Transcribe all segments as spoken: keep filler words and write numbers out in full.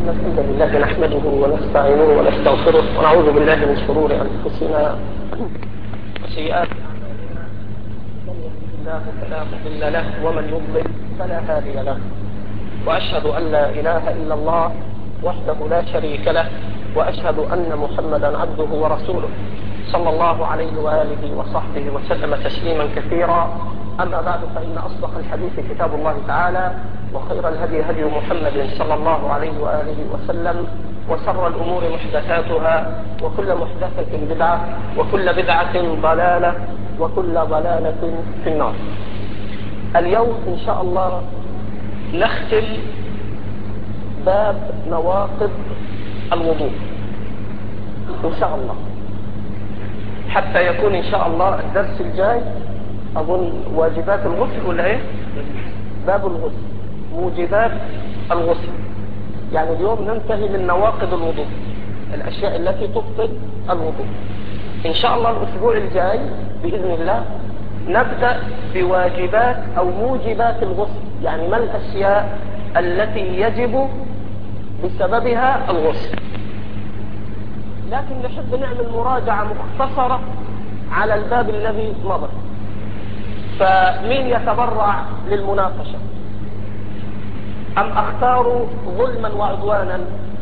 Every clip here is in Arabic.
الحمد لله نحمده ونستعينه ونستغفره ونعوذ بالله من شرور أنفسنا وسيئات أعمالنا. من يهده الله فلا مضل له ومن يضلل فلا هادي له، وأشهد أن لا إله إلا الله وحده لا شريك له، وأشهد أن محمدا عبده ورسوله صلى الله عليه وآله وصحبه وسلم تسليما كثيرا. أما بعد، فإن أصدق الحديث كتاب الله تعالى، وخير الهدي هدي محمد صلى الله عليه وآله وسلم، وشر الأمور محدثاتها، وكل محدثة بدعة، وكل بدعة ضلالة، وكل ضلالة في النار. اليوم إن شاء الله نختم باب نواقض الوضوء إن شاء الله، حتى يكون إن شاء الله الدرس الجاي أظن واجبات الغسل ولا إيه؟ باب الغسل، موجبات الغسل. يعني اليوم ننتهي من نواقض الوضوء، الأشياء التي تبطل الوضوء. إن شاء الله الأسبوع الجاي بإذن الله نبدأ بواجبات أو موجبات الغسل، يعني ما الأشياء التي يجب بسببها الغسل. لكن نحب نعمل مراجعة مختصرة على الباب الذي مضى. فمين يتبرع للمناقشة؟ أم أختار ظلما وعدوانا؟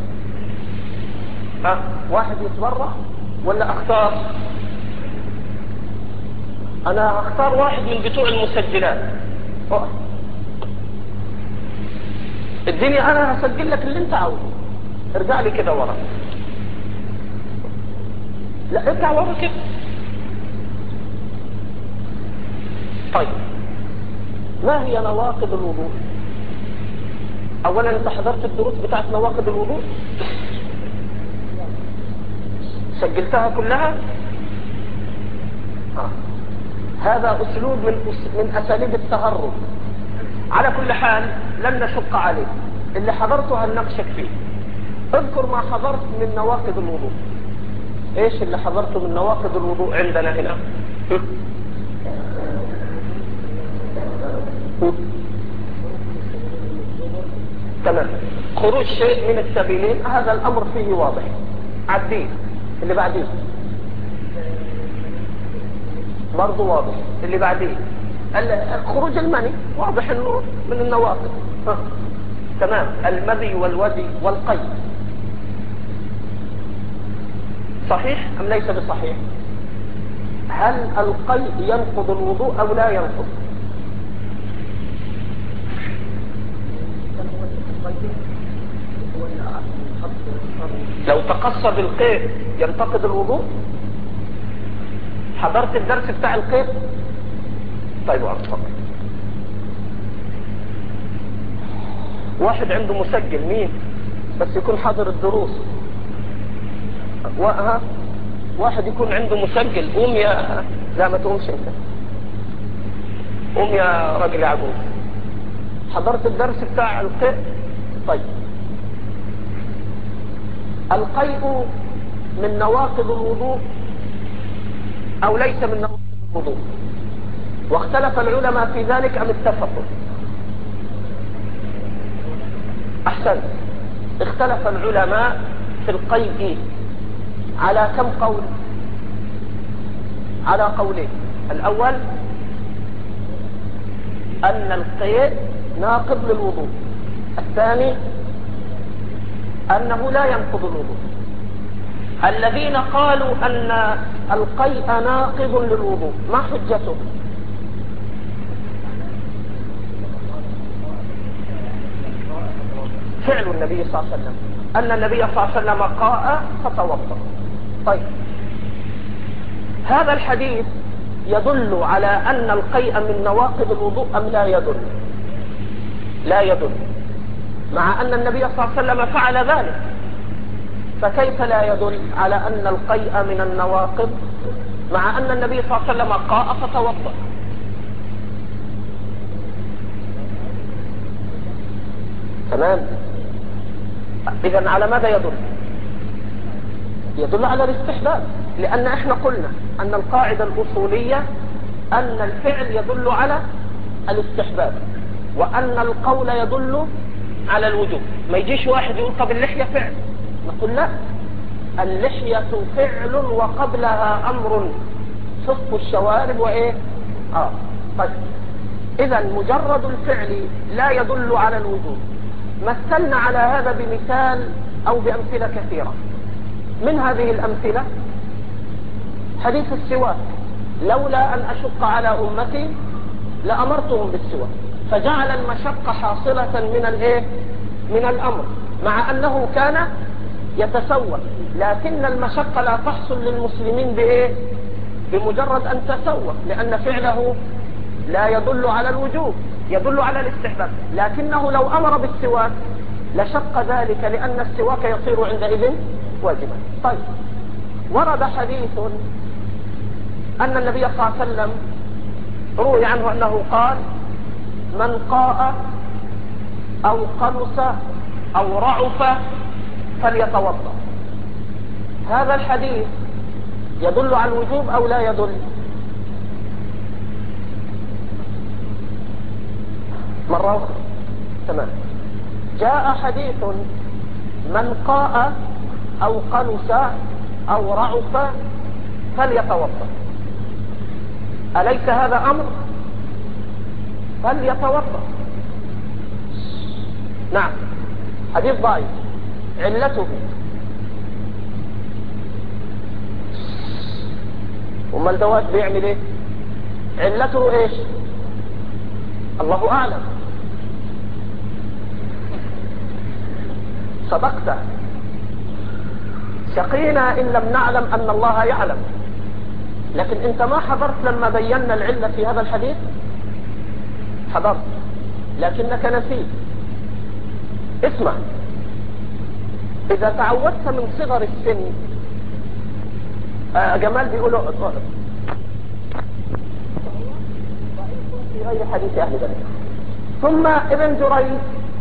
ها؟ واحد يتبرع ولا أختار؟ أنا أختار واحد من بتوع المسجلات. أوه. اديني أنا هسجل لك اللي أنت عاوزه. ارجع لي كده ورا. لا ارجع ورا كده. طيب، ما هي نواقض الوضوء؟ اولا انت حضرت الدروس بتاعت نواقض الوضوء؟ سجلتها كلها؟ آه. هذا اسلوب من أس... من اساليب التهرب. على كل حال لن نشق عليك، اللي حضرته هنناقشك فيه. اذكر ما حضرت من نواقض الوضوء. ايش اللي حضرته من نواقض الوضوء عندنا هنا؟ تمام. خروج شيء من السبيلين، هذا الامر فيه واضح. عديه اللي بعديه برضه واضح. اللي بعديه خروج المني، واضح انه من النواقض. ها. تمام. المذي والودي والقي، صحيح ام ليس بصحيح؟ هل القي ينقض الوضوء او لا ينقض؟ لو تقص بالقيء ينتقد الوضوء؟ حضرت الدرس بتاع القيء؟ طيب اتفضل. واحد عنده مسجل، مين؟ بس يكون حاضر الدروس. ها؟ واحد يكون عنده مسجل. قوم يا، لا ما تقومش انت، قوم يا راجل عجوز. حضرت الدرس بتاع القيء؟ طيب، القيء من نواقض الوضوء او ليس من نواقض الوضوء؟ واختلف العلماء في ذلك ام اتفقوا؟ احسن. اختلف العلماء في القيء على كم قول؟ على قولين. الاول ان القيء ناقض للوضوء، الثاني انه لا ينقض الوضوء. الذين قالوا ان القيء ناقض للوضوء ما حجتهم؟ فعل النبي صلى الله عليه وسلم، ان النبي صلى الله عليه وسلم قاء فتوضا. طيب، هذا الحديث يدل على ان القيء من نواقض الوضوء ام لا يدل؟ لا يدل، مع ان النبي صلى الله عليه وسلم فعل ذلك. فكيف لا يدل على ان القيء من النواقض مع ان النبي صلى الله عليه وسلم قاء فتوضا؟ تمام. اذا على ماذا يدل؟ يدل على الاستحباب، لان احنا قلنا ان القاعدة الاصولية ان الفعل يدل على الاستحباب، وان القول يدل على الوجوب. ما يجيش واحد يقول طب اللحية فعل، نقول لا، اللحية فعل وقبلها أمر، صف الشوارب وإيه آه طيب. إذا مجرد الفعل لا يدل على الوجوب. مثلنا على هذا بمثال أو بأمثلة كثيرة. من هذه الأمثلة حديث السواك، لولا أن أشق على أمتي لأمرتهم بالسواك، فجعل المشقة حاصلة من الإيه؟ من الأمر، مع أنه كان يتسوى، لكن المشقة لا تحصل للمسلمين بإيه؟ بمجرد أن تسوى، لأن فعله لا يدل على الوجوب، يدل على الاستحباب، لكنه لو أمر بالسواك لشق ذلك، لأن السواك يصير عندئذ واجبا. طيب، ورد حديث أن النبي صلى الله عليه وسلم روي عنه أنه قال: من قاء أو قنص أو رعف فليتوضأ. هذا الحديث يدل على الوجوب أو لا يدل؟ مرة أخرى، تمام. جاء حديث: من قاء أو قنص أو رعف فليتوضأ. أليس هذا أمر؟ فليتوضأ. نعم، حديث ضعيف. علته وما الدواء بيعمل ايه؟ علته ايش؟ الله أعلم. صدقت، شقينا إن لم نعلم أن الله يعلم. لكن أنت ما حضرت لما بينا العلة في هذا الحديث؟ حضرت لكنك نسيت. اسمع، إذا تعودت من صغر السن، آه جمال بيقولوا في غير حديث أهل بدر. ثم ابن جريج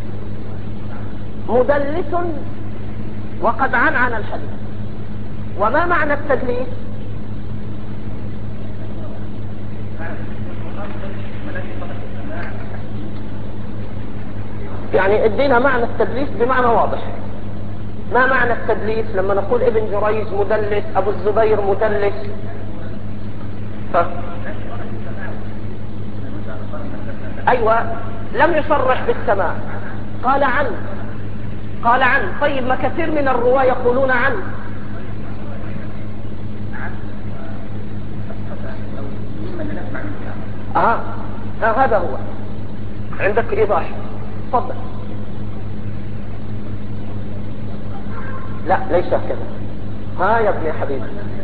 مدلس وقد عنعن الحديث. وما معنى التدليس؟ يعني ادينا معنى التدليس بمعنى واضح. ما معنى التدليس لما نقول ابن جريج مدلس، ابو الزبير مدلس؟ ف... ايوه، لم يصرح بالسماع، قال عن قال عن طيب، ما كثير من الرواة يقولون عن. اه, آه هذا هو. عندك ايضاح؟ تفضل. لا، ليس هكذا. ها يا ابني حبيبي،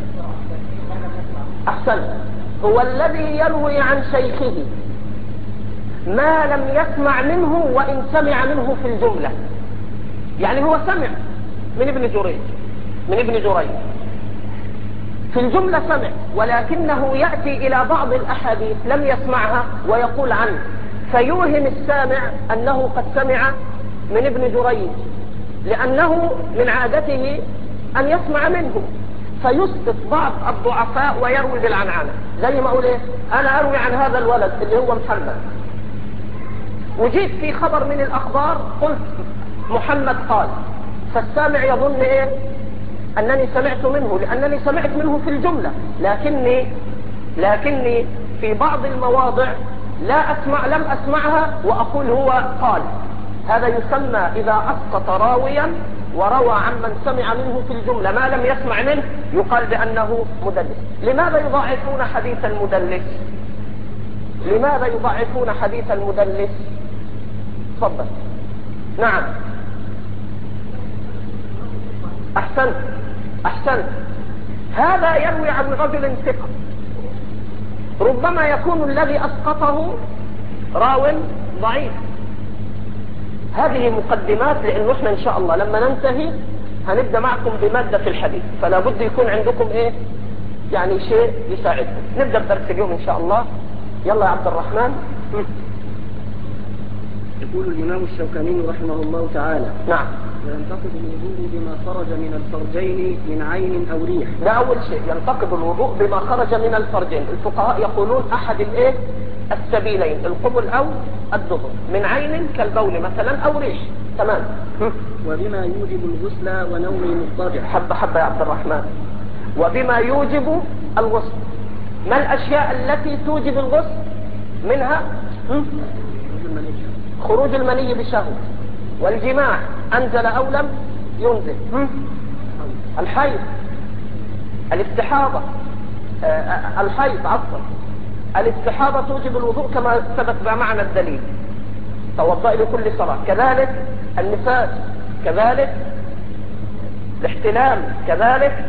احسن. هو الذي يروي عن شيخه ما لم يسمع منه وان سمع منه في الجملة. يعني هو سمع من ابن جريج من ابن جريج في الجملة سمع، ولكنه يأتي إلى بعض الأحاديث لم يسمعها ويقول عنه، فيوهم السامع أنه قد سمع من ابن جريج، لأنه من عادته أن يسمع منه، فيسقط بعض الضعفاء ويروي بالعنعنة. زي ما أقول إيه؟ أنا أروي عن هذا الولد اللي هو محمد، وجيت في خبر من الأخبار قلت محمد قال، فالسامع يظن إيه؟ أنني سمعت منه، لأنني سمعت منه في الجملة، لكني لكني في بعض المواضع لا أسمع لم أسمعها وأقول هو قال. هذا يسمى إذا أسقط راويا وروى عمن سمع منه في الجملة ما لم يسمع منه، يقال بأنه مدلس. لماذا يضاعفون حديث المدلس؟ لماذا يضاعفون حديث المدلس؟ تفضل. نعم، أحسنت أحسنت. هذا يروي عن رجل ثقة، ربما يكون الذي أسقطه راو ضعيف. هذه مقدمات، لأنه احنا إن شاء الله لما ننتهي هنبدأ معكم بمادة في الحديث، فلا بد يكون عندكم إيه؟ يعني شيء يساعدكم. نبدأ بدرس اليوم إن شاء الله. يلا يا عبد الرحمن. يقول الإمام الشوكاني رحمه الله تعالى: نعم. وينتقد الوضوء بما خرج من الفرجين من عين أو ريح. ده أول شيء، ينتقد الوضوء بما خرج من الفرجين. الفقهاء يقولون أحد الإيه؟ السبيلين، القبل أو الدبر، من عين كالبول مثلا أو ريح. تمام. وبما يوجب الغسل ونوم المضطجع. حبة حبة يا عبد الرحمن. وبما يوجب الغسل، ما الأشياء التي توجب الغسل؟ منها خروج المني بشهوة، والجماع أنزل أو لم ينزل، الحيض، الاستحاضة، آه الحيض عفوا الاستحاضة توجب الوضوء كما ثبت بمعنى الدليل، توضأ لكل صلاة، كذلك النفاس، كذلك الاحتلام، كذلك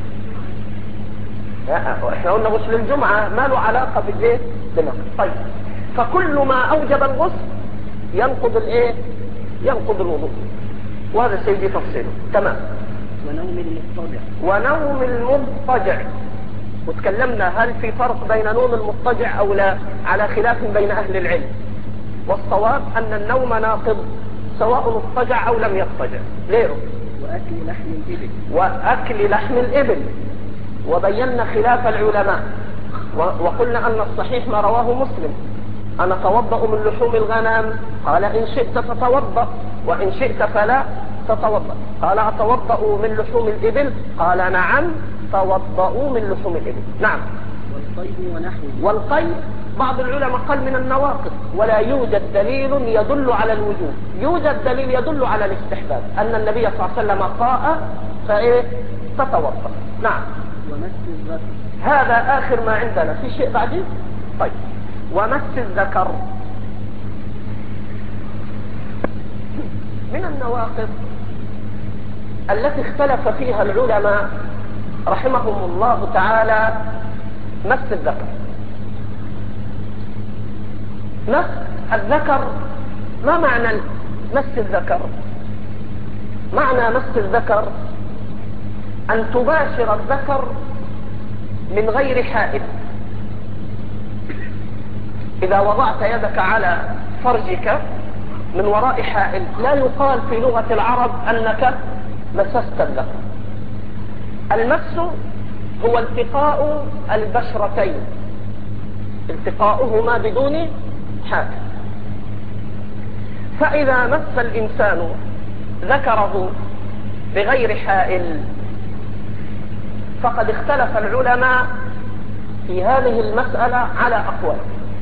احنا قلنا غسل الجمعة ما له علاقة بالايه؟ بالنقض. طيب، فكل ما اوجب الغسل ينقض الايه؟ ينقض الوضوء، وهذا سيدي تفصيله. تمام. ونوم المضطجع. ونوم المضطجع، وتكلمنا هل في فرق بين نوم المضطجع او لا، على خلاف بين اهل العلم، والصواب ان النوم ناقض سواء اضطجع او لم يضطجع. ليه؟ واكل لحم الابل. واكل لحم الابل، وبينا خلاف العلماء، وقلنا أن الصحيح ما رواه مسلم: أنا أتوضأ من لحوم الغنم، قال إن شئت فتوضأ وإن شئت فلا تتوضأ. قال أتوضأ من لحوم الإبل، قال نعم توضأوا من لحوم الإبل. نعم. والقيء ونحوه. والقيء بعض العلماء قال من النواقض، ولا يوجد دليل يدل على الوجوب، يوجد دليل يدل على الاستحباب، أن النبي صلى الله عليه وسلم قاء فإيه؟ فتوضأ. نعم. ومس الذكر. هذا آخر ما عندنا، في شيء بعدين؟ طيب. ومس الذكر من النواقض التي اختلف فيها العلماء رحمهم الله تعالى. مس الذكر، مس الذكر، ما معنى مس الذكر؟ معنى مس الذكر أن تباشر الذكر من غير حائل. إذا وضعت يدك على فرجك من وراء حائل لا يقال في لغة العرب أنك مسست الذكر. المس هو التقاء البشرتين، التقاؤهما بدون حائل. فإذا مس الإنسان ذكره بغير حائل فقد اختلف العلماء في هذه المسألة على أقوال.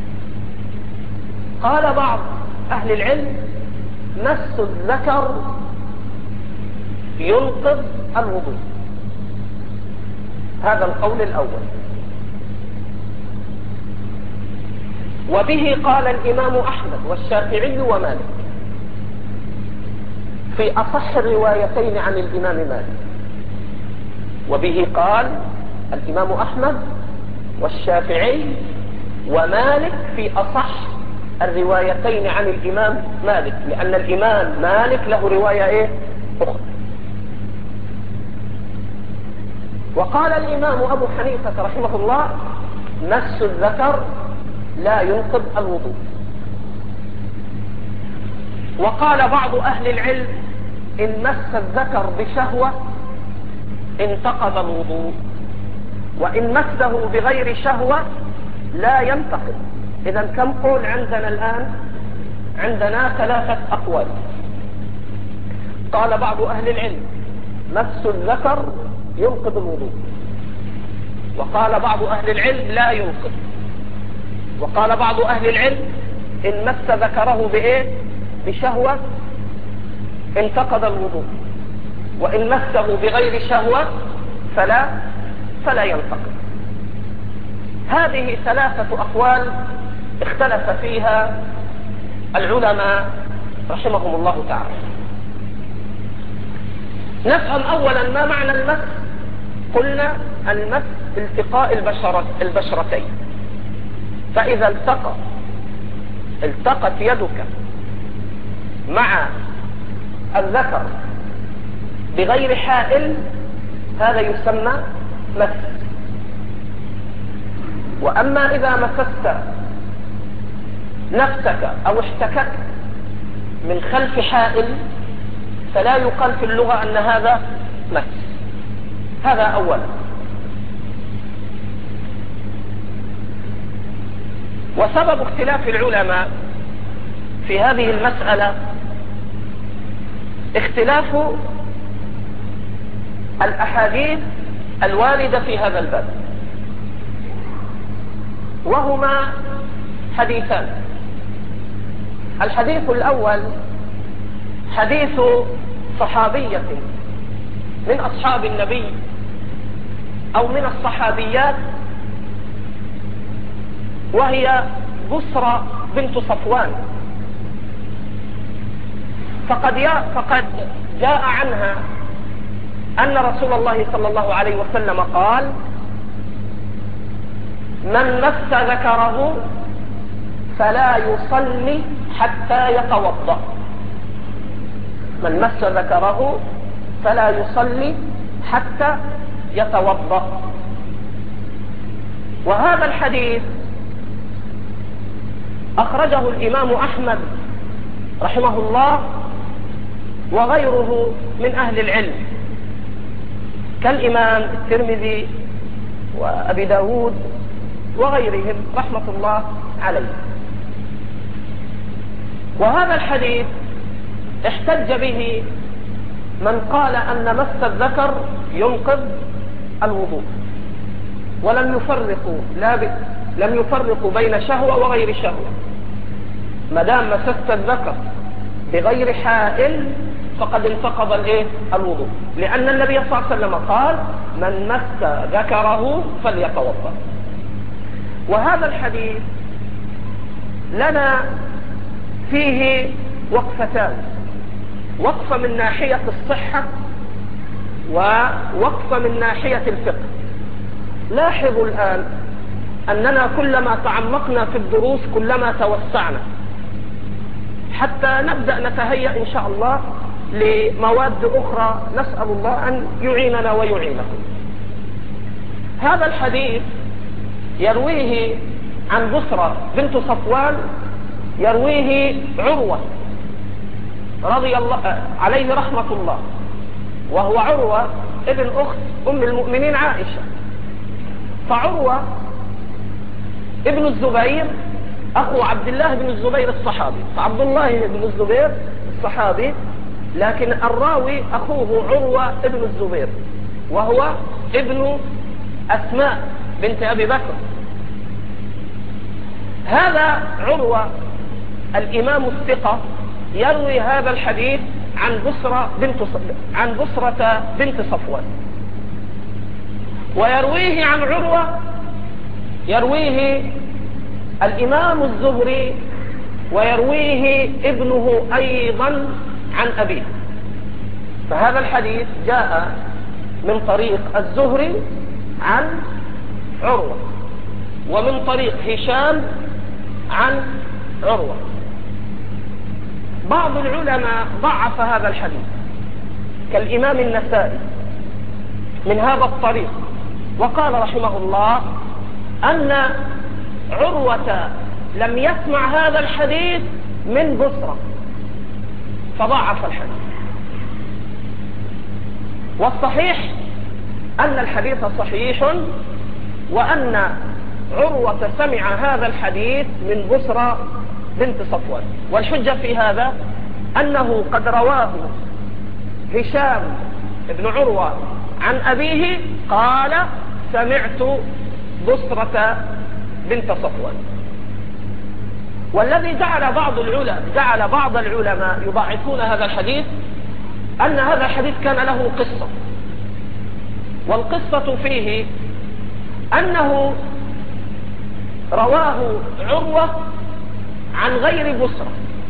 قال بعض أهل العلم: مس الذكر ينقض الوضوء، هذا القول الأول. وبه قال الإمام أحمد والشافعي ومالك في أصح الروايتين عن الإمام مالك. وبه قال الإمام أحمد والشافعي ومالك في أصح الروايتين عن الإمام مالك، لأن الإمام مالك له رواية إيه؟ أخرى. وقال الإمام أبو حنيفة رحمه الله: مس الذكر لا ينقض الوضوء. وقال بعض أهل العلم: إن مس الذكر بشهوة انتقض الوضوء، وإن مسه بغير شهوة لا ينتقض. إذا كم قول عندنا الآن؟ عندنا ثلاثة أقوال. قال بعض أهل العلم: مس الذكر ينقض الوضوء، وقال بعض أهل العلم: لا ينقض، وقال بعض أهل العلم: إن مس ذكره بإيه؟ بشهوة انتقض الوضوء، وإن مسه بغير شهوة فلا فلا ينتقض. هذه ثلاثة أقوال اختلف فيها العلماء رحمهم الله تعالى. نفهم أولا ما معنى المس. قلنا المس التقاء البشرة البشرتين، فإذا التقى التقت يدك مع الذكر بغير حائل هذا يسمى مس. وأما إذا مسست نفسك أو احتكت من خلف حائل فلا يقال في اللغة أن هذا مس. هذا أولا. وسبب اختلاف العلماء في هذه المسألة اختلاف الأحاديث الواردة في هذا الباب، وهما حديثان. الحديث الأول حديث صحابية من أصحاب النبي أو من الصحابيات، وهي بسرى بنت صفوان. فقد فقد جاء عنها أن رسول الله صلى الله عليه وسلم قال: من مس ذكره فلا يصلي حتى يتوضأ. من مس ذكره فلا يصلي حتى يتوضأ. وهذا الحديث أخرجه الإمام أحمد رحمه الله وغيره من أهل العلم كالإمام الترمذي وأبي داود وغيرهم رحمة الله عليه. وهذا الحديث احتج به من قال أن مس الذكر ينقض الوضوء، ولم يفرقوا لا ب... لم يفرقوا بين شهوة وغير شهوة. ما دام مسست الذكر بغير حائل فقد انتقض الايه الوضوء، لأن النبي صلى الله عليه وسلم قال: من مس ذكره فليتوضأ. وهذا الحديث لنا فيه وقفتان: وقفة من ناحية الصحة ووقفة من ناحية الفقه. لاحظوا الآن أننا كلما تعمقنا في الدروس كلما توسعنا، حتى نبدأ نتهيأ إن شاء الله لمواد أخرى، نسأل الله أن يعيننا ويعينكم. هذا الحديث يرويه عن بسرى بنت صفوان، يرويه عروة رضي الله عليه رحمة الله، وهو عروة ابن أخت أم المؤمنين عائشة. فعروة ابن الزبير أخو عبد الله بن الزبير الصحابي، فعبد الله بن الزبير الصحابي، لكن الراوي أخوه عروة ابن الزبير، وهو ابن أسماء بنت أبي بكر. هذا عروة الإمام الثقة يروي هذا الحديث عن بسرى بنت عن بسرة بنت صفوان، ويرويه عن عروة يرويه الإمام الزهري، ويرويه ابنه أيضا عن أبيه. فهذا الحديث جاء من طريق الزهري عن عروة، ومن طريق هشام عن عروة. بعض العلماء ضعف هذا الحديث كالإمام النسائي من هذا الطريق، وقال رحمه الله أن عروة لم يسمع هذا الحديث من بسرى، فضعف الحديث. والصحيح أن الحديث صحيح، وأن عروة سمع هذا الحديث من بسرى بنت صفوان. والحجة في هذا أنه قد رواه هشام بن عروة عن أبيه قال: سمعت بسرة بنت صفوان. والذي جعل بعض العلماء جعل بعض العلماء يضاعفون هذا الحديث أن هذا الحديث كان له قصة، والقصة فيه أنه رواه عروة عن غير بسرى.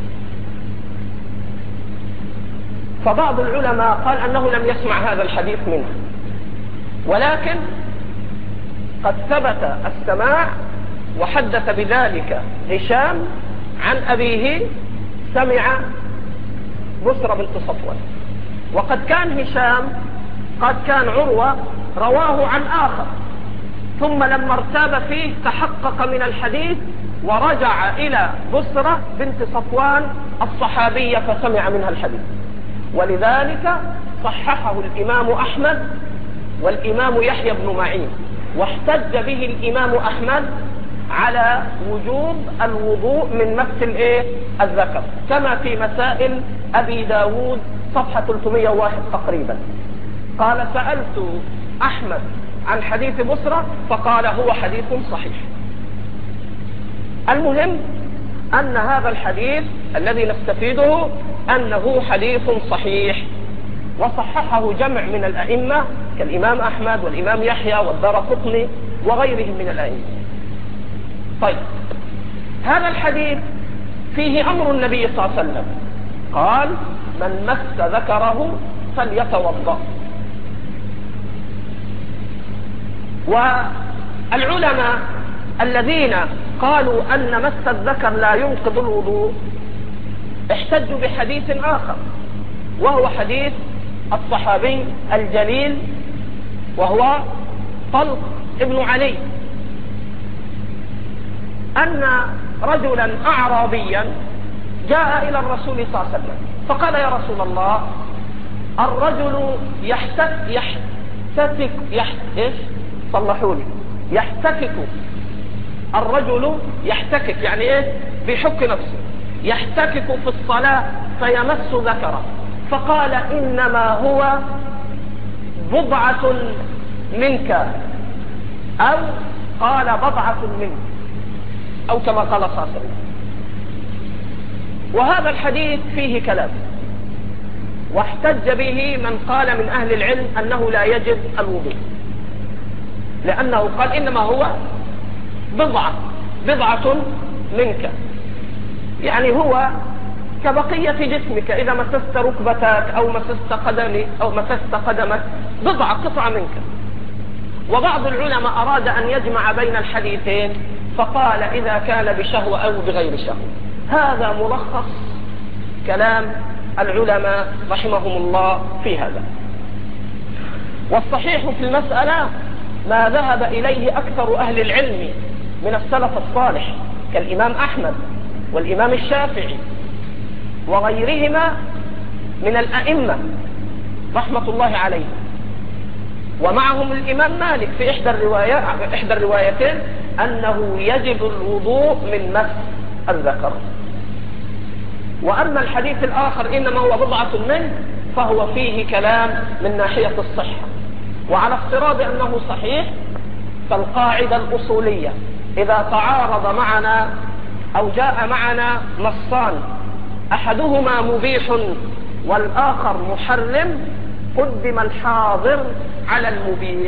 فبعض العلماء قال أنه لم يسمع هذا الحديث منه، ولكن قد ثبت السماع وحدث بذلك هشام عن أبيه سمع بسرى بنت صفوان. وقد كان هشام قد كان عروة رواه عن آخر، ثم لما ارتاب فيه تحقق من الحديث ورجع إلى بسرى بنت صفوان الصحابية فسمع منها الحديث. ولذلك صححه الإمام أحمد والإمام يحيى بن معين، واحتج به الإمام أحمد على وجوب الوضوء من مس الايه الذكر، كما في مسائل أبي داود صفحة ثلاثمائة وواحد تقريبا. قال سألت أحمد عن حديث بصرة فقال هو حديث صحيح. المهم أن هذا الحديث الذي نستفيده أنه حديث صحيح، وصححه جمع من الأئمة كالإمام أحمد والإمام يحيى والدارقطني وغيرهم من الأئمة. طيب، هذا الحديث فيه أمر النبي صلى الله عليه وسلم، قال من مس ذكره فليتوضأ. والعلماء الذين قالوا أن مس الذكر لا ينقض الوضوء احتجوا بحديث آخر، وهو حديث الصحابي الجليل وهو طلق ابن علي، أن رجلا أعرابيا جاء إلى الرسول صلى الله عليه وسلم فقال يا رسول الله الرجل يحتك يحتك يحتك صلحوا لي يحتكك الرجل يحتكك يعني ايه؟ بيحك نفسه، يحتكك في الصلاة فيمس ذكره، فقال إنما هو بضعة منك، أو قال بضعة منك، أو كما قال صلى الله عليه وسلم. وهذا الحديث فيه كلام، واحتج به من قال من أهل العلم أنه لا يجب الوضوء، لأنه قال إنما هو بضعة بضعة منك، يعني هو كبقية جسمك، إذا مسست ركبتك أو مسست قدمك أو مسست قدمك بضعة قطعة منك. وبعض العلماء أراد أن يجمع بين الحديثين فقال إذا كان بشهوة أو بغير شهوة. هذا ملخص كلام العلماء رحمهم الله في هذا. والصحيح في المسألة ما ذهب إليه أكثر أهل العلم من السلف الصالح كالإمام أحمد والإمام الشافعي وغيرهما من الأئمة رحمة الله عليهم، ومعهم الإمام مالك في إحدى الروايات إحدى الروايتين أنه يجب الوضوء من مس الذكر. وأما الحديث الآخر إنما هو بضعة منه فهو فيه كلام من ناحية الصحة، وعلى افتراض أنه صحيح فالقاعدة الأصولية إذا تعارض معنا أو جاء معنا نصان أحدهما مبيح والآخر محرم قدم الحاضر على المبيح.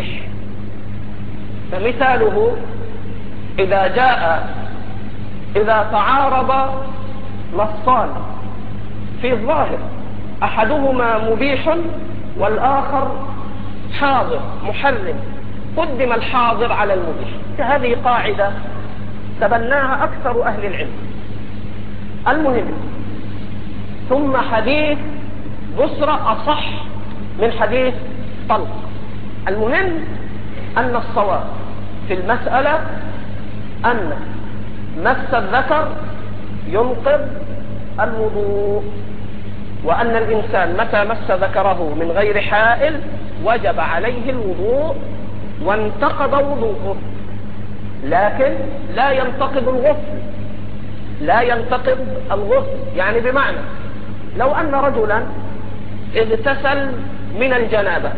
فمثاله إذا جاء إذا تعارض نصان في الظاهر أحدهما مبيح والآخر حاضر محرم قدم الحاضر على المبيح. هذه قاعدة تبناها أكثر أهل العلم. المهم، ثم حديث بصرة أصح من حديث طلق. المهم أن الصواب في المسألة أن مس الذكر ينقض الوضوء، وأن الإنسان متى مس ذكره من غير حائل وجب عليه الوضوء وانتقض وضوءه، لكن لا ينتقض الغسل لا ينتقض الغسل يعني بمعنى لو أن رجلا اغتسل من الجنابة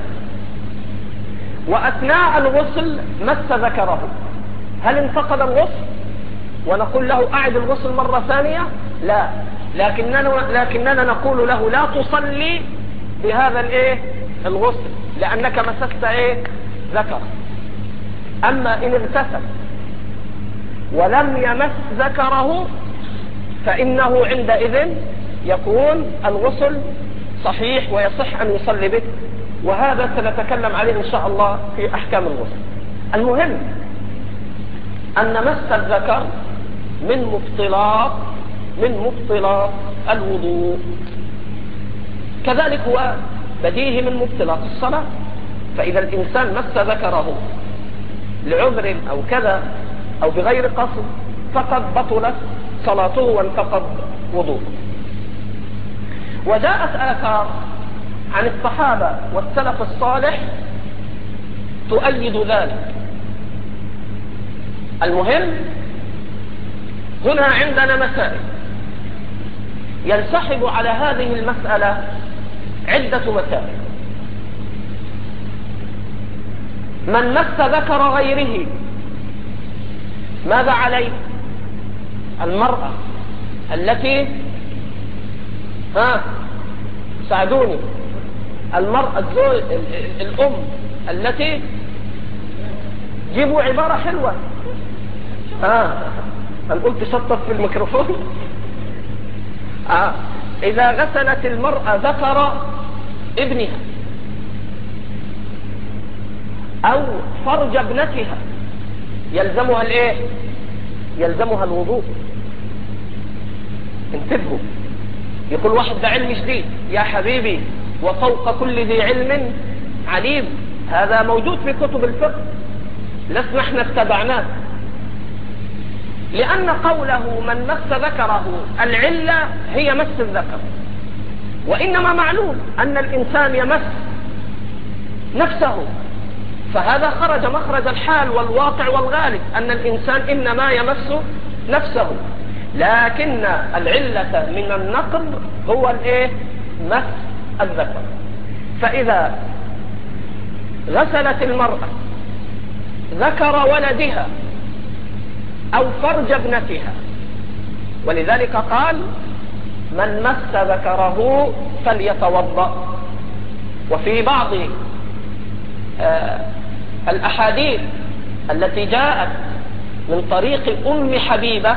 وأثناء الغسل مس ذكره، هل انتقض الغسل ونقول له أعد الغسل مرة ثانية؟ لا، لكننا, لكننا نقول له لا تصلي بهذا الايه الغسل لأنك مسست ايه ذكر. أما إن اغتسل ولم يمس ذكره فإنه عندئذ يكون الغسل صحيح ويصح أن يصلي به، وهذا سنتكلم عليه إن شاء الله في أحكام الغسل. المهم أن مس الذكر من مبطلات من مبطلات الوضوء، كذلك هو بديه من مبطلات الصلاة. فإذا الإنسان مس ذكره لعذر أو كذا أو بغير قصد فقد بطلت صلاته وانتقض وضوءه. وجاءت آثار عن الصحابة والسلف الصالح تؤيد ذلك. المهم هنا عندنا مسائل ينسحب على هذه المسألة عدة مسائل. من مس ذكر غيره ماذا عليه؟ المرأة التي ها ساعدوني المرأة الزوج الأم التي جيبوا عبارة حلوة ها أنا قلت شطف في الميكروفون آه. إذا غسلت المرأة ذكر ابنها أو فرج ابنتها يلزمها الايه؟ يلزمها الوضوء. انتبهوا، يقول واحد ده علم جديد، يا حبيبي وفوق كل ذي علم عليم، هذا موجود في كتب الفقه لسنا احنا اتبعناه، لأن قوله من مس ذكره العلة هي مس الذكر، وإنما معلوم أن الإنسان يمس نفسه، فهذا خرج مخرج الحال والواقع والغالب أن الإنسان إنما يمس نفسه، لكن العلة من النقض هو الايه؟ مس الذكر. فإذا غسلت المرأة ذكر ولدها أو فرج ابنتها، ولذلك قال من مس ذكره فليتوضأ. وفي بعض آه الأحاديث التي جاءت من طريق أم حبيبة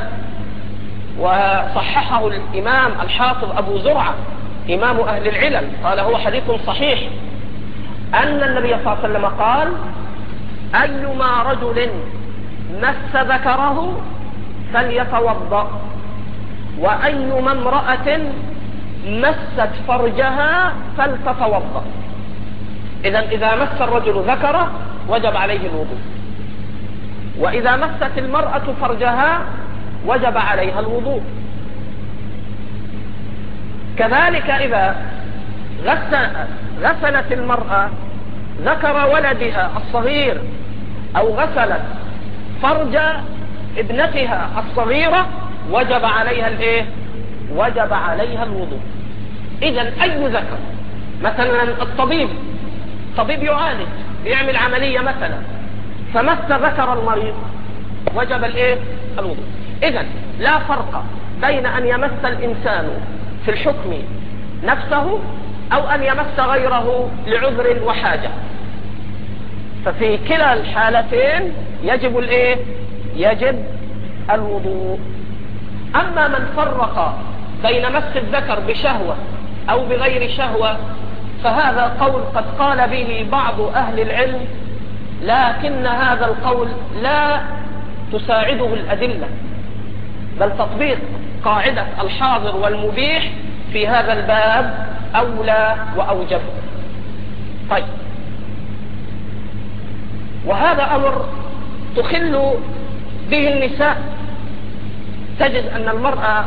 وصححه الإمام الحافظ أبو زرعة إمام أهل العلل، قال هو حديث صحيح، أن النبي صلى الله عليه وسلم قال أيما رجل مس ذكره فليتوضأ، وأيما امرأة مست فرجها فلتتوضأ. إذا إذا مس الرجل ذكره وجب عليه الوضوء، وإذا مست المرأة فرجها وجب عليها الوضوء. كذلك إذا غسلت المرأة ذكر ولدها الصغير أو غسلت فرج ابنتها الصغيرة وجب عليها الايه؟ وجب عليها الوضوء. إذا أي ذكر، مثلا الطبيب طبيب يعالج بيعمل عملية مثلا فمس ذكر المريض وجب الايه؟ الوضوء. إذا لا فرق بين أن يمس الإنسان في الحكم نفسه أو أن يمس غيره لعذر وحاجة، ففي كلا الحالتين يجب الايه؟ يجب الوضوء. أما من فرق بين مس الذكر بشهوة أو بغير شهوة فهذا قول قد قال به بعض أهل العلم، لكن هذا القول لا تساعده الأدلة، بل تطبيق قاعدة الحاضر والمبيح في هذا الباب أولى وأوجب. طيب، وهذا أمر تخل به النساء، تجد أن المرأة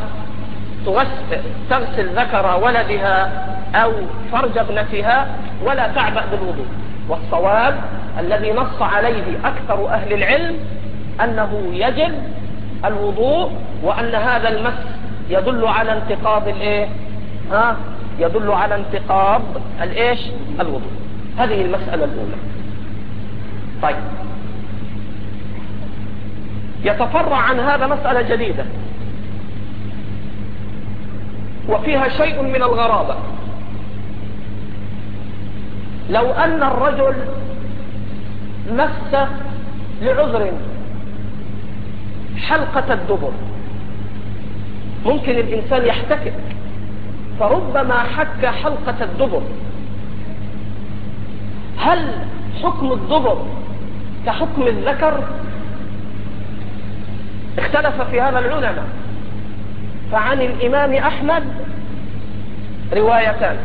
تغسل ذكر ولدها أو فرج ابنتها ولا تعبأ بالوضوء، والصواب الذي نص عليه أكثر أهل العلم أنه يجب الوضوء، وأن هذا المس يدل على انتقاض الايه؟ ها؟ يدل على انتقاض الايش؟ الوضوء. هذه المسألة الأولى. طيب، يتفرع عن هذا مسألة جديدة وفيها شيء من الغرابة. لو أن الرجل مس لعذر حلقة الدبر، ممكن الإنسان يحتكك فربما حك حلقة الدبر، هل حكم الدبر كحكم الذكر؟ اختلف في هذا العلماء، فعن الإمام أحمد روايتان،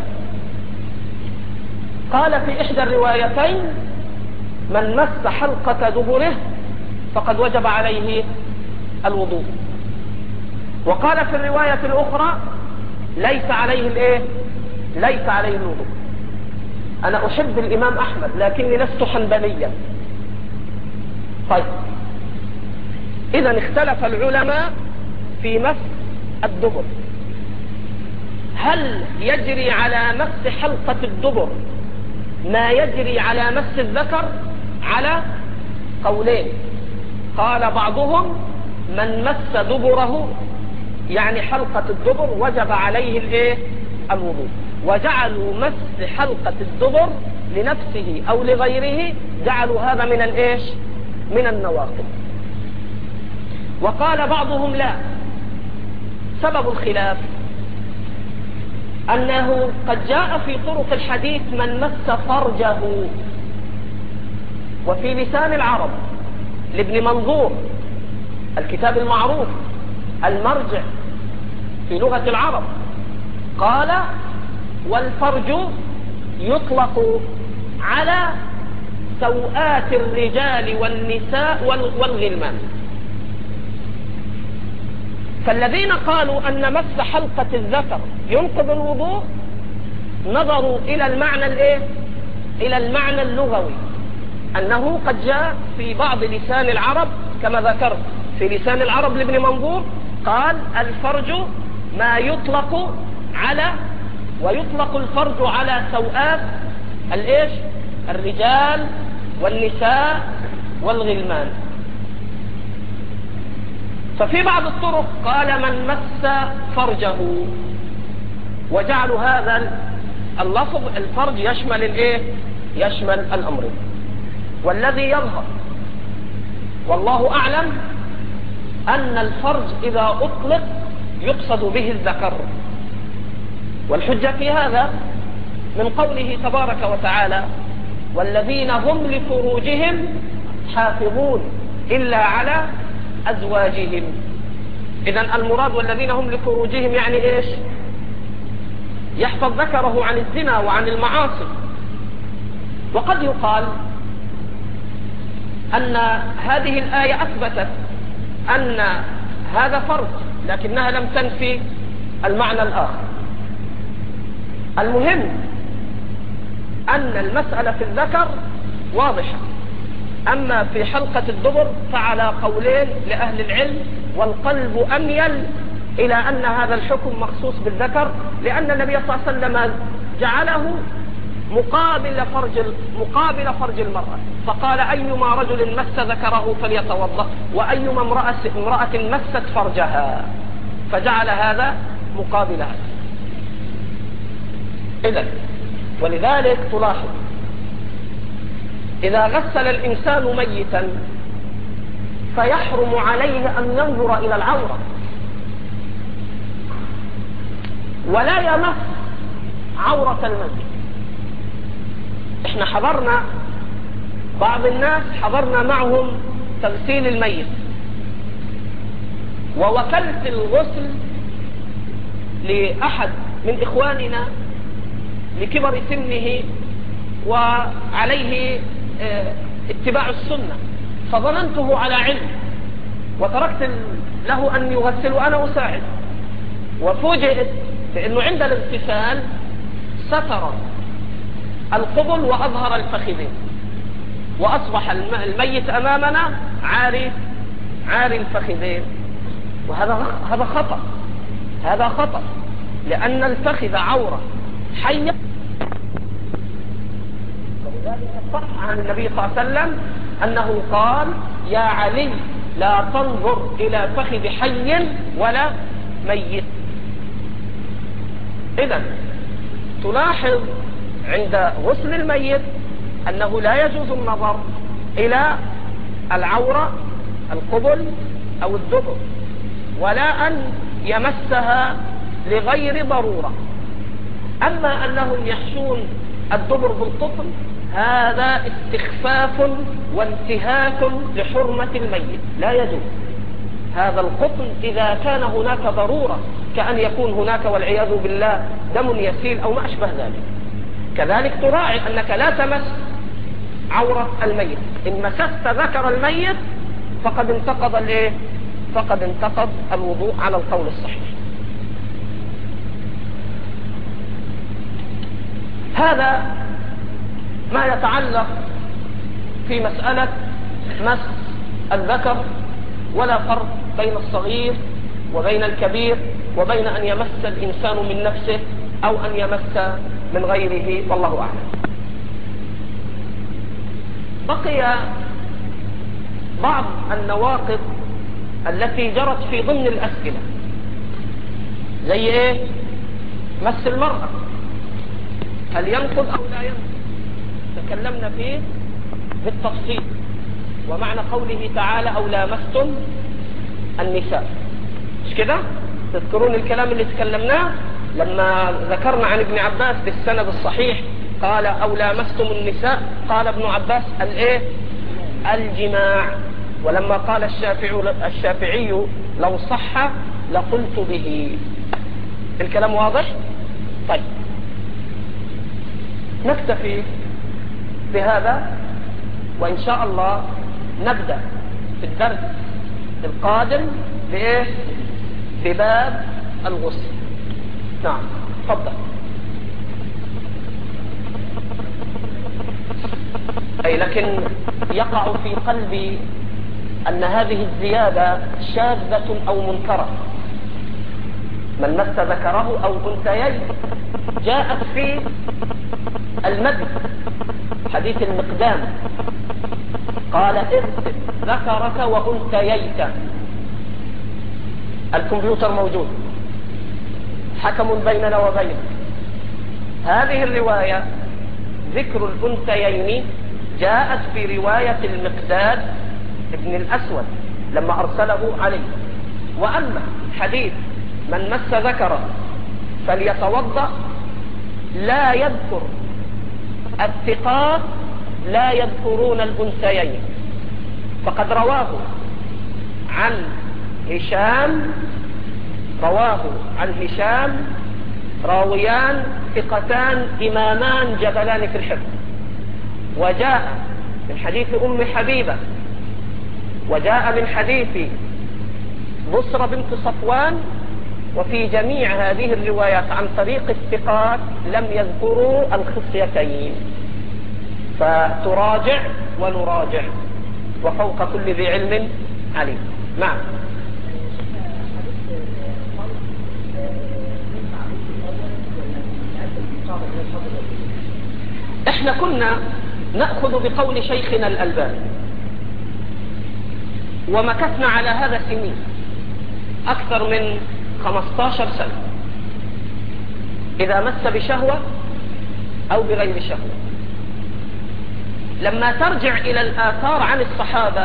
قال في إحدى الروايتين من مس حلقة دبره فقد وجب عليه الوضوء، وقال في الرواية الأخرى ليس عليه الايه؟ ليس عليه الوضوء. أنا أحب الإمام أحمد لكني لست حنبليا. طيب، إذا اختلف العلماء في مس الدبر، هل يجري على مس حلقة الدبر ما يجري على مس الذكر؟ على قولين. قال بعضهم من مس دبره يعني حلقة الدبر وجب عليه الايه؟ الوضوء، وجعلوا مس حلقة الدبر لنفسه او لغيره جعلوا هذا من الايش؟ من النواقض. وقال بعضهم لا، سبب الخلاف أنه قد جاء في طرق الحديث من مس فرجه، وفي لسان العرب لابن منظور الكتاب المعروف المرجع في لغة العرب قال والفرج يطلق على سوآت الرجال والنساء والغلمان. فالذين قالوا أن مس حلقة الذكر ينقض الوضوء نظروا إلى المعنى الايه؟ إلى المعنى اللغوي، أنه قد جاء في بعض لسان العرب كما ذكرت في لسان العرب لابن منظور قال الفرج ما يطلق على، ويطلق الفرج على سوآت الايش؟ الرجال والنساء والغلمان. ففي بعض الطرق قال من مس فرجه، وجعلوا هذا اللفظ الفرج يشمل الايه؟ يشمل الامرين. والذي يظهر والله اعلم ان الفرج اذا اطلق يقصد به الذكر، والحجة في هذا من قوله تبارك وتعالى والذين هم لفروجهم حافظون إلا على أزواجهم. إذن المراد والذين هم لفروجهم يعني إيش؟ يحفظ ذكره عن الزنا وعن المعاصي. وقد يقال أن هذه الآية أثبتت أن هذا فرج لكنها لم تنفي المعنى الآخر. المهم أن المسألة في الذكر واضحة، أما في حلقة الدبر فعلى قولين لأهل العلم، والقلب أميل إلى أن هذا الحكم مخصوص بالذكر، لأن النبي صلى الله عليه وسلم جعله مقابل فرج مقابل فرج المرأة، فقال أيما رجل مس ذكره فليتوضأ، وأيما امرأة, امرأة مست فرجها، فجعل هذا مقابل هذا. إذن ولذلك تلاحظ إذا غسل الإنسان ميتا فيحرم عليه أن ينظر إلى العورة ولا يمس عورة الميت. احنا حضرنا بعض الناس حضرنا معهم تغسيل الميت، ووكلت الغسل لأحد من إخواننا لكبر سنه وعليه اتباع السنة، فظننته على علم وتركت له أن يغسل وأنا أساعد، وفوجئت بأنه عند الاغتسال ستر القبل وأظهر الفخذين، وأصبح الميت أمامنا عاري عاري الفخذين، وهذا هذا خطأ هذا خطأ لأن الفخذ عورة حية. صح عن النبي صلى الله عليه وسلم أنه قال يا علي لا تنظر إلى فخذ حي ولا ميت. إذن تلاحظ عند غسل الميت أنه لا يجوز النظر إلى العورة القبل أو الدبر، ولا أن يمسها لغير ضرورة. أما أنهم يحشون الدبر بالقطن هذا استخفاف وانتهاك لحرمة الميت، لا يجوز هذا القطن إذا كان هناك ضرورة، كأن يكون هناك والعياذ بالله دم يسيل أو ما أشبه ذلك. كذلك تراعي أنك لا تمس عورة الميت، إن مسست ذكر الميت فقد انتقض الايه؟ فقد انتقض الوضوء على القول الصحيح. هذا ما يتعلق في مسألة مس الذكر، ولا فرق بين الصغير وبين الكبير وبين أن يمس الإنسان من نفسه أو أن يمس من غيره، والله أعلم. بقي بعض النواقض التي جرت في ضمن الأسئلة، زي إيه؟ مس المرأة، هل ينقض أو لا ينقض؟ تكلمنا فيه بالتفصيل، ومعنى قوله تعالى أو لامستم النساء، مش كده؟ تذكرون الكلام اللي تكلمناه لما ذكرنا عن ابن عباس بالسند الصحيح قال أو لامستم النساء، قال ابن عباس الايه؟ الجماع. ولما قال الشافعي, الشافعي لو صح لقلت به. الكلام واضح؟ طيب نكتفي بهذا، وإن شاء الله نبدأ في الدرس القادم بإيه؟ بباب الغسل. نعم تفضل. أي لكن يقع في قلبي أن هذه الزيادة شاذة أو منكرة. من مس ذكره أو أنثيين جاءت في المد حديث المقدام قال ارسل ذكرك وأنثييك. الكمبيوتر موجود، حكم بيننا وبينك. هذه الرواية ذكر الأنثيين جاءت في رواية المقداد ابن الأسود لما أرسله عليه. وأما حديث من مس ذكره فليتوضأ لا يذكر الثقات، لا يذكرون الأنثيين، فقد رواه عن هشام رواه عن هشام راويان ثقتان إمامان جبلان في الحفظ. وجاء من حديث أم حبيبة، وجاء من حديث بصرة بنت صفوان، وفي جميع هذه الروايات عن طريق الثقات لم يذكروا الخصيتين. فتراجع ونراجع، وفوق كل ذي علم عليم. نعم. احنا كنا نأخذ بقول شيخنا الألباني، ومكثنا على هذا سنين أكثر من خمسة عشر سنة، إذا مس بشهوة أو بغير شهوة. لما ترجع إلى الآثار عن الصحابة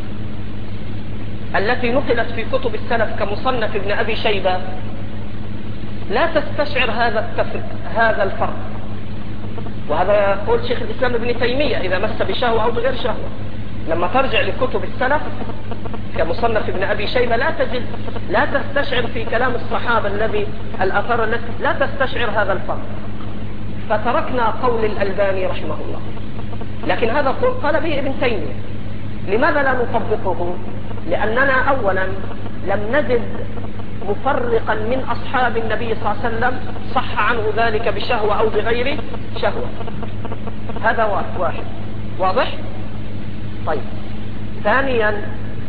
التي نقلت في كتب السلف كمصنف ابن أبي شيبة لا تستشعر هذا هذا الفرق. وهذا يقول شيخ الإسلام ابن تيمية إذا مس بشهوة أو بغير شهوة. لما ترجع لكتب السلف كمصنف ابن أبي شيبة لا تجد لا تستشعر في كلام الصحابة الذي الأثر التي لا تستشعر هذا الفرق. فتركنا قول الألباني رحمه الله، لكن هذا قول قال به ابن تيمية. لماذا لا نطبقه؟ لأننا أولا لم نجد مفرقا من أصحاب النبي صلى الله عليه وسلم صح عنه ذلك بشهوة أو بغير شهوة. هذا واحد واضح؟ طيب، ثانيا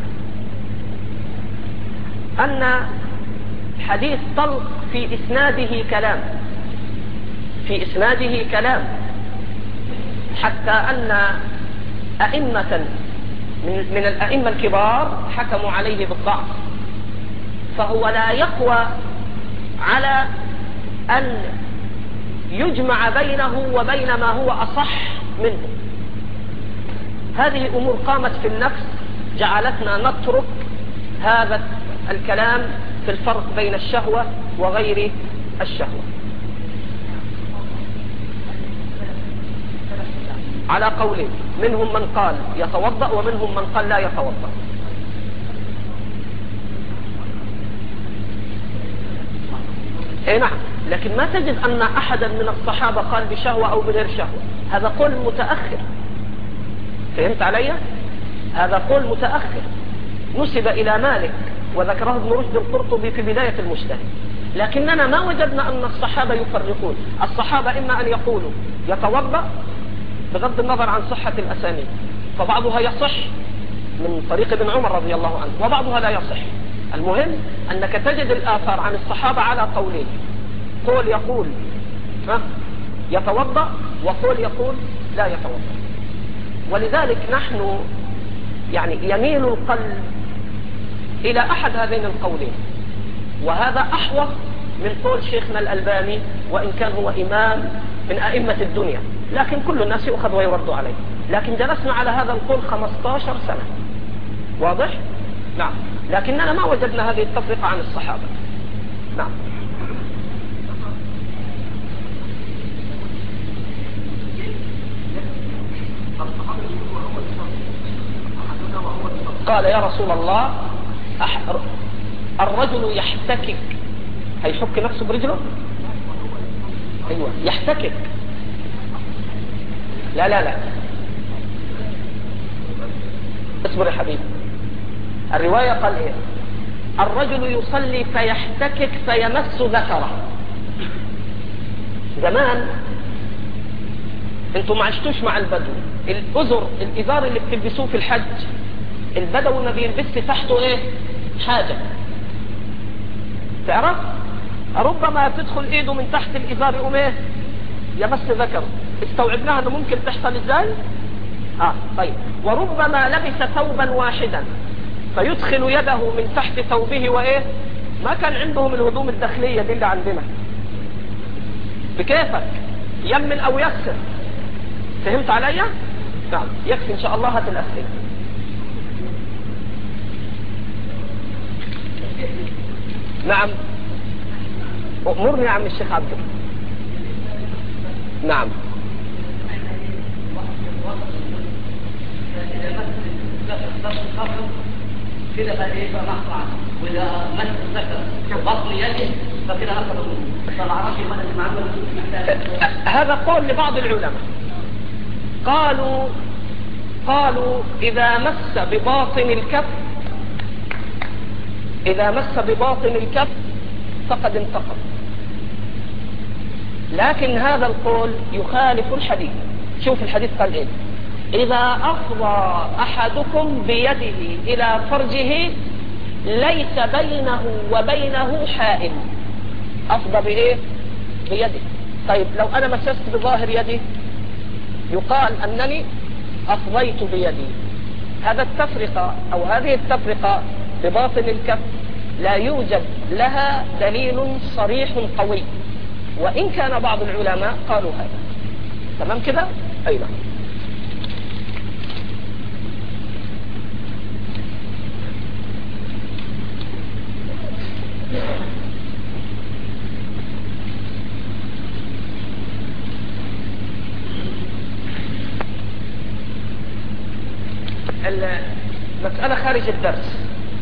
أن حديث طلق في إسناده كلام في إسناده كلام حتى أن أئمة من الأئمة الكبار حكموا عليه بالضعف، فهو لا يقوى على أن يجمع بينه وبين ما هو أصح منه. هذه أمور قامت في النفس جعلتنا نترك هذا الكلام في الفرق بين الشهوة وغير الشهوة. على قولين، منهم من قال يتوضأ ومنهم من قال لا يتوضأ. اي نعم، لكن ما تجد أن أحدا من الصحابة قال بشهوة أو بغير شهوة. هذا قول متأخر. فهمت علي؟ هذا قول متأخر نسب إلى مالك، وذكره ابن رشد القرطبي في بداية المجتهد. لكننا ما وجدنا أن الصحابة يفرقون. الصحابة إما أن يقولوا يتوضأ بغض النظر عن صحة الأسانيد، فبعضها يصح من طريق ابن عمر رضي الله عنه، وبعضها لا يصح. المهم أنك تجد الآثار عن الصحابة على قولين، قول يقول ها يتوضأ، وقول يقول لا يتوضأ. ولذلك نحن يعني يميل القلب إلى أحد هذين القولين، وهذا أحوط من قول شيخنا الألباني، وإن كان هو إمام من أئمة الدنيا، لكن كل الناس يؤخذ ويرد عليه. لكن جلسنا على هذا القول خمسة عشر سنة، واضح؟ نعم. لكننا ما وجدنا هذه التفرقة عن الصحابة. نعم. قال يا رسول الله أح... الرجل يحتكك، هيحك نفسه برجله؟ ايوه يحتكك. لا لا لا اصبر يا حبيبي. الرواية قال ايه؟ الرجل يصلي فيحتكك فيمس ذكره. زمان انتوا ما عشتوش مع البدو، الازر الازار اللي بتلبسوه في الحج البدوي ما بيلبس تحته ايه؟ حاجة. تعرف؟ ربما تدخل ايده من تحت الازار يقوم ايه؟ يمس ذكره. استوعبناها انه ممكن تحصل ازاي؟ اه طيب. وربما لبس ثوبا واحدا فيدخل يده من تحت ثوبه وايه؟ ما كان عندهم الهدوم الداخلية دي اللي عندنا. بكيفك يمن او يكسر. فهمت عليا؟ نعم. يكفي ان شاء الله. هات الاسئله. نعم. أمرني يا عم الشيخ عبد. نعم. كده بقى ايه بقى مقطع، واذا مس الذكر بطن يده فكده نقض هذا قول لبعض العلماء. قالوا قالوا إذا مس بباطن الكف إذا مس بباطن الكف فقد انتقض. لكن هذا القول يخالف الحديث. شوف الحديث قال ايه؟ إذا أفضى أحدكم بيده إلى فرجه ليس بينه وبينه حائل. أفضى بإيه؟ بيده. طيب لو أنا مسست بظاهر يدي يقال أنني أفضيت بيدي. هذا التفرقة أو هذه التفرقة بباطن الكف لا يوجد لها دليل صريح قوي، وإن كان بعض العلماء قالوا هذا. تمام كده؟ أي نعم. المسألة خارج الدرس.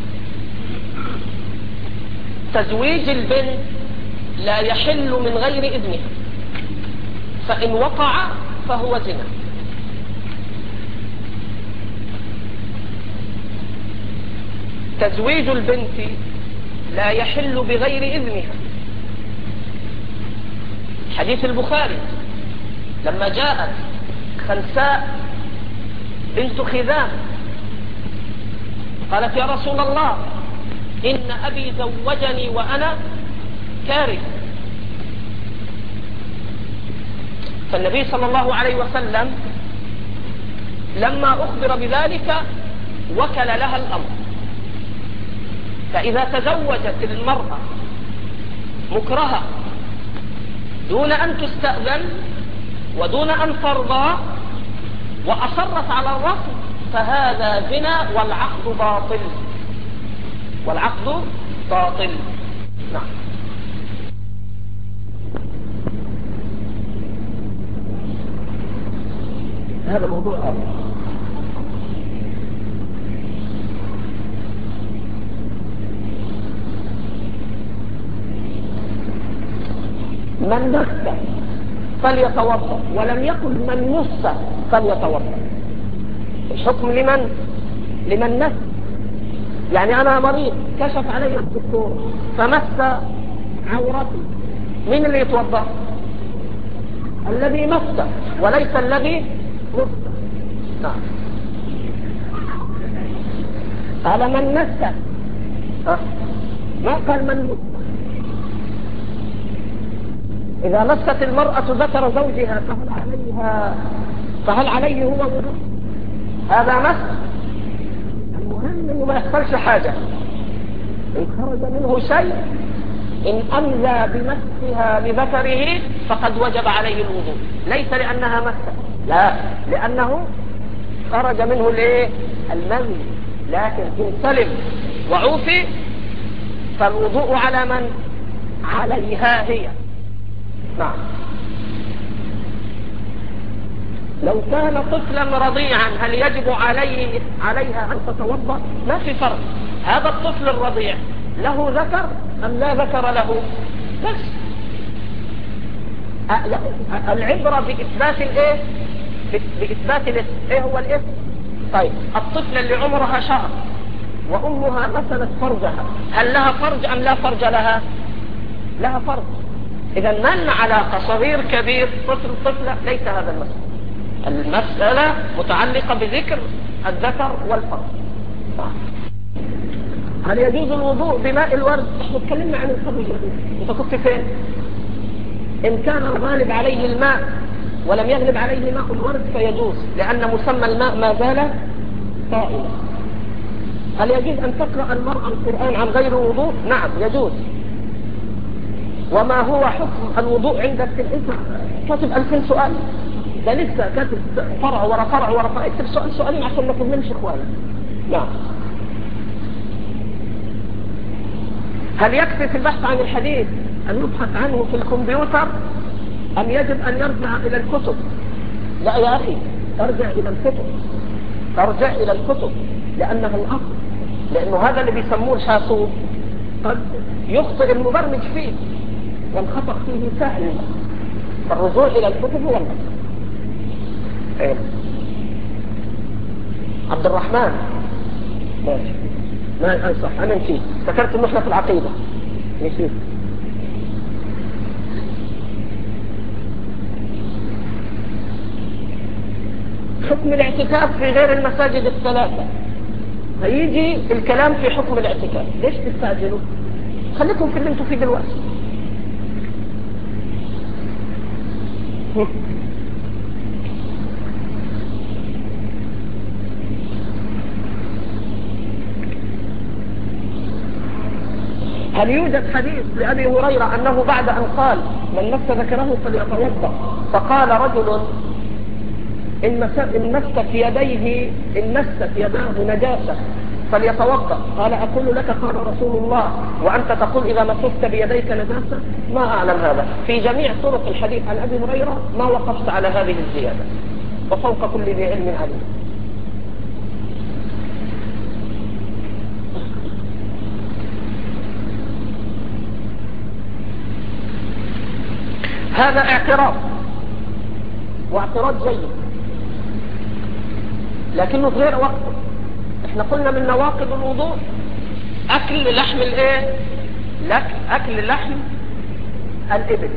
تزويج البنت لا يحل من غير إذنها، فإن وقع فهو زنا. تزويج البنت لا يحل بغير إذنها. حديث البخاري لما جاءت خنساء بنت خذام قالت يا رسول الله إن أبي زوجني وأنا كاره، فالنبي صلى الله عليه وسلم لما أخبر بذلك وكل لها الأمر. فإذا تزوجت المرأة مكرهة دون أن تستأذن ودون أن ترضى وأصرت على الرفض فهذا زنا والعقد باطل. والعقد باطل. نعم. هذا موضوع آخر. من نفس فليتوضا، ولم يقل من نص فليتوضا. الحكم لمن؟ لمن نفس. يعني أنا مريض كشف علي الدكتور فمس عورتي، مين اللي يتوضا؟ الذي مس وليس الذي مس. نعم. على من مس ها؟ ما قال من مس. إذا مست المرأة ذكر زوجها فهل عليها فهل عليه هو وضوء؟ هذا مس. المهم إنه ما يحصلش حاجة. إن خرج منه شيء، إن أمزى بمسها بذكره فقد وجب عليه الوضوء، ليس لأنها مست، لا، لأنه خرج منه الايه؟ المني. لكن إن سلم وعوفي فالوضوء على من؟ عليها هي. نعم. لو كان طفلا رضيعا هل يجب عليه عليها أن تتوضأ؟ ما في فرق. هذا الطفل الرضيع له ذكر أم لا ذكر له؟ بس العبرة بإثبات الإيه؟ بإثبات الاسم. إيه هو الاسم؟ طيب الطفل اللي عمرها شهر وأمها مثلت فرجها، هل لها فرج أم لا فرج لها؟ لها فرج. إذا من علاقة صغير كبير طفل طفلة؟ ليس هذا المسألة. المسألة متعلقة بذكر الذكر والفرج. هل يجوز الوضوء بماء الورد؟ احنا اتكلمنا عن الفرج. انت كنت فين؟ إن كان الغالب عليه الماء ولم يغلب عليه ماء الورد فيجوز، لأن مسمى الماء ما زال طائلا. هل يجوز أن تقرأ المرأة القرآن عن غير وضوء؟ نعم يجوز. وما هو حكم الوضوء عندك؟ انت كاتب ألفين سؤال، ده لسه كاتب فرع ورا فرع ورا فرع، اكتب سؤال سؤالين عشان ما نكملش اخوانا. نعم. هل يكفي في البحث عن الحديث أن يبحث عنه في الكمبيوتر أم يجب أن يرجع إلى الكتب؟ لا يا أخي، ارجع إلى الكتب، ارجع إلى الكتب لأنها الأصل. لأنه هذا اللي بيسموه الحاسوب قد يخطئ المبرمج فيه والخطأ فيه سهل، فالرجوع إلى الكتب هو الأصل. إيه. عبد الرحمن ماشي. ما أي صح، أنا نسيت، فكرت إنه إحنا في العقيدة نسيت. حكم الاعتكاف في غير المساجد الثلاثة. هيجي الكلام في حكم الاعتكاف. ليش تستعجلوا؟ خليكم في اللي انتوا فيه دلوقتي. هل يوجد حديث لأبي هريرة أنه بعد أن قال من مس ذكره فليتوضأ فقال رجل إن مست يديه إن مست يداه نجاسة فليتوضأ؟ قال أقول لك قال رسول الله وأنت تقول إذا مسست بيديك نجاسة؟ ما أعلم هذا. في جميع طرق الحديث عن أبي هريرة ما وقفت على هذه الزيادة، وفوق كل ذي علم عليم. هذا اعتراض، واعتراض جيد، لكنه غير وقته. احنا قلنا من نواقض الوضوء اكل لحم الايه؟ لك اكل لحم الابل.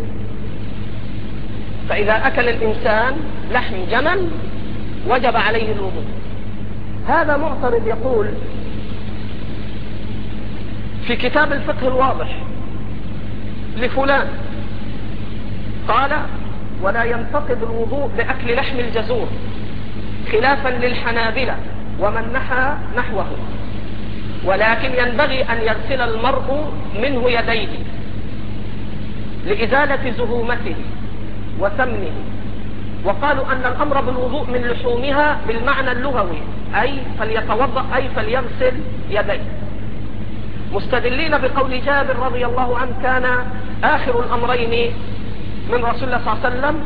فاذا اكل الانسان لحم جمل وجب عليه الوضوء. هذا معترض يقول في كتاب الفقه الواضح لفلان قال ولا ينتقض الوضوء بأكل لحم الجزور خلافا للحنابلة ومن نحى نحوه، ولكن ينبغي أن يغسل المرء منه يديه لإزالة زهومته وسمنه. وقالوا أن الأمر بالوضوء من لحومها بالمعنى اللغوي، أي فليتوضأ أي فليغسل يديه، مستدلين بقول جابر رضي الله عنه كان آخر الأمرين من رسول الله صلى الله عليه وسلم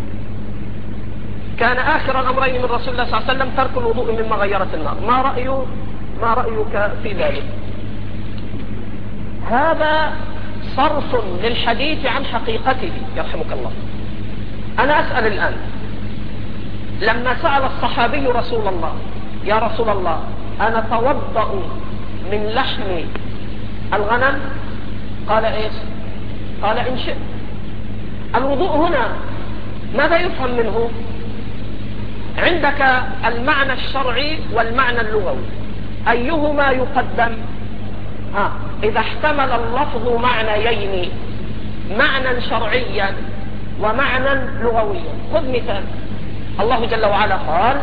كان آخر الأمرين من رسول الله صلى الله عليه وسلم ترك الوضوء مما غيرت النار. ما رأي ما رأيك في ذلك؟ هذا صرف للحديث عن حقيقته يرحمك الله. أنا أسأل الآن، لما سأل الصحابي رسول الله يا رسول الله أنا توضأ من لحم الغنم؟ قال إيش؟ قال إن شئت. الوضوء هنا ماذا يفهم منه؟ عندك المعنى الشرعي والمعنى اللغوي، أيهما يقدم؟ ها إذا احتمل اللفظ معنيين، معنى شرعيا ومعنى لغويا. خذ مثال، الله جل وعلا قال: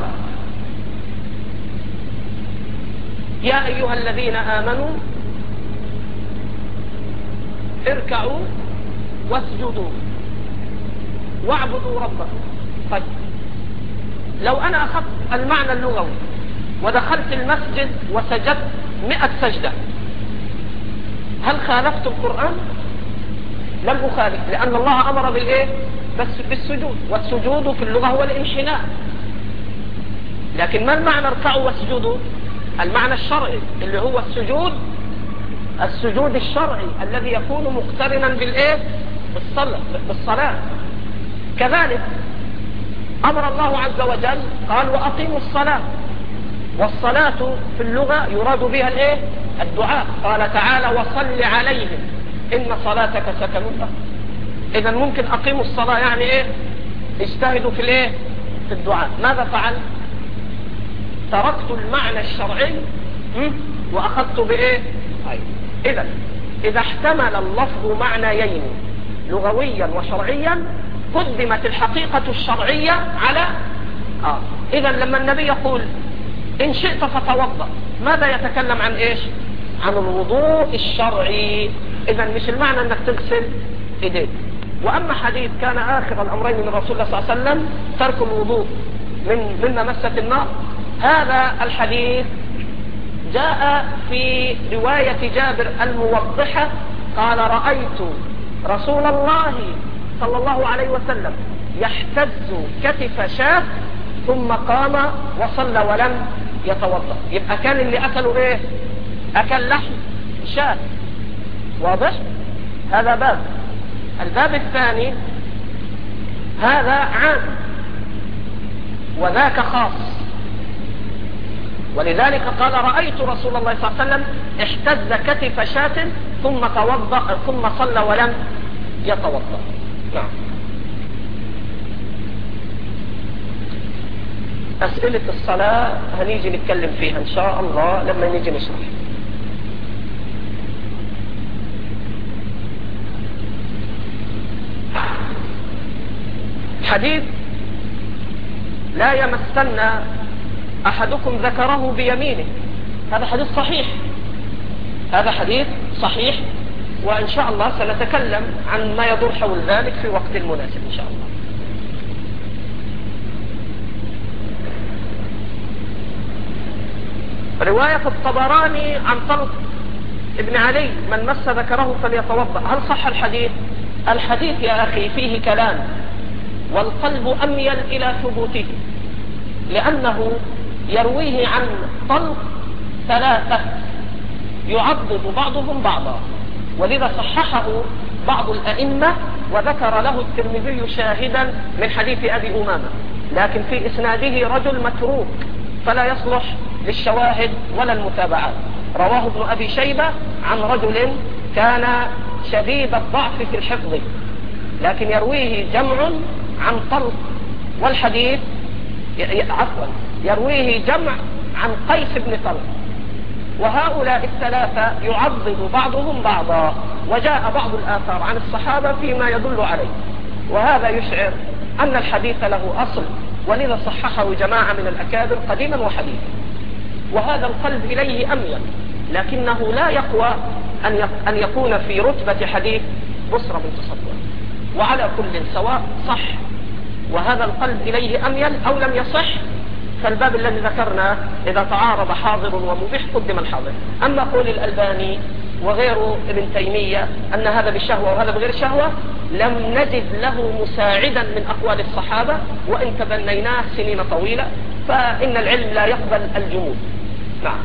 يا أيها الذين آمنوا اركعوا واسجدوا واعبدوا ربكم. طيب لو أنا أخذت المعنى اللغوي ودخلت المسجد وسجدت مئة سجدة، هل خالفت القرآن؟ لم أخالف، لأن الله أمر بالإيه؟ بس بالسجود، والسجود في اللغة هو الانحناء. لكن ما المعنى اركعوا واسجدوا؟ المعنى الشرعي اللي هو السجود، السجود الشرعي الذي يكون مقترنا بالإيه؟ بالصلاة بالصلاة. كذلك أمر الله عز وجل قال: وأقيموا الصلاة، والصلاة في اللغة يراد بها الإيه؟ الدعاء. قال تعالى: وصل عليهم إن صلاتك سكن لهم. إذا ممكن أقيموا الصلاة يعني إيه؟ اجتهدوا في الإيه؟ في الدعاء. ماذا فعل؟ تركت المعنى الشرعي وأخذت بإيه؟ إذا إذا احتمل اللفظ معنيين لغويا وشرعيا قدمت الحقيقة الشرعية على آه. إذا لما النبي يقول: إن شئت فتوضأ، ماذا يتكلم عن إيش؟ عن الوضوء الشرعي. إذا مش المعنى أنك تغسل إيديك. وأما حديث كان آخر الأمرين من رسول الله صلى الله عليه وسلم ترك الوضوء من مما مست النار، هذا الحديث جاء في رواية جابر الموضحة، قال: رأيت رسول الله صلى الله عليه وسلم يحتز كتف شاة ثم قام وصلى ولم يتوضأ. يبقى كان اللي أكلوا إيه؟ أكل لحم شاة. واضح؟ هذا باب. الباب الثاني هذا عام وذاك خاص، ولذلك قال: رأيت رسول الله صلى الله عليه وسلم احتز كتف شاة ثم توضأ ثم صلى ولم يتوضأ. نعم. أسئلة الصلاة هنيجي نتكلم فيها إن شاء الله لما نيجي نشرح. حديث: لا يمسن أحدكم ذكره بيمينه، هذا حديث صحيح، هذا حديث صحيح، وإن شاء الله سنتكلم عن ما يدور حول ذلك في وقت مناسب إن شاء الله. رواية الطبراني عن طلق ابن علي: من مس ذكره فليتوضأ. هل صح الحديث؟ الحديث يا أخي فيه كلام، والقلب أميل إلى ثبوته، لأنه يرويه عن طلق ثلاثة يعضد بعضهم بعضا، ولذا صححه بعض الأئمة وذكر له الترمذي شاهدا من حديث أبي أمامة، لكن في إسناده رجل متروك فلا يصلح للشواهد ولا المتابعات. رواه ابن أبي شيبة عن رجل كان شديد الضعف في الحفظ، لكن يرويه جمع عن طلق، والحديث عفوا يرويه جمع عن قيس بن طلق، وهؤلاء الثلاثة يعضد بعضهم بعضا، وجاء بعض الآثار عن الصحابة فيما يدل عليه، وهذا يشعر أن الحديث له أصل، ولذا صححه جماعة من الأكابر قديما وحديثا. وهذا القلب إليه أميل، لكنه لا يقوى أن يكون في رتبة حديث بصرة بنت صفوان. وعلى كل سواء صح وهذا القلب إليه أميل أو لم يصح، فالباب الذي ذكرنا إذا تعارض حاضر ومبيح قدم الحاضر. أما قول الألباني وغيره ابن تيمية أن هذا بالشهوة وهذا بغير شهوة، لم نجد له مساعدا من أقوال الصحابة، وإن تبنيناه سنين طويلة، فإن العلم لا يقبل الجمود. نعم.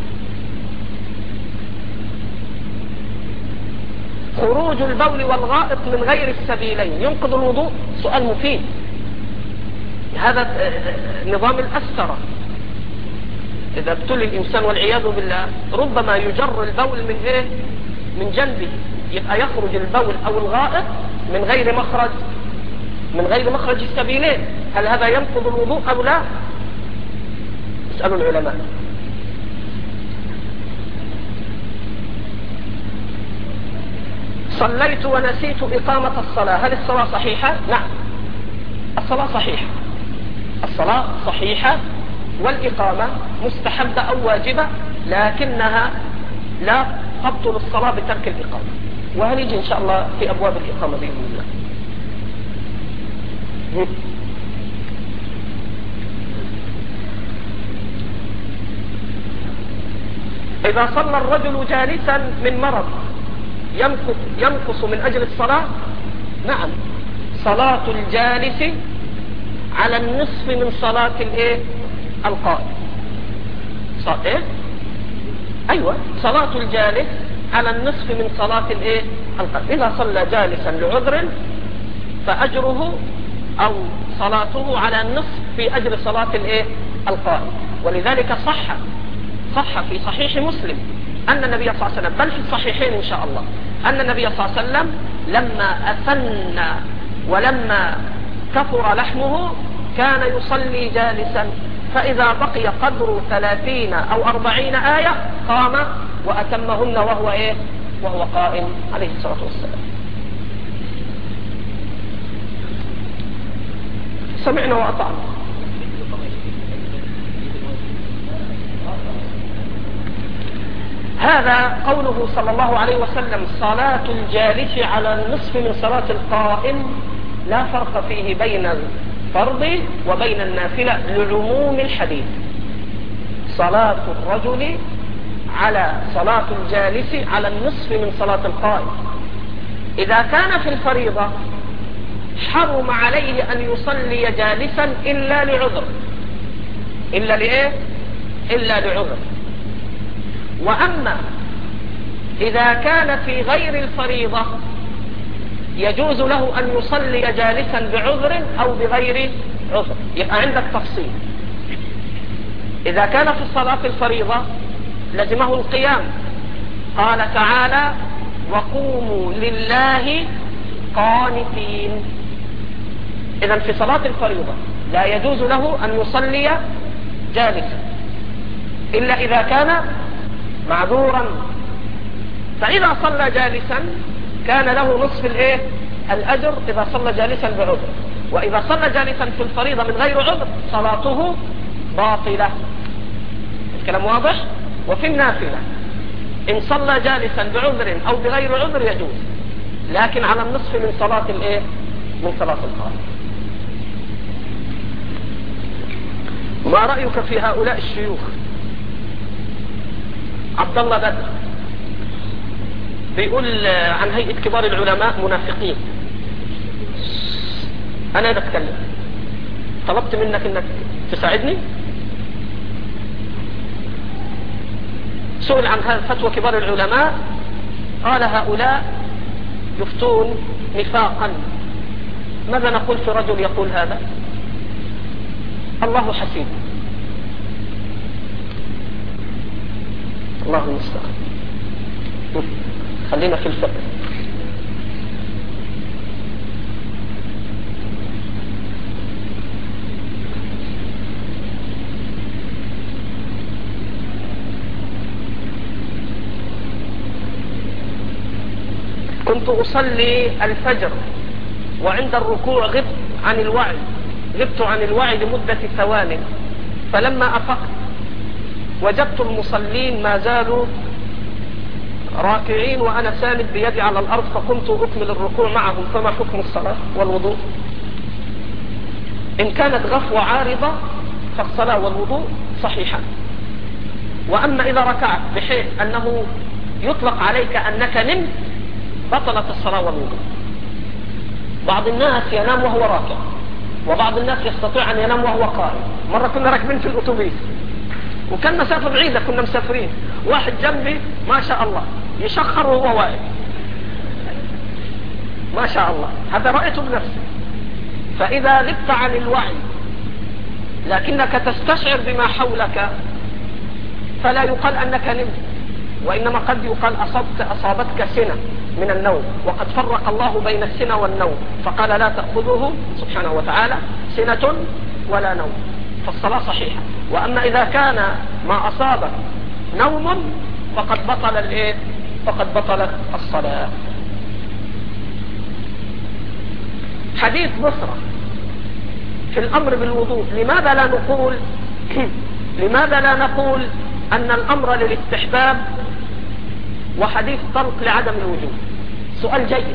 خروج البول والغائط من غير السبيلين ينقض الوضوء؟ سؤال مفيد. هذا نظام الأسرة، إذا ابتلي الإنسان والعياذ بالله ربما يجر البول من إيه؟ من جنبه، يبقى يخرج البول أو الغائط من غير مخرج من غير مخرج السبيلين. هل هذا ينقض الوضوء أو لا؟ اسألوا العلماء. صليت ونسيت إقامة الصلاة، هل الصلاة صحيحة؟ نعم، الصلاة صحيحة، الصلاة صحيحة، والإقامة مستحبة أو واجبة، لكنها لا تبطل الصلاة بترك الإقامة، وهنيجي إن شاء الله في أبواب الإقامة بإذن الله. إذا صلى الرجل جالسا من مرض ينقص من أجل الصلاة، نعم، صلاة الجالس على النصف من صلاة الايه القائم. صلاة ايه ايوه صلاة الجالس على النصف من صلاة الايه القائم. اذا صلى جالسا لعذر فاجره او صلاته على النصف في اجر صلاة الايه القائم. ولذلك صح صح في صحيح مسلم ان النبي صلى الله عليه وسلم، بل في الصحيحين ان شاء الله، ان النبي صلى الله عليه وسلم لما اثن ولما كثر لحمه كان يصلي جالسا، فإذا بقي قدر ثلاثين أو أربعين آية قام وأتمهن وهو إيه وهو قائم عليه الصلاة والسلام. سمعنا وأطعنا. هذا قوله صلى الله عليه وسلم صلاة الجالس على النصف من صلاة القائم، لا فرق فيه بين الفرض وبين النافلة لعموم الحديث. صلاة الرجل على صلاة الجالس على النصف من صلاة القائم. إذا كان في الفريضة حرم عليه أن يصلي جالسا إلا لعذر، إلا لإيه؟ إلا لعذر. وأما إذا كان في غير الفريضة يجوز له أن يصلي جالسا بعذر أو بغير عذر. يبقى عندك تفصيل. إذا كان في الصلاة الفريضة لزمه القيام، قال تعالى وقوموا لله قانتين. إذن في صلاة الفريضة لا يجوز له أن يصلي جالسا إلا إذا كان معذورا، فإذا صلى جالسا كان له نصف الايه الأجر إذا صلى جالسا بعذر، وإذا صلى جالسا في الفريضة من غير عذر صلاته باطلة. الكلام واضح؟ وفي النافلة إن صلى جالسا بعذر أو بغير عذر يجوز، لكن على النصف من صلاة الايه من صلاة القائم. ما رأيك في هؤلاء الشيوخ؟ عبد الله بدر بيقول عن هيئة كبار العلماء منافقين. أنا بتكلم، طلبت منك إنك تساعدني. سئل عن فتوى كبار العلماء قال هؤلاء يفتون نفاقا. ماذا نقول في رجل يقول هذا؟ الله حسيب، الله المستعان. خلينا في الفقه. كنت أصلي الفجر وعند الركوع غبت عن الوعي غبت عن الوعي لمدة ثوان، فلما أفقت وجدت المصلين ما زالوا راكعين وأنا ساند بيدي على الأرض، فقمت أكمل الركوع معهم، فما حكم الصلاة والوضوء؟ إن كانت غفوة عارضة فالصلاة والوضوء صحيحة. وأما إذا ركعت بحيث أنه يطلق عليك أنك نمت بطلت الصلاة والوضوء. بعض الناس ينام وهو راكع، وبعض الناس يستطيع أن ينام وهو قائم. مرة كنا راكبين في الأتوبيس وكان مسافة بعيدة، كنا مسافرين، واحد جنبي ما شاء الله يشخر وهو واقف ما شاء الله، هذا رأيته بنفسي. فإذا غبت عن الوعي لكنك تستشعر بما حولك فلا يقال أنك نمت، وإنما قد يقال أصبت أصابتك سنة من النوم، وقد فرق الله بين السنة والنوم فقال لا تأخذه سبحانه وتعالى سنة ولا نوم، فالصلاة صحيحة. وأما إذا كان ما أصابك نوم فقد بطل الإيه؟ فقد بطلت الصلاة. حديث بصرة في الأمر بالوضوء، لماذا لا نقول لماذا لا نقول أن الأمر للاستحباب وحديث طلق لعدم الوجوب؟ سؤال جيد.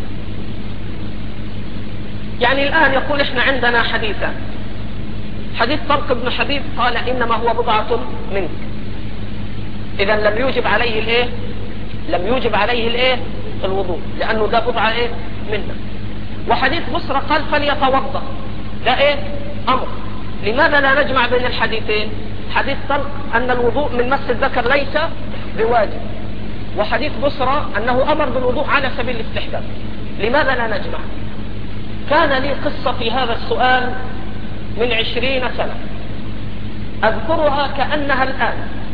يعني الآن يقول إحنا عندنا حديثا، حديث طلق بن حبيب قال إنما هو بضعة منك، إذا لم يوجب عليه الإيه؟ لم يوجب عليه الإيه؟ الوضوء، لأنه ده بضعة إيه؟ منه. وحديث بصرة قال فليتوضأ، ده إيه؟ أمر. لماذا لا نجمع بين الحديثين؟ حديث طلق أن الوضوء من مس الذكر ليس بواجب، وحديث بصرة أنه أمر بالوضوء على سبيل الاستحباب. لماذا لا نجمع؟ كان لي قصة في هذا السؤال من عشرين سنة أذكرها كأنها الآن.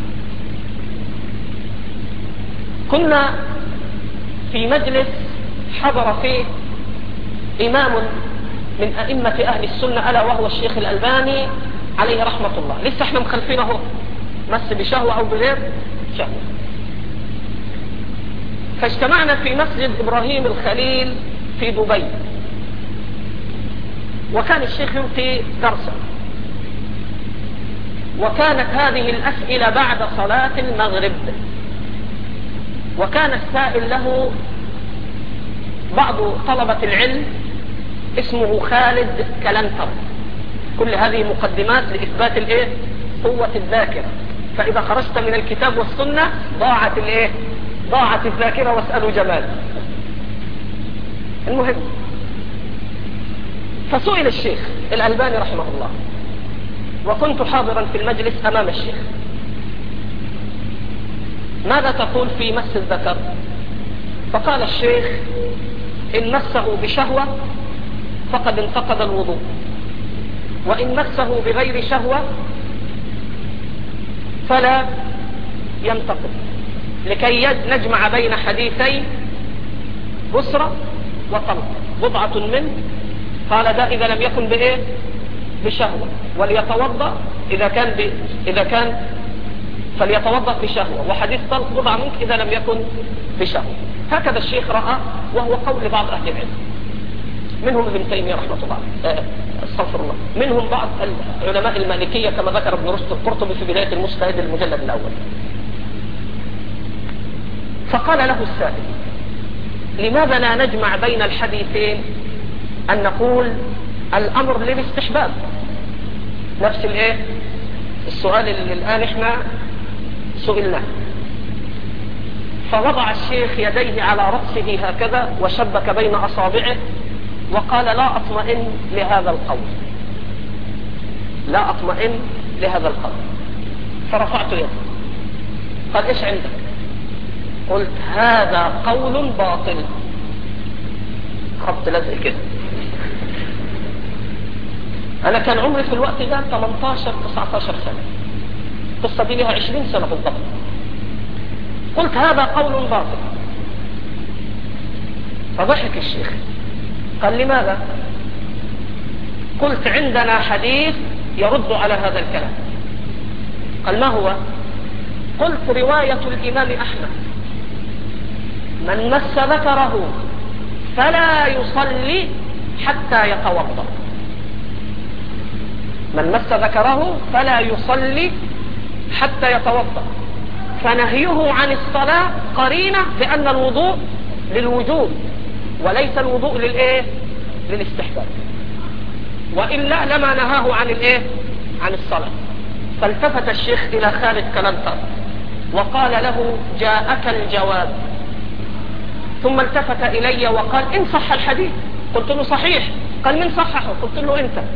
كنا في مجلس حضر فيه إمام من أئمة أهل السنة ألا وهو الشيخ الألباني عليه رحمة الله، لسه احنا مخلفينه مس بشهوة أو بغير شهوة. فاجتمعنا في مسجد إبراهيم الخليل في دبي، وكان الشيخ يلقي درسا، وكانت هذه الأسئلة بعد صلاة المغرب، وكان السائل له بعض طلبة العلم اسمه خالد كلنتر. كل هذه مقدمات لإثبات الإيه؟ قوة الذاكرة، فإذا خرجت من الكتاب والسنة ضاعت الإيه؟ ضاعت الذاكرة، واسألوا جمال. المهم، فسئل الشيخ الألباني رحمه الله، وكنت حاضرا في المجلس أمام الشيخ: ماذا تقول في مس الذكر؟ فقال الشيخ: إن مسه بشهوة فقد انتقض الوضوء، وإن مسه بغير شهوة فلا ينتقض، لكي نجمع بين حديثي بصرة وطلق، بضعة منه. قال ده إذا لم يكن بإيه؟ بشهوة، وليتوضأ إذا كان ب... إذا كان فليتوضأ بشهوة، وحديث طلق بضعة منك إذا لم يكن بشهوة. هكذا الشيخ رأى، وهو قول بعض أهل العلم، منهم ابن تيمية رحمة الله استغفر الله، منهم بعض العلماء المالكية كما ذكر ابن رشد القرطبي في بداية المجتهد المجلد الأول. فقال له السائل: لماذا لا نجمع بين الحديثين، أن نقول الأمر للاستحباب؟ نفس الايه السؤال اللي الآن احنا سئلناه. فوضع الشيخ يديه على رأسه هكذا وشبك بين أصابعه وقال: لا أطمئن لهذا القول، لا أطمئن لهذا القول. فرفعت يدي، قال: إيش عندك؟ قلت: هذا قول باطل. خبط لزق كده. أنا كان عمري في الوقت ده ثمانية عشر تسعة عشر سنة، قصة دي لها عشرين سنة بالضبط. قلت: هذا قول باطل. فضحك الشيخ، قال: لماذا؟ قلت: عندنا حديث يرد على هذا الكلام. قال: ما هو؟ قلت: رواية الإمام أحمد: من مس ذكره فلا يصلي حتى يتوضأ. من مس ذكره فلا يصلي حتى يتوضأ، فنهيه عن الصلاة قرينة بأن الوضوء للوجوب وليس الوضوء للإيه؟ للاستحباب، وإلا لما نهاه عن الإيه؟ عن الصلاة. فالتفت الشيخ إلى خالد كلنتر وقال له: جاءك الجواب. ثم التفت إلي وقال: إن صح الحديث. قلت له: صحيح. قال: من صححه؟ قلت له: أنت.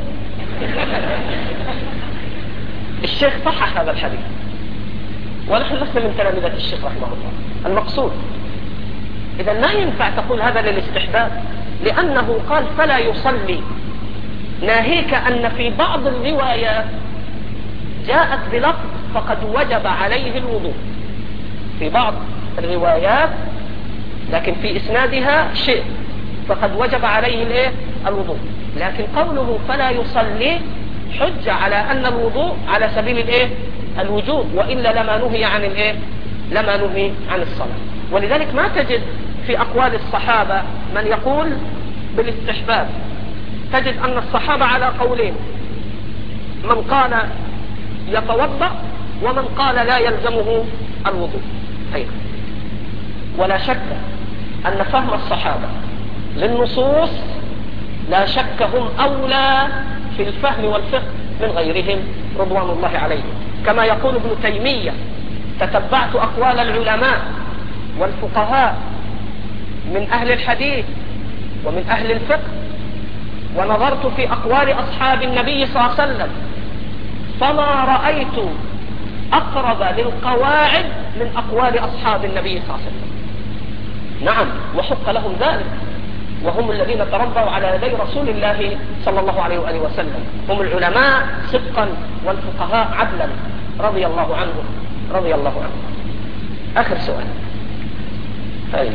الشيخ صحح هذا الحديث، ونحن لسنا من تلامذة الشيخ رحمه الله. المقصود إذا لا ينفع تقول هذا للاستحباب، لأنه قال فلا يصلي، ناهيك أن في بعض الروايات جاءت بلفظ فقد وجب عليه الوضوء، في بعض الروايات لكن في إسنادها شيء فقد وجب عليه الايه؟ الوضوء. لكن قوله فلا يصلي حجة على أن الوضوء على سبيل الايه؟ الوجوب، وإلا لما نهي عن الايه؟ لما نهي عن الصلاة. ولذلك ما تجد في أقوال الصحابة من يقول بالاستحباب، تجد أن الصحابة على قولين، من قال يتوضأ ومن قال لا يلزمه الوضوء. أيضا ولا شك أن فهم الصحابة للنصوص لا شك هم أولى في الفهم والفقه من غيرهم رضوان الله عليهم. كما يقول ابن تيمية: تتبعت أقوال العلماء والفقهاء من أهل الحديث ومن أهل الفقه، ونظرت في أقوال أصحاب النبي صلى الله عليه وسلم، فما رأيت أقرب للقواعد من أقوال أصحاب النبي صلى الله عليه وسلم. نعم، وحق لهم ذلك، وهم الذين تربوا على يدي رسول الله صلى الله عليه وآله وسلم، هم العلماء صدقا والفقهاء عدلا رضي الله عنهم رضي الله عنهم. آخر سؤال. أين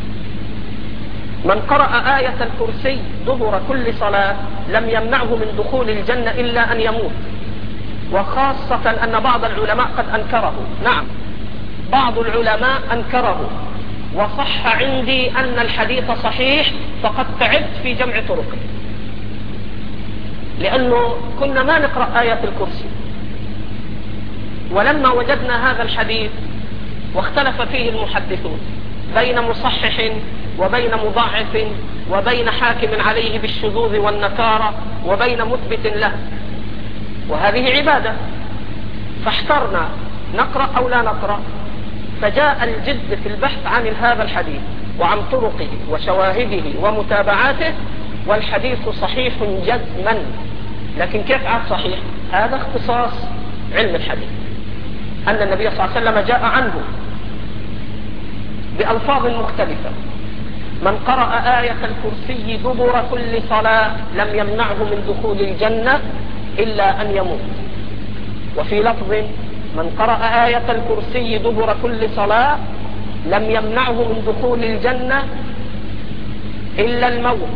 من قرأ آية الكرسي دبر كل صلاة لم يمنعه من دخول الجنة إلا أن يموت، وخاصة أن بعض العلماء قد أنكره. نعم، بعض العلماء أنكره، وصح عندي أن الحديث صحيح، فقد تعبت في جمع طرقه، لأنه كنا ما نقرأ آية الكرسي، ولما وجدنا هذا الحديث واختلف فيه المحدثون بين مصحح وبين مضاعف وبين حاكم عليه بالشذوذ والنكارة وبين مثبت له، وهذه عبادة، فاحترنا نقرأ أو لا نقرأ. فجاء الجد في البحث عن هذا الحديث وعن طرقه وشواهده ومتابعاته، والحديث صحيح جزما. لكن كيف عاد صحيح؟ هذا اختصاص علم الحديث، أن النبي صلى الله عليه وسلم جاء عنه بألفاظ مختلفة: من قرأ آية الكرسي دبر كل صلاة لم يمنعه من دخول الجنة إلا أن يموت. وفي لفظ: من قرأ آية الكرسي دبر كل صلاة لم يمنعه من دخول الجنة إلا الموت.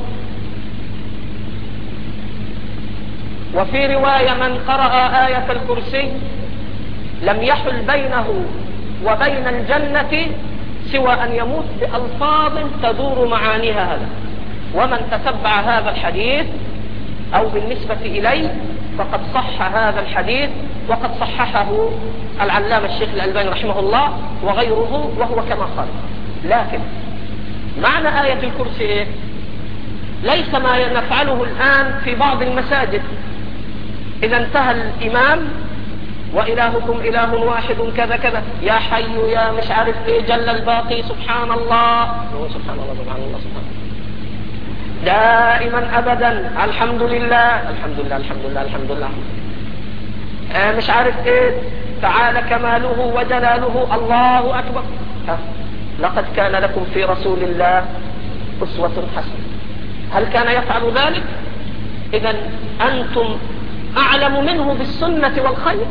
وفي رواية: من قرأ آية الكرسي لم يحل بينه وبين الجنة سوى أن يموت، بألفاظ تدور معانيها هذا. ومن تتبع هذا الحديث أو بالنسبة إليه فقد صح هذا الحديث، وقد صححه العلامة الشيخ الألباني رحمه الله وغيره، وهو كما قال. لكن معنى آية الكرسي إيه؟ ليس ما نفعله الآن في بعض المساجد، إذا انتهى الإمام وإلهكم إله واحد كذا كذا، يا حي يا مش عارف إيه جل الباقي سبحان الله سبحان الله سبحان الله سبحان الله دائما أبدا الحمد لله الحمد لله الحمد لله الحمد لله آه مش عارف إيه تعالى كماله وجلاله الله أكبر. لقد كان لكم في رسول الله أسوة حسنة. هل كان يفعل ذلك؟ إذن أنتم أعلم منه بالسنة والخير،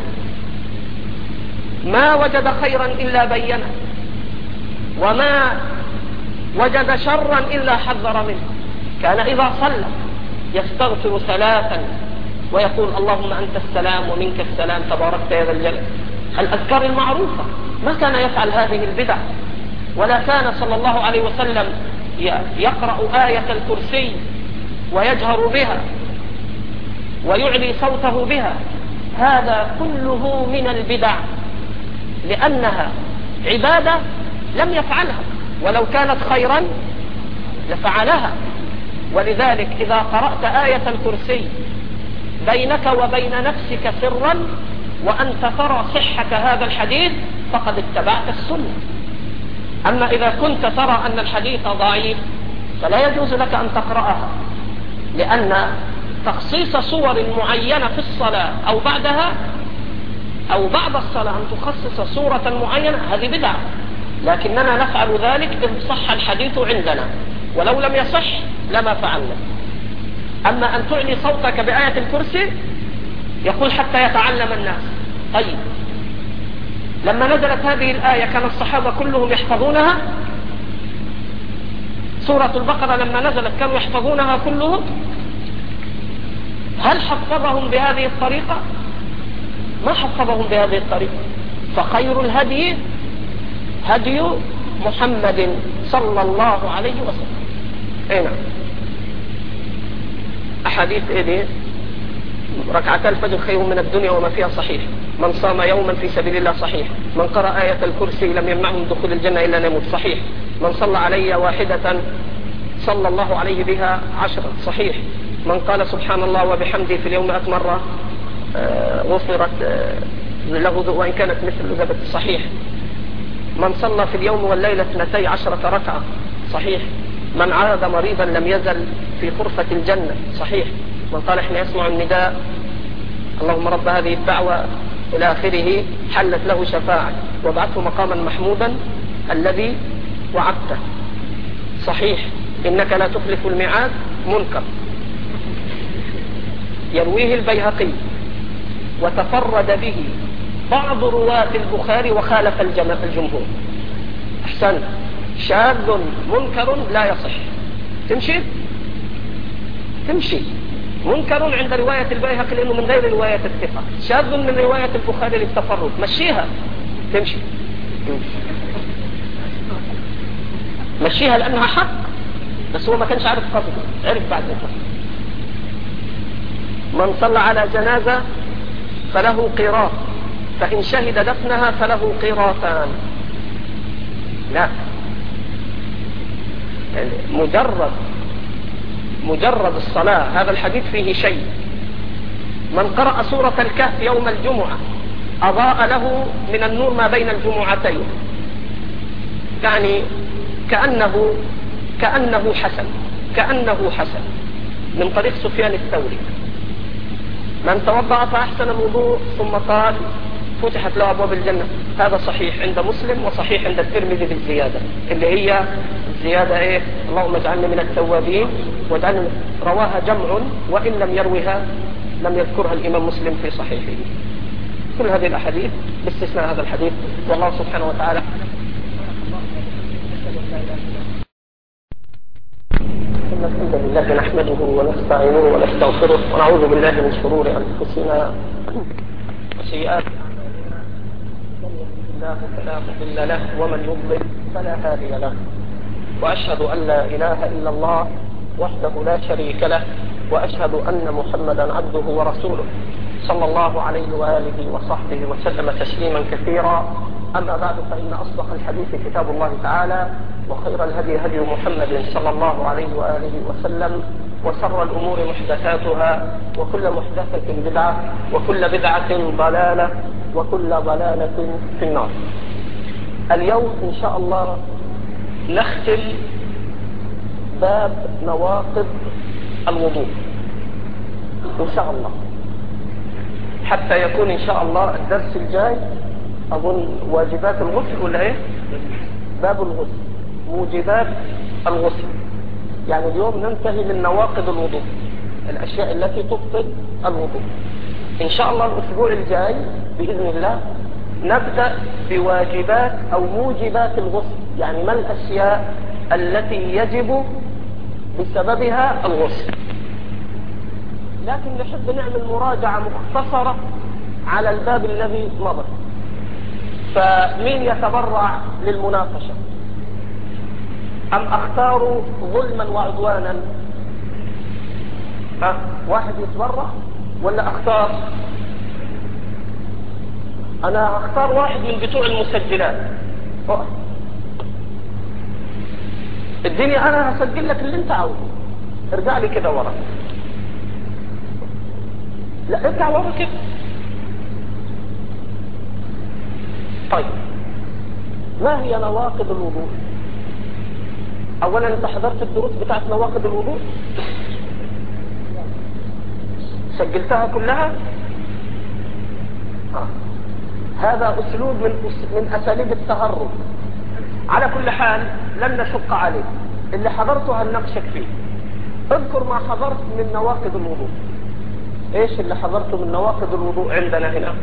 ما وجد خيرا إلا بينه، وما وجد شرا إلا حذر منه. كان إذا صلى يستغفر ثلاثا ويقول اللهم أنت السلام ومنك السلام تباركت يا ذا الجلال، الأذكار المعروفة. ما كان يفعل هذه البدع، ولا كان صلى الله عليه وسلم يقرأ آية الكرسي ويجهر بها ويعلي صوته بها. هذا كله من البدع، لأنها عبادة لم يفعلها، ولو كانت خيرا لفعلها. ولذلك إذا قرأت آية الكرسي بينك وبين نفسك سرا وأنت ترى صحة هذا الحديث فقد اتبعت السنة. أما إذا كنت ترى أن الحديث ضعيف فلا يجوز لك أن تقرأها، لأن تخصيص صور معينة في الصلاة أو بعدها أو بعد الصلاة أن تخصص صورة معينة هذه بدعة، لكننا نفعل ذلك إذ صح الحديث عندنا، ولو لم يصح لما فعلنا. أما أن تعلي صوتك بآية الكرسي يقول حتى يتعلم الناس. طيب لما نزلت هذه الآية كان الصحابة كلهم يحفظونها؟ سورة البقرة لما نزلت كانوا يحفظونها كلهم؟ هل حفظهم بهذه الطريقة؟ ما حفظهم بهذه الطريقة. فخير الهدي هدي محمد صلى الله عليه وسلم. اي نعم. أحاديث إيه دي؟ ركعتا الفجر خير من الدنيا وما فيها صحيح. من صام يوما في سبيل الله صحيح. من قرأ آية الكرسي لم يمنعه من دخول الجنة إلا نموت صحيح. من صلى علي واحدة صلى الله عليه بها عشرة صحيح. من قال سبحان الله وبحمده في اليوم مئة مرة غفرت له وإن كانت مثل ذبت صحيح. من صلى في اليوم والليلة اثنتي عشرة ركعة صحيح. من عاد مريضا لم يزل في غرفة الجنة صحيح. من قال حين يسمع النداء اللهم رب هذه الدعوة إلى آخره حلت له شفاعة وابعثه مقاما محمودا الذي وعدته صحيح. إنك لا تخلف الميعاد منكر. يرويه البيهقي وتفرد به بعض رواة البخاري وخالف الجمهور. أحسن. شاذ منكر لا يصح. تمشي تمشي منكر عند رواية البيهقي لأنه من غير رواية الثقة. شاذ من رواية البخاري للتفرد. مشيها تمشي مشيها لأنها حق بس هو ما كانش عارف قصده عرف بعد ذلك. من صلى على جنازة فله قيراط فإن شهد دفنها فله قيراطان. لا مجرد مجرد الصلاة هذا الحديث فيه شيء. من قرأ سورة الكهف يوم الجمعة أضاء له من النور ما بين الجمعتين يعني كأنه كأنه حسن كأنه حسن من طريق سفيان الثوري. من توضأ فأحسن الوضوء ثم قال فتحت له أبواب الجنة. هذا صحيح عند مسلم وصحيح عند الترمذي بالزيادة اللي هي الزيادة إيه؟ اللهم اجعلني من التوابين واجعلني. رواها جمع وإن لم يروها لم يذكرها الإمام مسلم في صحيحه. كل هذه الأحاديث باستثناء هذا الحديث والله سبحانه وتعالى. إن الحمد لله نحمده ونستعينه ونستغفره ونعوذ بالله من شرور أنفسنا وسيئات الله فلا مضل له ومن يضلل فلا هادي له. وأشهد أن لا إله إلا الله وحده لا شريك له وأشهد أن محمدا عبده ورسوله صلى الله عليه وآله وصحبه وسلم تسليما كثيرا. أما بعد فإن أصدق الحديث كتاب الله تعالى وخير الهدي هدي محمد صلى الله عليه وآله وسلم وشر الأمور محدثاتها وكل محدثة بدعة وكل بدعة ضلالة وكل ضلالة في النار. اليوم إن شاء الله نختم باب نواقض الوضوء إن شاء الله حتى يكون إن شاء الله الدرس الجاي أظن واجبات الغسل ولا إيه؟ باب الغسل موجبات الغسل. يعني اليوم ننتهي من نواقض الوضوء الأشياء التي تبطل الوضوء. إن شاء الله الأسبوع الجاي بإذن الله نبدأ بواجبات أو موجبات الغسل يعني ما الأشياء التي يجب بسببها الغسل. لكن نحب نعمل مراجعة مختصرة على الباب الذي مضى. فمين يتبرع للمناقشة أم أختار ظلما وعدوانا؟ ها واحد يتبرع ولا أختار؟ أنا أختار واحد من بتوع المسجلات. اديني أنا هسجل لك اللي أنت عاوزه. ارجع لي كده ورا. لا ارجع ورا كده. طيب ما هي نواقض الوضوء؟ أولا أنت حضرت الدروس بتاعت نواقض الوضوء؟ سجلتها كلها؟ آه. هذا أسلوب من من أساليب التهرب. على كل حال لن نشق عليك. اللي حضرته هنناقشك فيه. اذكر ما حضرت من نواقض الوضوء. ايش اللي حضرته من نواقض الوضوء عندنا هنا؟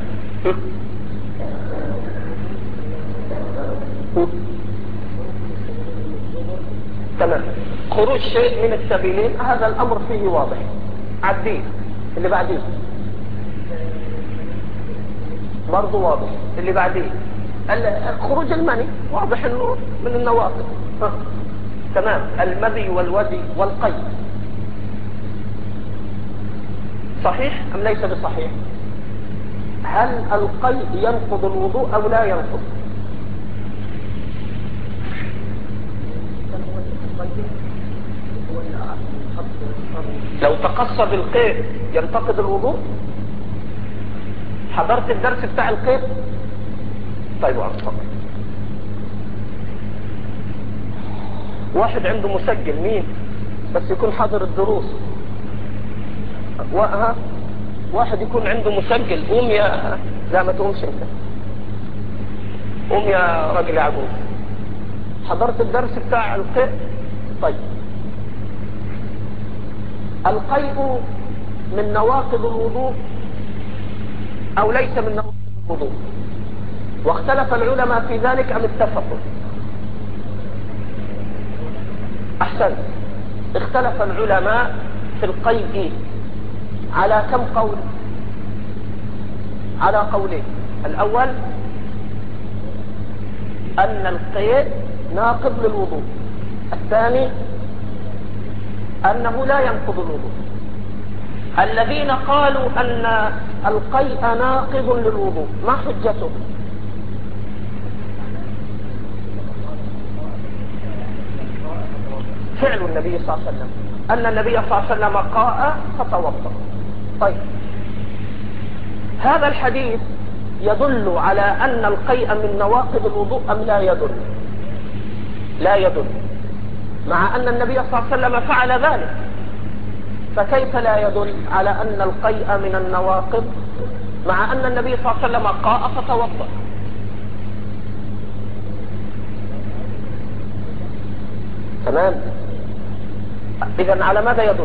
تمام. خروج شيء من السبيلين هذا الأمر فيه واضح. عديه اللي بعديه برضو واضح. اللي بعديه خروج المني واضح انه من النواقض. تمام. المذي والودي والقي صحيح أم ليس بصحيح؟ هل القيء ينقض الوضوء أو لا ينقض؟ لو تقصر بالقيء ينتقد الوضوء؟ حضرت الدرس بتاع القيء؟ طيب وأنفق. واحد عنده مسجل، مين؟ بس يكون حاضر الدروس. وها واحد يكون عنده مسجل، قوم يا لا ما تقومش انت، قوم يا راجل عجوز. حضرت الدرس بتاع القيء؟ طيب، القيء من نواقض الوضوء او ليس من نواقض الوضوء؟ واختلف العلماء في ذلك ام اتفقوا؟ احسن، اختلف العلماء في القيء على كم قول؟ على قولين. الاول ان القيء ناقض للوضوء، الثاني انه لا ينقض الوضوء. الذين قالوا ان القيء ناقض للوضوء ما حجتهم؟ فعل النبي صلى الله عليه وسلم، ان النبي صلى الله عليه وسلم قاء فتوضأ. طيب، هذا الحديث يدل على ان القيء من نواقض الوضوء ام لا يدل؟ لا يدل، مع ان النبي صلى الله عليه وسلم فعل ذلك، فكيف لا يدل على ان القيء من النواقض مع ان النبي صلى الله عليه وسلم قاء فتوضأ؟ تمام. اذا على ماذا يدل؟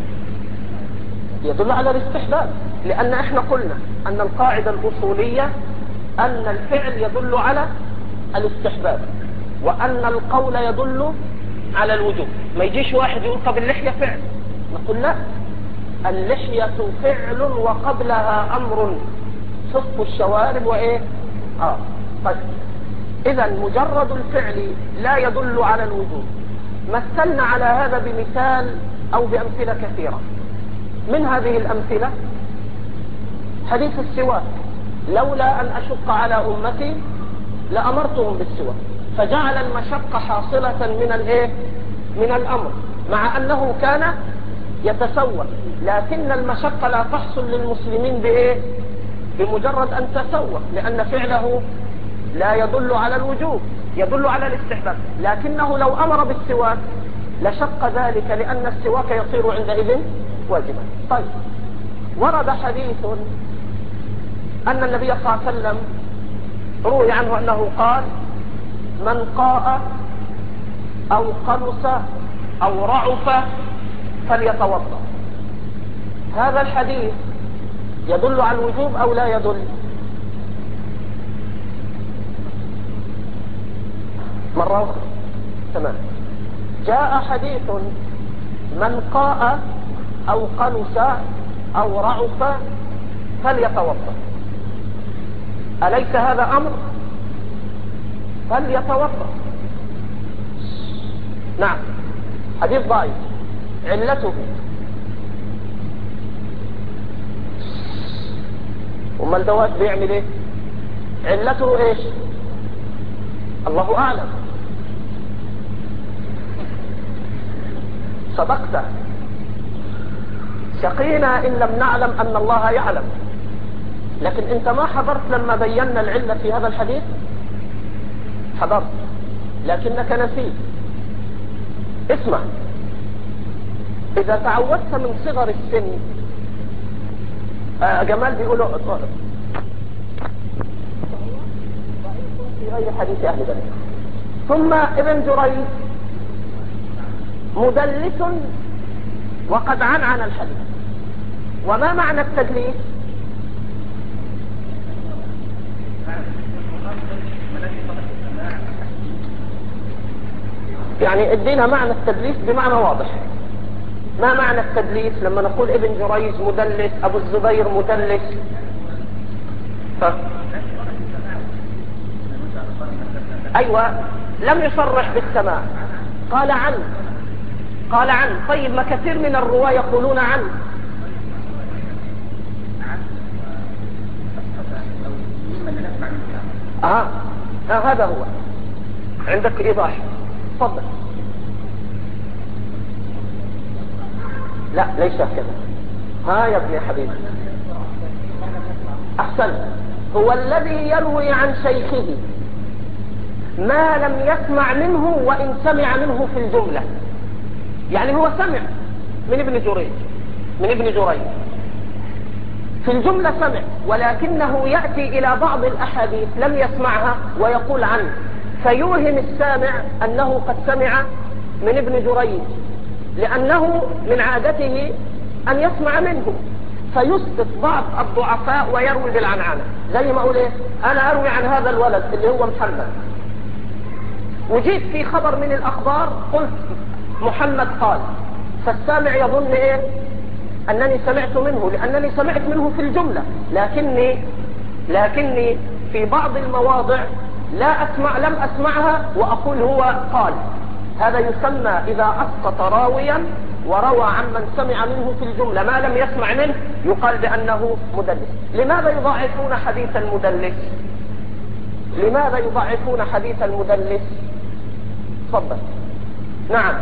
يدل على الاستحباب، لان احنا قلنا ان القاعدة الاصولية ان الفعل يدل على الاستحباب وان القول يدل على الوجوب. ما يجيش واحد يقول طب اللحية فعل، نقول لا، اللحية فعل وقبلها امر صف الشوارب وايه اه طيب، اذا مجرد الفعل لا يدل على الوجوب. مثلنا على هذا بمثال او بامثلة كثيرة. من هذه الامثلة حديث السواك، لولا ان اشق على امتي لامرتهم بالسواك، فجعل المشقة حاصلة من الايه من الامر، مع انه كان يتسوى، لكن المشقة لا تحصل للمسلمين بايه بمجرد ان تسوى، لان فعله لا يدل على الوجوب، يدل على الاستحباب، لكنه لو امر بالسواك لشق ذلك، لان السواك يصير عندئذ واجبا. طيب، ورد حديث ان النبي صلى الله عليه وسلم روي عنه انه قال: من قاء او قنص او رعف فليتوضا. هذا الحديث يدل على الوجوب او لا يدل؟ مرة أخرى. تمام. جاء حديث: من قاء أو قنص أو رعف فليتوضا. أليس هذا أمر؟ فليتوضا. نعم، حديث ضعيف. علته وما الدوات بيعمل ايه؟ علته ايش؟ الله أعلم. صدقت، شقينا إن لم نعلم أن الله يعلم. لكن أنت ما حضرت لما بينا العلة في هذا الحديث؟ حضرت لكنك نسيت. اسمع، إذا تعودت من صغر السن، آه جمال بيقولوا في غير حديث أهل بلد. ثم ابن جريج مدلس وقد عنعن الحديث. وما معنى التدليس؟ يعني ادينا معنى التدليس بمعنى واضح. ما معنى التدليس لما نقول ابن جريج مدلس، ابو الزبير مدلس؟ ف... ايوه، لم يصرح بالسماع، قال عن قال عن طيب، ما كثير من الرواة يقولون عن. اه, آه هذا هو. عندك ايضاح؟ تفضل. لا ليس كذا. ها يا ابني حبيبي، احسن. هو الذي يروي عن شيخه ما لم يسمع منه وان سمع منه في الجملة. يعني هو سمع من ابن جريج من ابن جريج في الجملة سمع، ولكنه يأتي إلى بعض الأحاديث لم يسمعها ويقول عنه، فيوهم السامع أنه قد سمع من ابن جريج، لأنه من عادته أن يسمع منه، فيسقط بعض الضعفاء ويروي بالعنعنة. زي ما أقول إيه، أنا أروي عن هذا الولد اللي هو محمد، وجيت في خبر من الأخبار قلت محمد قال، فالسامع يظن إيه أنني سمعت منه، لأنني سمعت منه في الجملة، لكني لكني في بعض المواضع لا أسمع لم أسمعها وأقول هو قال. هذا يسمى إذا أسقط راويا وروى عمن سمع منه في الجملة ما لم يسمع منه يقال بأنه مدلس. لماذا يضعفون حديث المدلس؟ لماذا يضعفون حديث المدلس؟ تفضل. نعم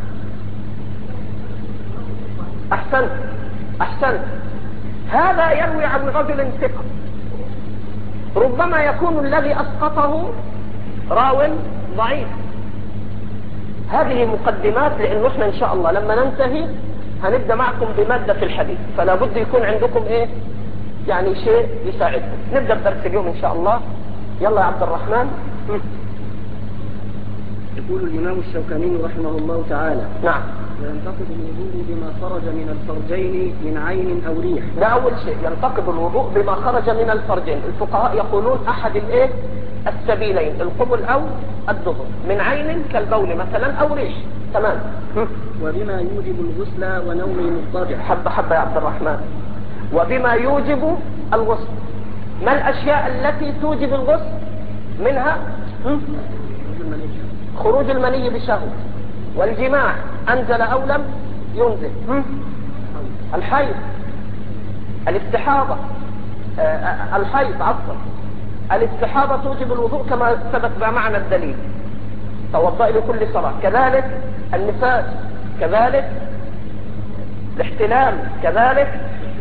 أحسنت أحسنت. هذا يروي عن رجل ثقة، ربما يكون الذي أسقطه راو ضعيف. هذه مقدمات، لأنه احنا إن شاء الله لما ننتهي هنبدأ معكم بمادة في الحديث، فلا بد يكون عندكم إيه يعني شيء يساعدكم. نبدأ بدرس اليوم إن شاء الله. يلا يا عبد الرحمن. يقول الإمام الشوكاني رحمه الله تعالى: نعم. وينتقد الوضوء بما خرج من الفرجين من عين أو ريح. ده أول شيء، ينتقد الوضوء بما خرج من الفرجين. الفقهاء يقولون أحد الإيه السبيلين، القبل أو الدبر، من عين كالبول مثلا أو ريح. تمام. وبما يوجب الغسل ونوم المضطجع. حبة حبة يا عبد الرحمن. وبما يوجب الغسل، ما الأشياء التي توجب الغسل؟ منها خروج المني بشهوة، والجماع أنزل أو لم ينزل، الحيض، الاستحاضة، آه الحيض عفوا الاستحاضة توجب الوضوء كما ثبت بمعنى الدليل، توضأ لكل صلاة. كذلك النفاس، كذلك الاحتلام، كذلك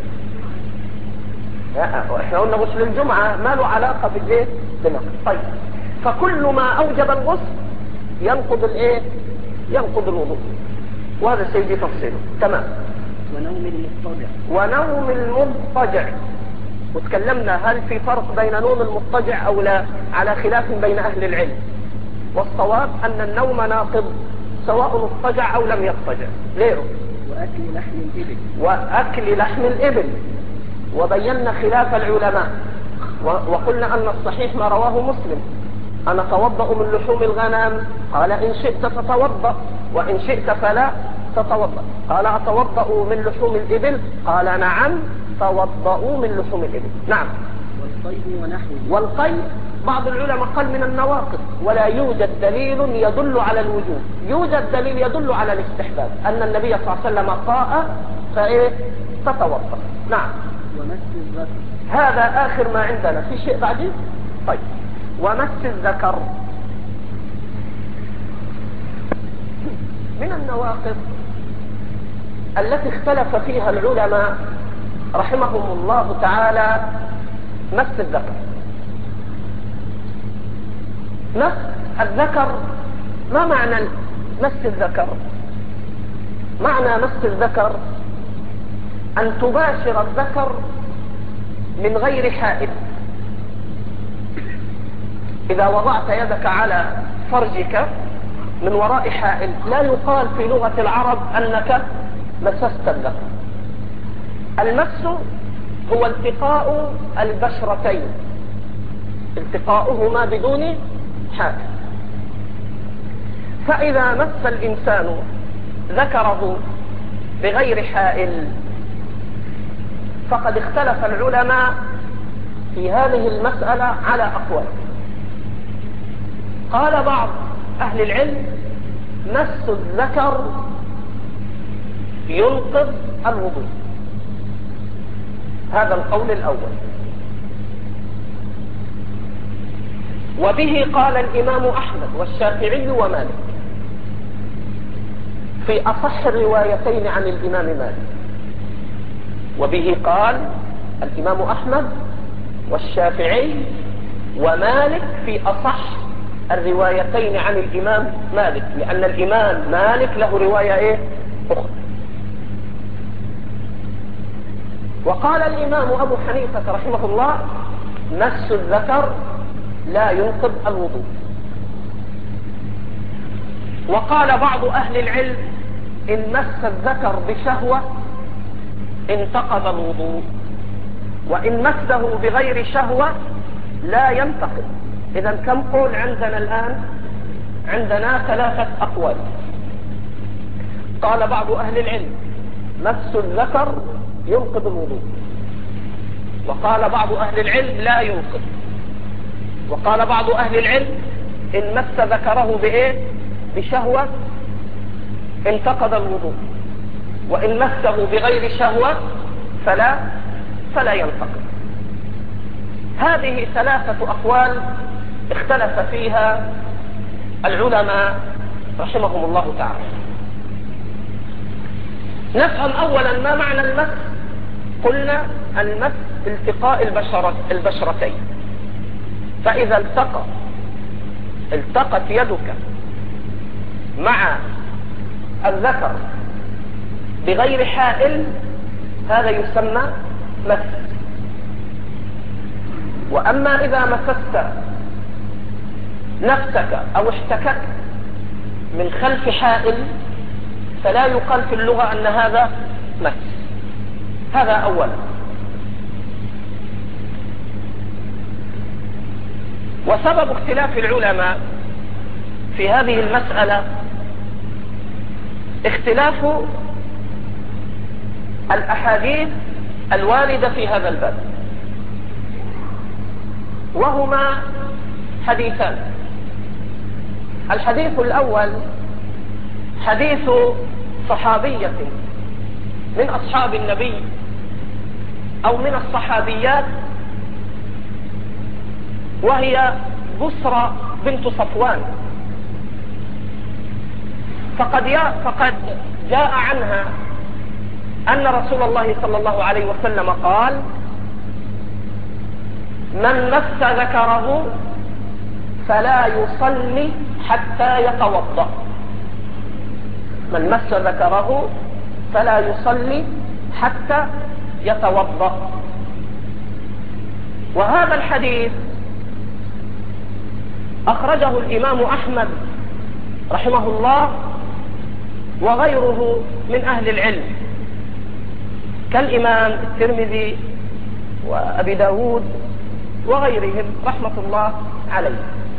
احنا قلنا غسل الجمعة ما له علاقة بالايه بالنقل. طيب، فكل ما أوجب الغسل ينقض الايه ينقض الوضوء، وهذا سيدي تفصيله. تمام. ونوم المضطجع. ونوم المضطجع، وتكلمنا هل في فرق بين نوم المضطجع او لا، على خلاف بين اهل العلم، والصواب ان النوم ناقض سواء اضطجع او لم يضطجع. ليه؟ واكل لحم الابل. واكل لحم الابل، وبينا خلاف العلماء، وقلنا ان الصحيح ما رواه مسلم: أنا أتوضأ من لحوم الغنم، قال إن شئت فتوضأ وإن شئت فلا تتوضأ. قال أتوضأ من لحوم الإبل، قال نعم توضأوا من لحوم الإبل. نعم. والقيء ونحوه. والقيء بعض العلماء قال من النواقض، ولا يوجد دليل يدل على الوجوب، يوجد دليل يدل على الاستحباب، أن النبي صلى الله عليه وسلم قاء فإيه فتوضأ. نعم. ومس الذكر. هذا آخر ما عندنا، في شيء بعدين؟ طيب. ومس الذكر من النواقض التي اختلف فيها العلماء رحمهم الله تعالى. مس الذكر، مس الذكر ما معنى مس الذكر؟ معنى مس الذكر أن تباشر الذكر من غير حائل. إذا وضعت يدك على فرجك من وراء حائل لا يقال في لغة العرب أنك مسست الذكر. المس هو التقاء البشرتين، التقاؤهما بدون حائل. فإذا مس الإنسان ذكره بغير حائل فقد اختلف العلماء في هذه المسألة على أقوال. قال بعض أهل العلم: مس الذكر ينقض الوضوء. هذا القول الأول. وبه قال الإمام أحمد والشافعي ومالك في أصح الروايتين عن الإمام مالك. وبه قال الإمام أحمد والشافعي ومالك في أصح الروايتين عن الإمام مالك، لأن الإمام مالك له رواية إيه؟ أخرى. وقال الإمام أبو حنيفة رحمه الله: مس الذكر لا ينقض الوضوء. وقال بعض أهل العلم: إن مس الذكر بشهوة انتقض الوضوء، وإن مسه بغير شهوة لا ينتقض. إذا كم قول عندنا الآن؟ عندنا ثلاثة أقوال. قال بعض أهل العلم: مس الذكر ينقض الوضوء. وقال بعض أهل العلم: لا ينقض. وقال بعض أهل العلم: إن مس ذكره بإيه؟ بشهوة انتقض الوضوء، وإن مسه بغير شهوة فلا فلا ينتقض. هذه ثلاثة أقوال اختلف فيها العلماء رحمهم الله تعالى. نفهم أولا ما معنى المس. قلنا المس التقاء البشرة البشرتين، فإذا التقى التقت يدك مع الذكر بغير حائل هذا يسمى مس. وأما إذا مسست نفسك أو احتكت من خلف حائل فلا يقال في اللغة أن هذا مس. هذا أولا. وسبب اختلاف العلماء في هذه المسألة اختلاف الأحاديث الواردة في هذا الباب، وهما حديثان. الحديث الأول حديث صحابية من أصحاب النبي أو من الصحابيات، وهي بسرى بنت صفوان. فقد فقد جاء عنها أن رسول الله صلى الله عليه وسلم قال: من مس ذكره فلا يصلي حتى يتوضأ. من مس ذكره فلا يصلي حتى يتوضأ. وهذا الحديث أخرجه الإمام أحمد رحمه الله وغيره من أهل العلم كالإمام الترمذي وأبي داود وغيرهم رحمة الله عليه.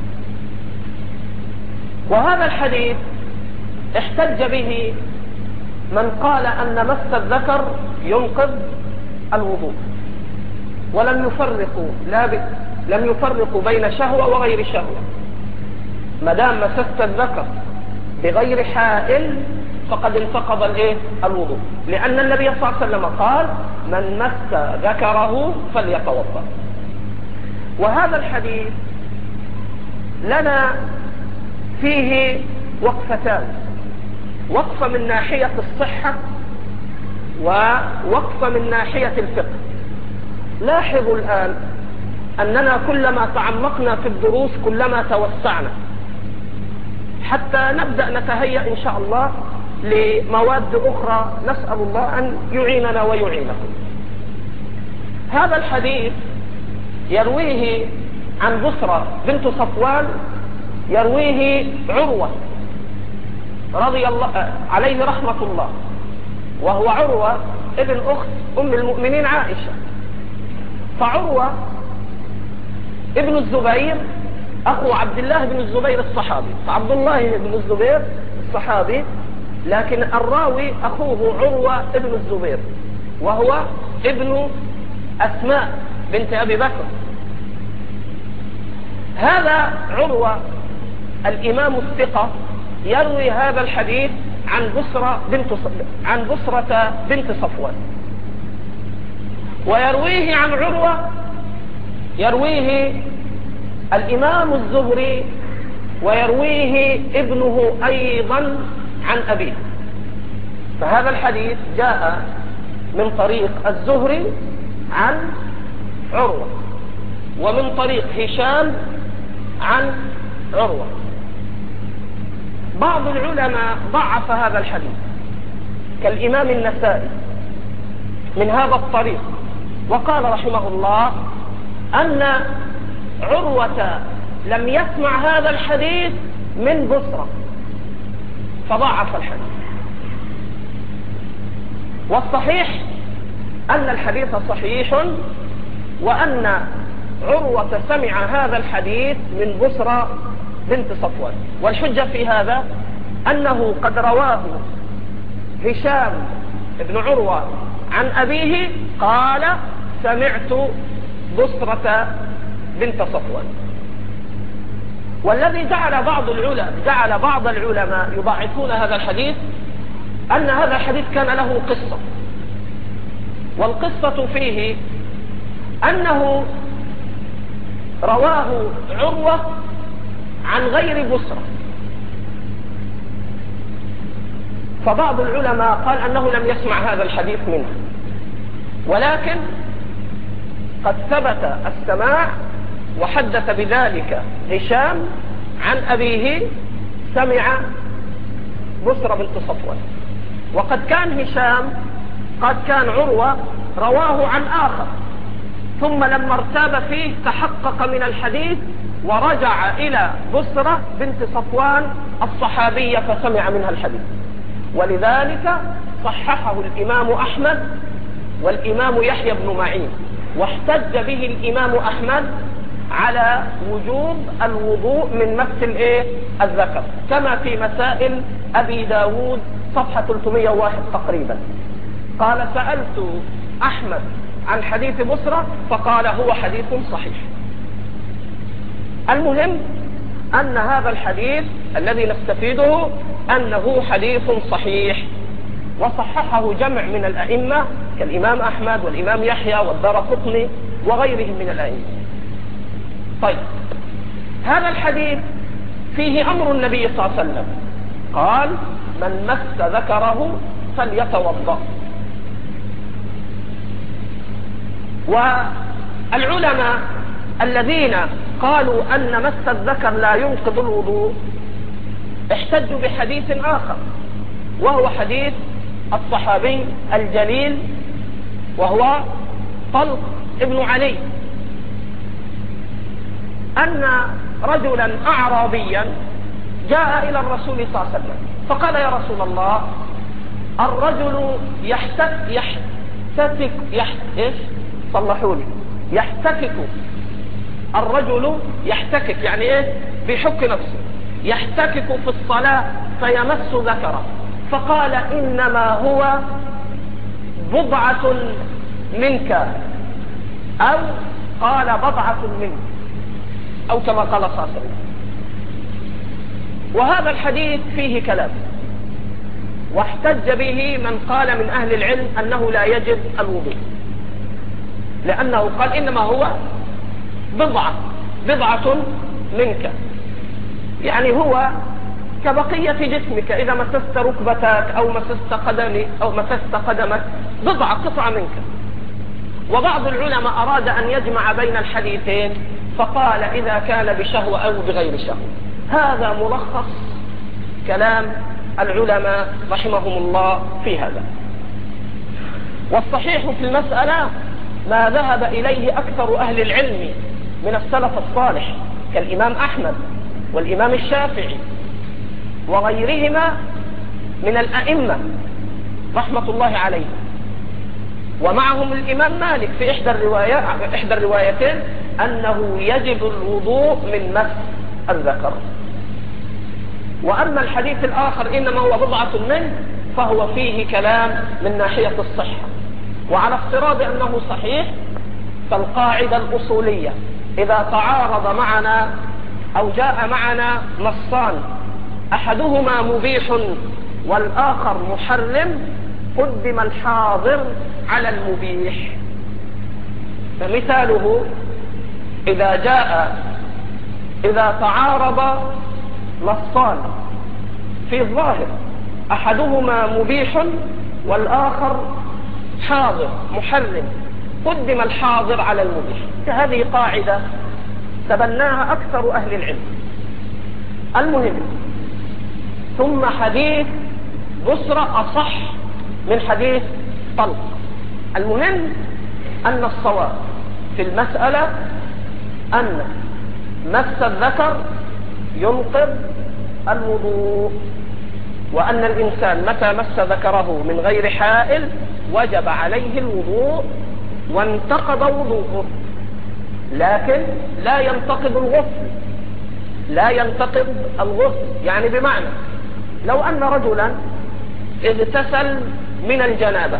وهذا الحديث احتج به من قال أن مس الذكر ينقض الوضوء، ولم يفرقوا لا ب... لم يفرقوا بين شهوة وغير شهوة. ما دام مسست الذكر بغير حائل فقد انتقض الايه؟ الوضوء، لأن النبي صلى الله عليه وسلم قال: من مس ذكره فليتوضأ. وهذا الحديث لنا فيه وقفتان: وقفة من ناحية الصحة ووقفة من ناحية الفقه. لاحظوا الآن أننا كلما تعمقنا في الدروس كلما توسعنا حتى نبدأ نتهيأ إن شاء الله لمواد أخرى، نسأل الله أن يعيننا ويعينكم. هذا الحديث يرويه عن بسرى بنت صفوان، يرويه عروة رضي الله عليه رحمة الله، وهو عروة ابن أخت أم المؤمنين عائشة. فعروة ابن الزبير أخو عبد الله بن الزبير الصحابي، فعبد الله بن الزبير الصحابي، لكن الراوي أخوه عروة ابن الزبير، وهو ابن أسماء بنت أبي بكر. هذا عروة الإمام الثقة يروي هذا الحديث عن بسرة بنت عن بسرة بنت صفوان، ويرويه عن عروة يرويه الإمام الزهري ويرويه ابنه أيضا عن أبيه، فهذا الحديث جاء من طريق الزهري عن عروة، ومن طريق هشام عن عروة. بعض العلماء ضعف هذا الحديث كالإمام النسائي من هذا الطريق، وقال رحمه الله أن عروة لم يسمع هذا الحديث من بصرة، فضعف الحديث. والصحيح أن الحديث صحيح، وأن عروة سمع هذا الحديث من بصرة بنت صفوان. والحجة في هذا أنه قد رواه هشام بن عروة عن أبيه قال سمعت بصرة بنت صفوان. والذي جعل بعض العلماء جعل بعض العلماء يضاعفون هذا الحديث أن هذا الحديث كان له قصة، والقصة فيه أنه رواه عروة عن غير بصرة، فبعض العلماء قال أنه لم يسمع هذا الحديث منه، ولكن قد ثبت السماع وحدث بذلك هشام عن أبيه سمع بصرة بنت صفوان. وقد كان هشام قد كان عروة رواه عن آخر، ثم لما ارتاب فيه تحقق من الحديث ورجع إلى بصرة بنت صفوان الصحابية فسمع منها الحديث، ولذلك صححه الإمام أحمد والإمام يحيى بن معين، واحتج به الإمام أحمد على وجوب الوضوء من مس الايه الذكر، كما في مسائل أبي داود صفحة ثلاثمائة وواحد تقريبا. قال سألت أحمد عن حديث بصرة فقال هو حديث صحيح. المهم أن هذا الحديث الذي نستفيده أنه حديث صحيح، وصححه جمع من الأئمة كالإمام أحمد والإمام يحيى والدارقطني وغيرهم من الأئمة. طيب، هذا الحديث فيه أمر النبي صلى الله عليه وسلم، قال من مس ذكره فليتوضأ. والعلماء الذين قالوا أن مس الذكر لا ينقض الوضوء احتجوا بحديث آخر، وهو حديث الصحابي الجليل وهو طلق ابن علي، أن رجلا أعرابيا جاء إلى الرسول صلى الله عليه وسلم فقال يا رسول الله الرجل يحتك يحتك يحت إيش صلحوا لي يحتكك الرجل يحتكك يعني إيه بيحك نفسه، يحتكك في الصلاة فيمس ذكره، فقال إنما هو بضعة منك، أو قال بضعة منك، أو كما قال صلى الله عليه وسلم. وهذا الحديث فيه كلام، واحتج به من قال من أهل العلم أنه لا يجب الوضوء، لأنه قال إنما هو بضعة بضعة منك، يعني هو كبقية جسمك، إذا مسست ركبتك أو مسست قدمك أو مسست قدمك بضعة قطعة منك. وبعض العلماء أراد أن يجمع بين الحديثين فقال إذا كان بشهوة أو بغير شهوة. هذا ملخص كلام العلماء رحمهم الله في هذا. والصحيح في المسألة ما ذهب إليه أكثر أهل العلم من السلف الصالح كالإمام أحمد والإمام الشافعي وغيرهما من الأئمة رحمة الله عليهم، ومعهم الإمام مالك في إحدى الروايات إحدى الروايتين أنه يجب الوضوء من مس الذكر. وأما الحديث الآخر إنما هو بضعة منه فهو فيه كلام من ناحية الصحة، وعلى افتراض أنه صحيح فالقاعدة الأصولية إذا تعارض معنا أو جاء معنا نصان أحدهما مبيح والآخر محرم قدم الحاضر على المبيح. فمثاله إذا جاء إذا تعارض نصان في الظاهر أحدهما مبيح والآخر حاضر محرم، قدم الحاضر على المبيح. هذه قاعدة تبناها أكثر أهل العلم. المهم، ثم حديث بسرة أصح من حديث طلق. المهم أن الصواب في المسألة أن مس الذكر ينقض الوضوء، وأن الإنسان متى مس ذكره من غير حائل وجب عليه الوضوء وانتقض وضوءه، لكن لا ينتقض الغسل. لا ينتقض الغسل يعني بمعنى لو أن رجلا اغتسل من الجنابة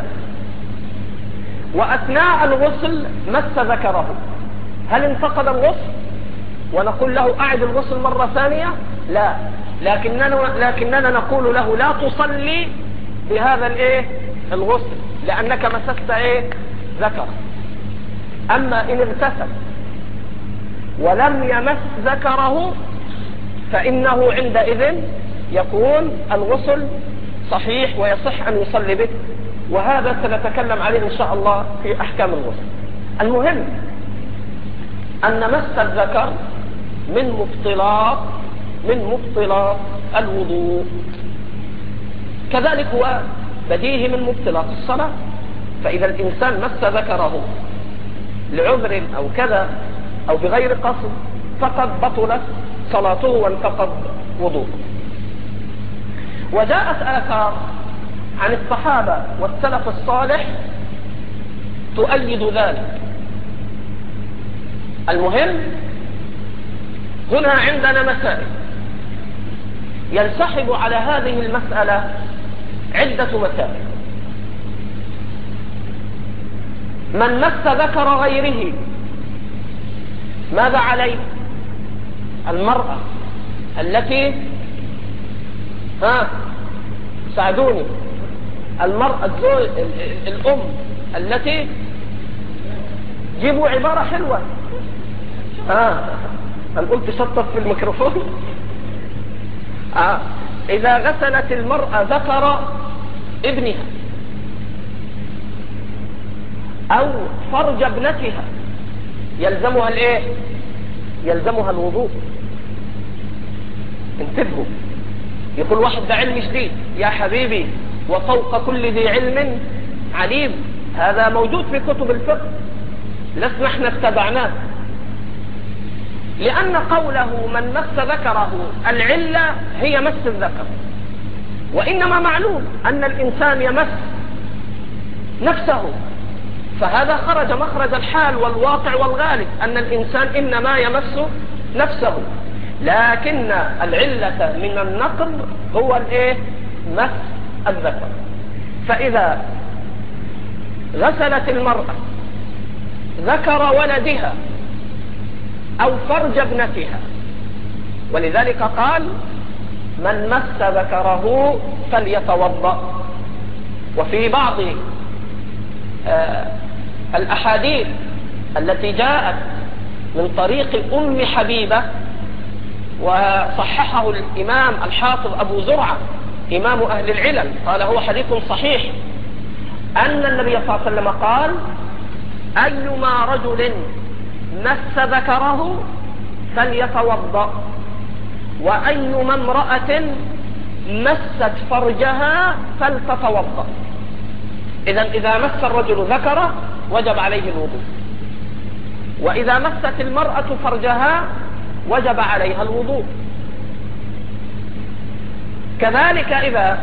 وأثناء الغسل مس ذكره، هل انتقض الغسل ونقول له أعد الغسل مرة ثانية؟ لا، لكننا, لكننا نقول له لا تصلي بهذا الايه الغسل لأنك مسست ايه ذكر. أما إن اغتسل ولم يمس ذكره فإنه عندئذ يكون الغسل صحيح ويصح أن يصلي به، وهذا سنتكلم عليه إن شاء الله في أحكام الغسل. المهم أن مس الذكر من مبطلات من مبطلات الوضوء، كذلك هو بديهي من مبطلات الصلاة. فإذا الإنسان مس ذكره لعذر أو كذا أو بغير قصد فقد بطلت صلاته وانتقض وضوءه. وجاءت آثار عن الصحابة والسلف الصالح تؤيد ذلك. المهم هنا عندنا مسائل ينسحب على هذه المسألة عدة مسائل. من مس ذكر غيره ماذا عليه؟ المرأة التي ها ساعدوني المرأة الزوج الأم التي جيبوا عبارة حلوة ها أنا قلت شطف في الميكروفون آه. إذا غسلت المرأة ذكر ابنها أو فرج ابنتها يلزمها الايه يلزمها الوضوء. انتبهوا، يقول واحد ده علم جديد، يا حبيبي وفوق كل ذي علم عليم، هذا موجود في كتب الفقه لسنا احنا اتبعناه. لأن قوله من مس ذكره العلة هي مس الذكر، وإنما معلوم أن الإنسان يمس نفسه، فهذا خرج مخرج الحال والواقع والغالب أن الإنسان إنما يمس نفسه، لكن العلة من النقض هو الايه مس الذكر. فإذا غسلت المرأة ذكر ولدها أو فرج ابنتها، ولذلك قال من مس ذكره فليتوضأ. وفي بعض آه الأحاديث التي جاءت من طريق أم حبيبة وصححه الإمام الحافظ أبو زرعة إمام أهل العلل قال هو حديث صحيح، أن النبي صلى الله عليه وسلم قال أيما رجل مس ذكره فليتوضأ، وأيما امرأة مست فرجها فلتتوضأ. إذا إذا مس الرجل ذكره وجب عليه الوضوء، وإذا مست المرأة فرجها وجب عليها الوضوء. كذلك إذا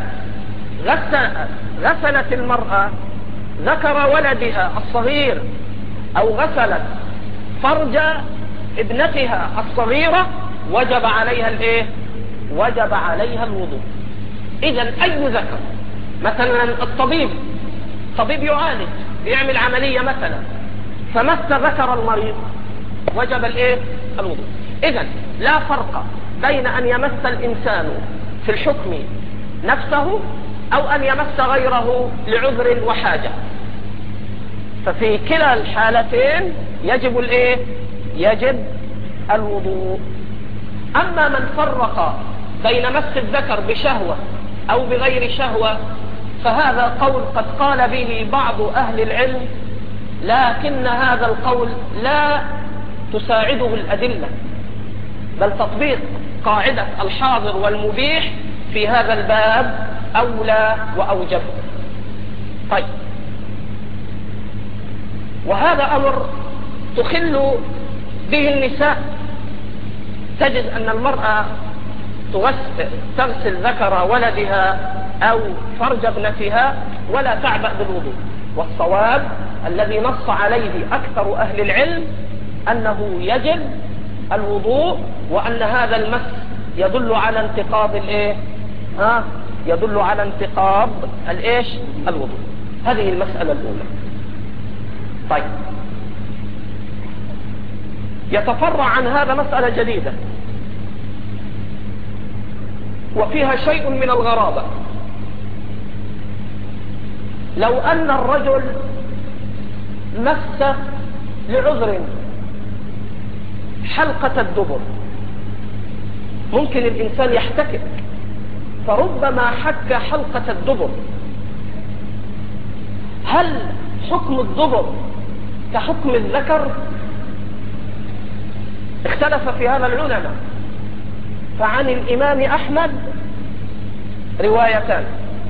غسلت المرأة ذكر ولدها الصغير أو غسلت فرج ابنتها الصغيرة وجب عليها الايه وجب عليها الوضوء. إذا أي ذكر، مثلا الطبيب طبيب يعالج يعمل عملية مثلا فمس ذكر المريض وجب الايه الوضوء. إذا لا فرق بين أن يمس الإنسان في الحكم نفسه أو أن يمس غيره لعذر وحاجة، ففي كلا الحالتين يجب الايه يجب الوضوء. أما من فرق بين مس الذكر بشهوة أو بغير شهوة فهذا قول قد قال به بعض أهل العلم، لكن هذا القول لا تساعده الأدلة، بل تطبيق قاعدة الحاضر والمبيح في هذا الباب أولى وأوجب. طيب، وهذا أمر تخل به النساء. تجد أن المرأة تغسل ذكر ولدها أو فرج ابنتها ولا تعبأ بالوضوء، والصواب الذي نص عليه أكثر أهل العلم أنه يجب الوضوء، وأن هذا المس يدل على انتقاض الايه ها يدل على انتقاض الايش الوضوء. هذه المسألة الأولى. طيب، يتفرع عن هذا مسألة جديدة وفيها شيء من الغرابة. لو أن الرجل مس لعذر حلقة الدبر، ممكن الإنسان يحتكر فربما حك حلقة الدبر، هل حكم الدبر كحكم الذكر؟ اختلف في هذا العلماء. فعن الإمام أحمد روايتان،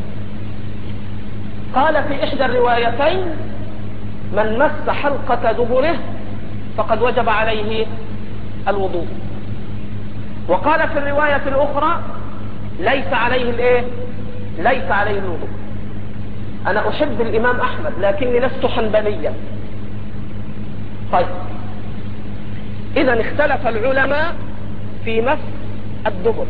قال في إحدى الروايتين من مس حلقة دبره فقد وجب عليه الوضوء، وقال في الرواية الأخرى ليس عليه الايه ليس عليه الوضوء. أنا أحب الإمام أحمد لكني لست حنبليا. طيب، إذا اختلف العلماء في مس الدبر،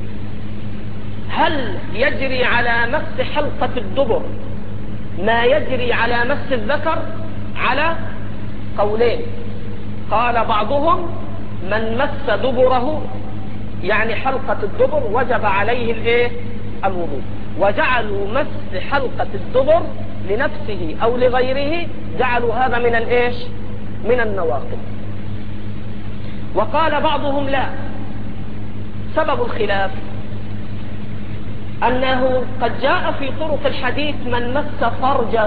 هل يجري على مس حلقة الدبر ما يجري على مس الذكر؟ على قولين. قال بعضهم من مس دبره يعني حلقة الدبر وجب عليه الايه الوضوء، وجعلوا مس حلقة الدبر لنفسه أو لغيره جعلوا هذا من الايش من النواقض. وقال بعضهم لا، سبب الخلاف أنه قد جاء في طرق الحديث من مس فرجه،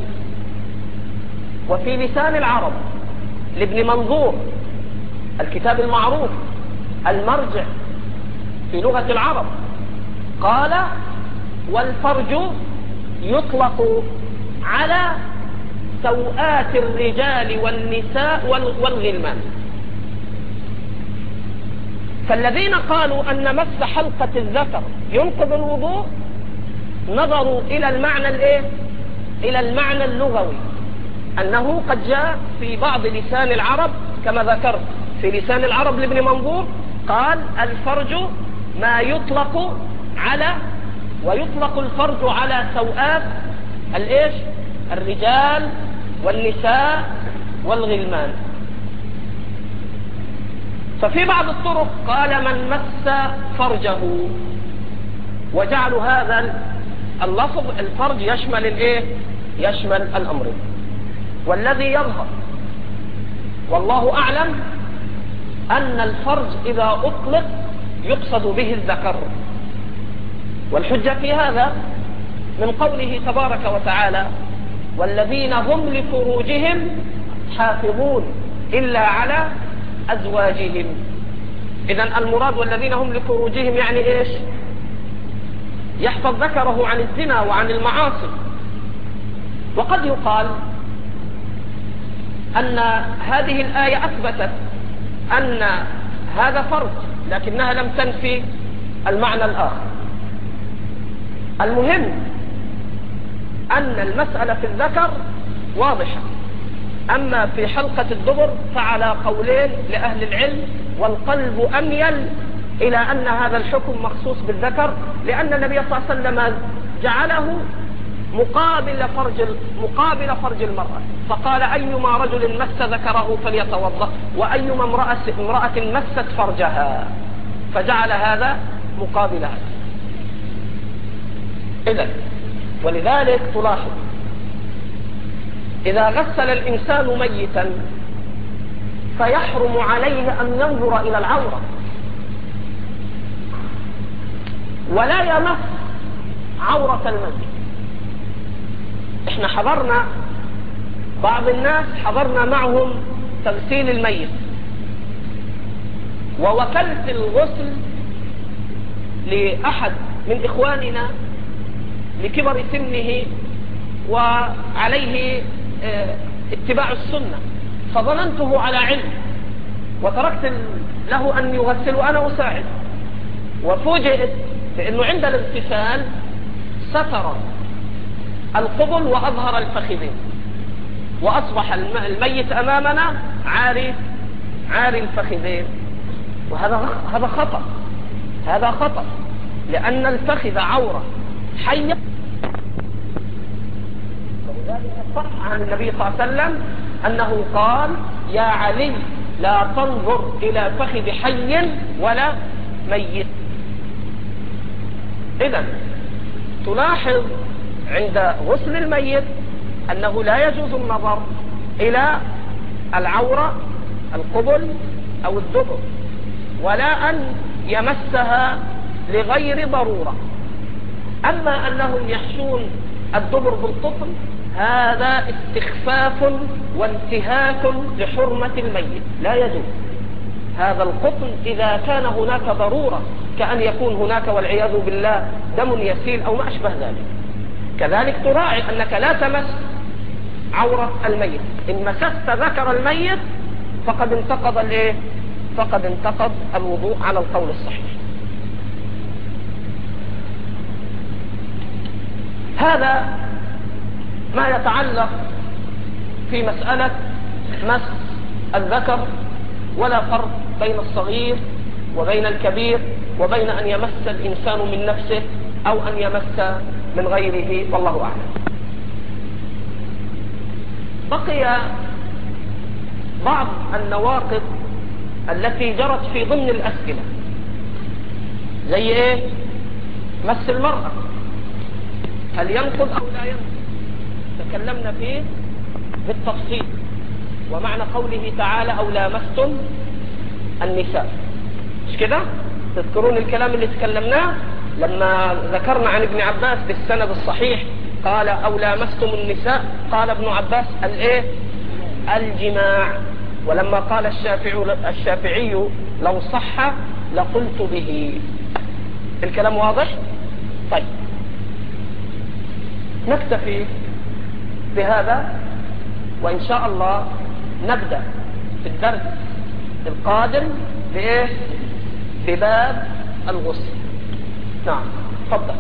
وفي لسان العرب لابن منظور الكتاب المعروف المرجع في لغة العرب قال والفرج يطلق على سوآت الرجال والنساء والغلمان. فالذين قالوا أن مس حلقة الذكر ينقض الوضوء نظروا إلى المعنى الايه إلى المعنى اللغوي، أنه قد جاء في بعض لسان العرب كما ذكرت في لسان العرب لابن منظور قال الفرج ما يطلق على ويطلق الفرج على سوآت الايش الرجال والنساء والغلمان. ففي بعض الطرق قال من مس فرجه، وجعلوا هذا اللفظ الفرج يشمل الايه يشمل الامرين. والذي يظهر والله اعلم ان الفرج اذا اطلق يقصد به الذكر، والحجة في هذا من قوله تبارك وتعالى والذين هم لفروجهم حافظون إلا على أزواجهم. إذن المراد والذين هم لفروجهم يعني إيش؟ يحفظ ذكره عن الزنا وعن المعاصي. وقد يقال أن هذه الآية أثبتت أن هذا فرج لكنها لم تنفي المعنى الآخر. المهم أن المسألة في الذكر واضحة، أما في حلقة الدبر فعلى قولين لأهل العلم، والقلب أميل إلى أن هذا الحكم مخصوص بالذكر، لأن النبي صلى الله عليه وسلم جعله مقابل فرج مقابل فرج المرأة، فقال أيما رجل مس ذكره فليتوضأ وأيما امرأة, امرأة مست فرجها، فجعل هذا مقابل هذا. إذن ولذلك تلاحظ إذا غسل الإنسان ميتا فيحرم عليه أن ينظر إلى العورة، ولا يمس عورة الميت. احنا حضرنا بعض الناس حضرنا معهم تغسيل الميت، ووكلت الغسل لأحد من إخواننا لكبر سنه وعليه اتباع السنة، فظننته على علم وتركت له أن يغسل وأنا أساعد، وفوجئت بأنه عند الاغتسال ستر القبل وأظهر الفخذين، وأصبح الميت أمامنا عاري عاري الفخذين، وهذا هذا خطأ هذا خطأ لأن الفخذ عورة حية. ولذلك صح عن النبي صلى الله عليه وسلم أنه قال: يا علي لا تنظر إلى فخذ حي ولا ميت. إذن تلاحظ عند غسل الميت أنه لا يجوز النظر إلى العورة القبل أو الدبر، ولا أن يمسها لغير ضرورة. أما أنهم يحشون الدبر بالقطن هذا استخفاف وانتهاك لحرمة الميت، لا يجوز هذا القطن إذا كان هناك ضرورة، كأن يكون هناك والعياذ بالله دم يسيل أو ما أشبه ذلك. كذلك تراعي أنك لا تمس عورة الميت. إن مسست ذكر الميت فقد انتقض الايه فقد انتقض الوضوء على القول الصحيح. هذا ما يتعلق في مسألة مس الذكر، ولا فرق بين الصغير وبين الكبير، وبين أن يمس الإنسان من نفسه أو أن يمس من غيره، والله أعلم. بقي بعض النواقض التي جرت في ضمن الأسئلة، زي إيه؟ مس المرأة هل ينقض أو لا ينقض؟ تكلمنا فيه بالتفصيل، ومعنى قوله تعالى: أو لامستم النساء، مش كده؟ تذكرون الكلام اللي تكلمناه لما ذكرنا عن ابن عباس بالسند الصحيح قال: أو لامستم النساء، قال ابن عباس الإيه؟ الجماع. ولما قال الشافعي, الشافعي لو صح لقلت به. الكلام واضح؟ طيب، نكتفي بهذا، وإن شاء الله نبدأ في الدرس القادم بإيه؟ بباب الغسل. نعم، تفضل.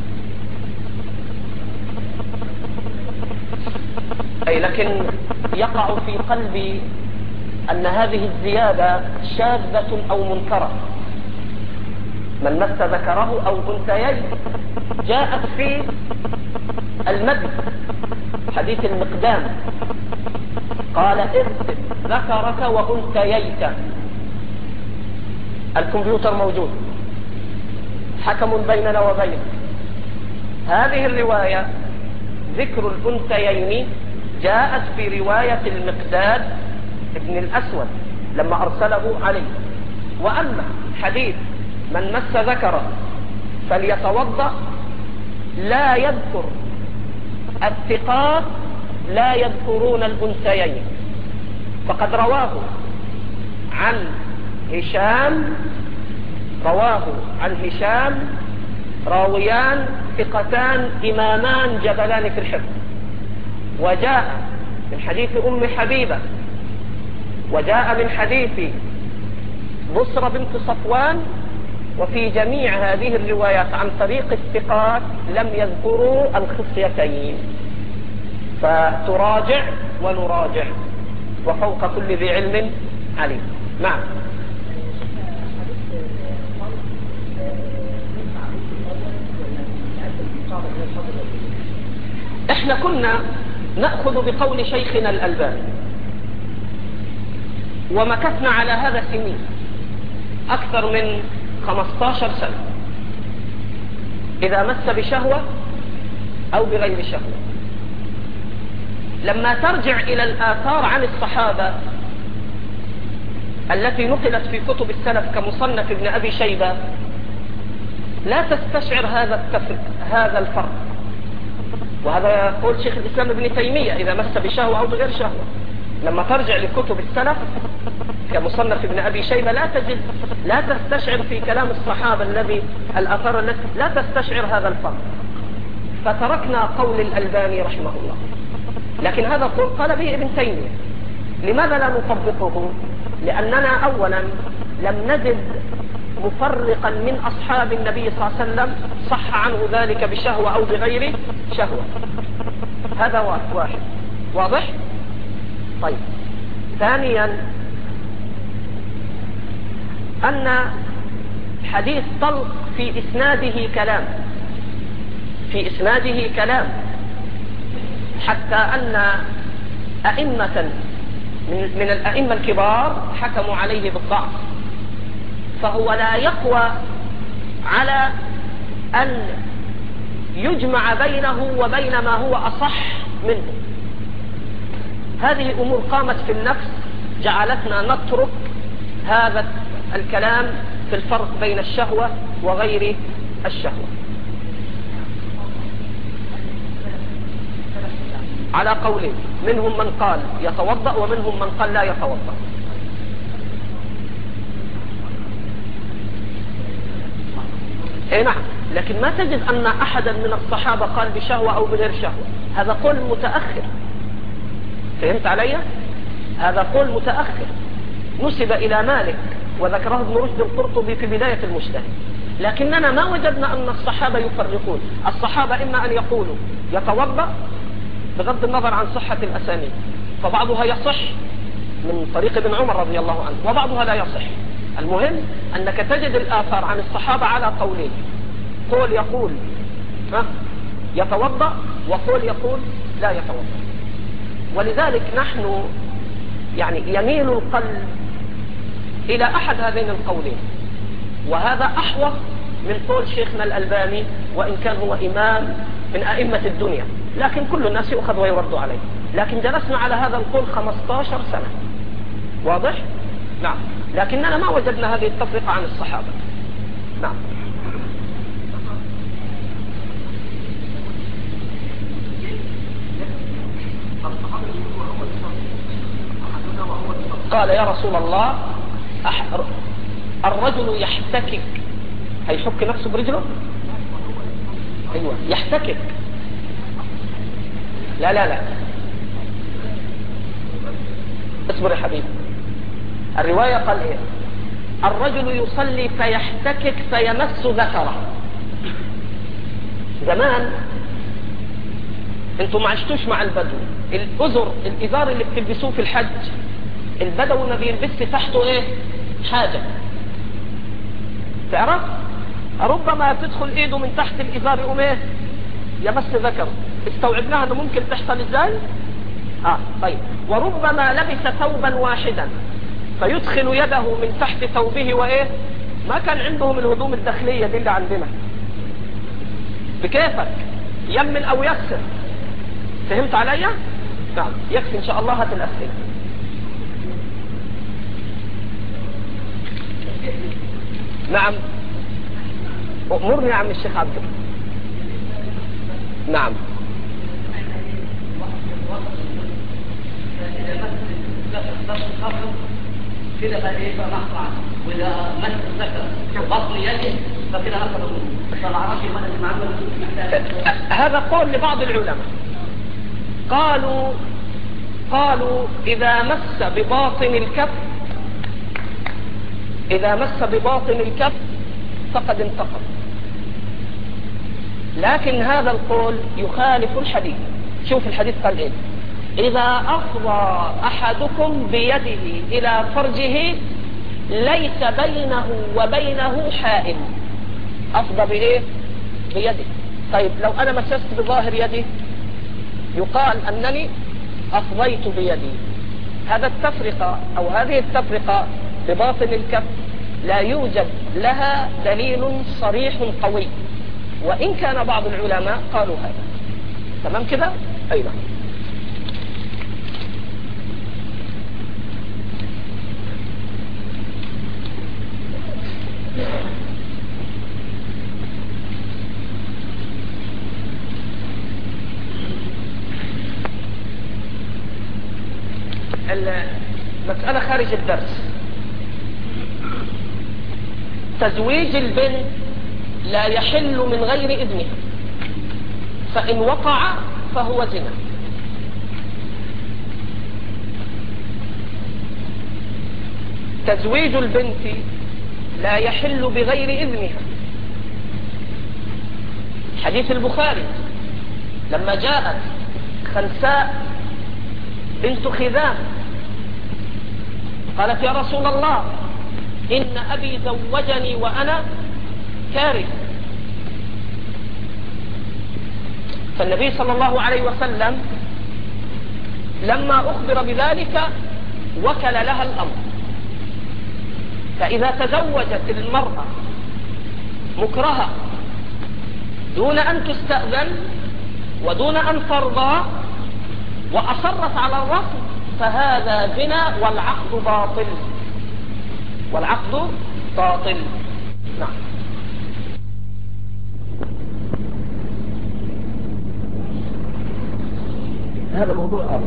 أي لكن يقع في قلبي أن هذه الزيادة شاذة أو منكرة. من مس ذكره أو أنثيين جاءت في المد حديث المقدام قال: اغسل ذكرك وأنثييك. الكمبيوتر موجود، حكم بيننا وبينك. هذه الرواية ذكر الأنثيين جاءت في رواية المقداد ابن الأسود لما أرسله عليه. وأما حديث من مس ذكره فليتوضأ لا يذكر الثقات، لا يذكرون الأنثيين، فقد رواه عن هشام رواه عن هشام راويان ثقتان إمامان جبلان في الحفظ. وجاء من حديث أم حبيبة، وجاء من حديث بصرة بنت صفوان، وفي جميع هذه الروايات عن طريق الثقات لم يذكروا الخصيتين. فتراجع ونراجع، وفوق كل ذي علم عليم. نعم. احنا كنا نأخذ بقول شيخنا الألباني، ومكثنا على هذا سنين، أكثر من خمسة عشر سنة، إذا مس بشهوة أو بغير شهوة. لما ترجع إلى الآثار عن الصحابة التي نقلت في كتب السلف كمصنف ابن أبي شيبة، لا تستشعر هذا التفرق هذا الفرق. وهذا يقول شيخ الإسلام ابن تيمية إذا مس بشهوة أو بغير شهوة. لما ترجع لكتب السلف كمصنف ابن أبي شيبة لا تجد لا تستشعر في كلام الصحابة الذي الأثر التي لا تستشعر هذا الفرق. فتركنا قول الألباني رحمه الله، لكن هذا قول قال به ابن تيمية. لماذا لا نطبقه؟ لأننا أولا لم نجد مفرقا من أصحاب النبي صلى الله عليه وسلم صح عنه ذلك بشهوة أو بغير شهوة. هذا واحد واضح؟ طيب، ثانيا أن حديث طلق في إسناده كلام في إسناده كلام حتى أن أئمة من الأئمة الكبار حكموا عليه بالضعف، فهو لا يقوى على أن يجمع بينه وبين ما هو أصح منه. هذه أمور قامت في النفس جعلتنا نترك هذا الكلام في الفرق بين الشهوة وغير الشهوة. على قولين، منهم من قال يتوضأ ومنهم من قال لا يتوضأ. اي نعم، لكن ما تجد أن أحدا من الصحابة قال بشهوة أو بغير شهوة. هذا قول متأخر. فهمت علي؟ هذا قول متأخر نسب إلى مالك وذكره ابن رشد القرطبي في بداية المجتهد. لكننا ما وجدنا أن الصحابة يفرقون. الصحابة إما أن يقولوا يتوضأ بغض النظر عن صحة الأسانيد، فبعضها يصح من طريق ابن عمر رضي الله عنه وبعضها لا يصح. المهم أنك تجد الآثار عن الصحابة على قولين، قول يقول ها يتوضأ وقول يقول لا يتوضأ. ولذلك نحن يعني يميل القلب إلى أحد هذين القولين، وهذا أحوط من قول شيخنا الألباني وإن كان هو إمام من أئمة الدنيا، لكن كل الناس يؤخذ ويرد عليه. لكن جلسنا على هذا القول خمسة عشر سنة. واضح؟ نعم. لكننا ما وجدنا هذه التفرقة عن الصحابة. نعم. قال يا رسول الله أح... الرجل يحتكك، هيحك نفسه برجله؟ أيوة يحتكك. لا لا لا اصبر يا حبيبي. الرواية قال ايه؟ الرجل يصلي فيحتكك فيمس ذكره. زمان انتوا ما عشتوش مع البدو. الأزر الإزار اللي بتلبسوه في الحج البدو ما بيلبس تحته ايه؟ حاجة. تعرف؟ ربما تدخل ايده من تحت الإزار يقوم ايه؟ يمس ذكره. استوعبناها انه ممكن تحصل ازاي؟ اه طيب. وربما لبس ثوبا واحدا فيدخل يده من تحت ثوبه وايه؟ ما كان عندهم الهدوم الداخلية دي اللي عندنا. بكيفك يمن او يكسر. فهمت عليا؟ نعم. يكفي ان شاء الله. هات الاسئله. نعم. أمرني يا عم الشيخ عبد. نعم. كده بقى ايه بقى مقطع، واذا مس الذكر بطن يده فكده اخذ فما اعرفش هذا قول لبعض العلماء. قالوا قالوا اذا مس بباطن الكف اذا مس بباطن الكف فقد انتقض. لكن هذا القول يخالف الحديث. شوف الحديث قال ايه؟ إذا أفضى أحدكم بيده إلى فرجه ليس بينه وبينه حائل. أفضى بإيه؟ بيده. طيب لو أنا مسست بظاهر يدي يقال أنني أفضيت بيدي. هذا التفرقة أو هذه التفرقة بباطن الكف لا يوجد لها دليل صريح قوي، وإن كان بعض العلماء قالوا هذا. تمام كده؟ أيضا مسألة خارج الدرس. تزويج البنت لا يحل من غير إذنها، فإن وقع فهو زنا. تزويج البنت لا يحل بغير إذنها. حديث البخاري لما جاءت خنساء بنت خذام قالت يا رسول الله إن أبي زوجني وأنا كاره، فالنبي صلى الله عليه وسلم لما أخبر بذلك وكل لها الأمر. فإذا تزوجت المرأة مكرهة دون أن تستأذن ودون أن ترضى وأصرت على الرفض فهذا زنا والعقد باطل، والعقد باطل. نعم. هذا موضوع آخر.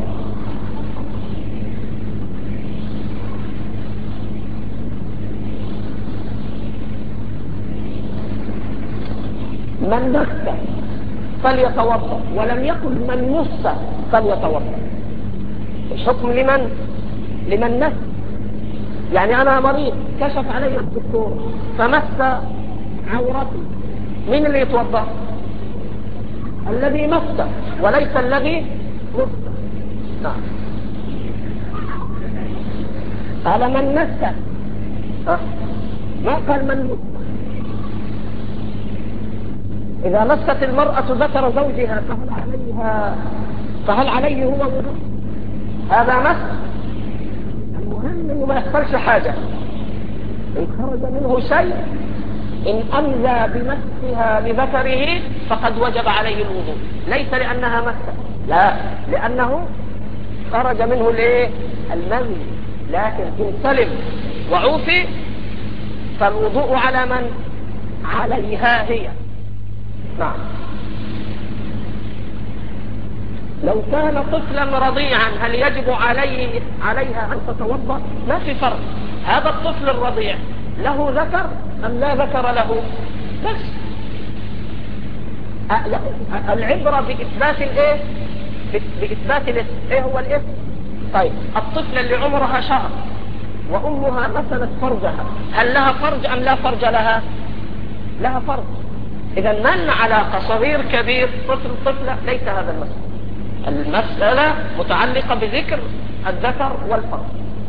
من نفس فليتوضأ، ولم يقل من نص فليتوضأ. الحكم لمن؟ لمن نفس. يعني أنا مريض كشف علي الدكتور فمس عورتي، مين اللي يتوضأ؟ الذي مس وليس الذي مس. نعم. قال من مس، أه؟ ما قال من مس. إذا مست المرأة ذكر زوجها فهل عليها فهل عليه هو وضوء؟ هذا مس. المهم إنه ما يحصلش حاجة. إن خرج منه شيء إن أمزى بمسها لذكره فقد وجب عليه الوضوء، ليس لأنها مست، لا، لأنه خرج منه الايه؟ المني. لكن إن سلم وعوفي فالوضوء على من؟ عليها هي. نعم. لو كان طفلا رضيعا هل يجب عليه عليها أن تتوضأ؟ ما في فرق. هذا الطفل الرضيع له ذكر أم لا ذكر له؟ بس العبرة بإثبات الإيه؟ بإثبات الاسم. إيه هو الاسم؟ طيب الطفل اللي عمرها شهر وأمها مثلت فرجها، هل لها فرج أم لا فرج لها؟ لها فرج. إذا من علاقة صغير كبير طفل طفلة ليس هذا المسألة. المسألة متعلقة بذكر الذكر والفرج.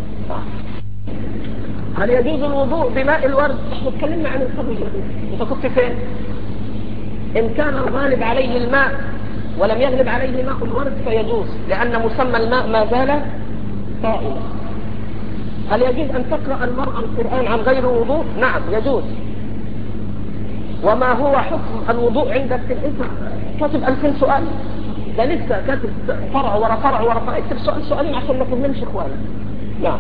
هل يجوز الوضوء بماء الورد؟ احنا اتكلمنا عن الخروج. انت كنت فين؟ ان كان الغالب عليه الماء ولم يغلب عليه ماء الورد فيجوز، لأن مسمى الماء ما زال طائلا. هل يجوز أن تقرأ المرأة القرآن عن غير وضوء؟ نعم يجوز. وما هو حكم الوضوء عندك؟ انت كاتب ألفين سؤال، ده لسه كاتب فرع ورا فرع ورا فرع، اكتب سؤال سؤالين عشان ما تظلمش اخوانا. نعم.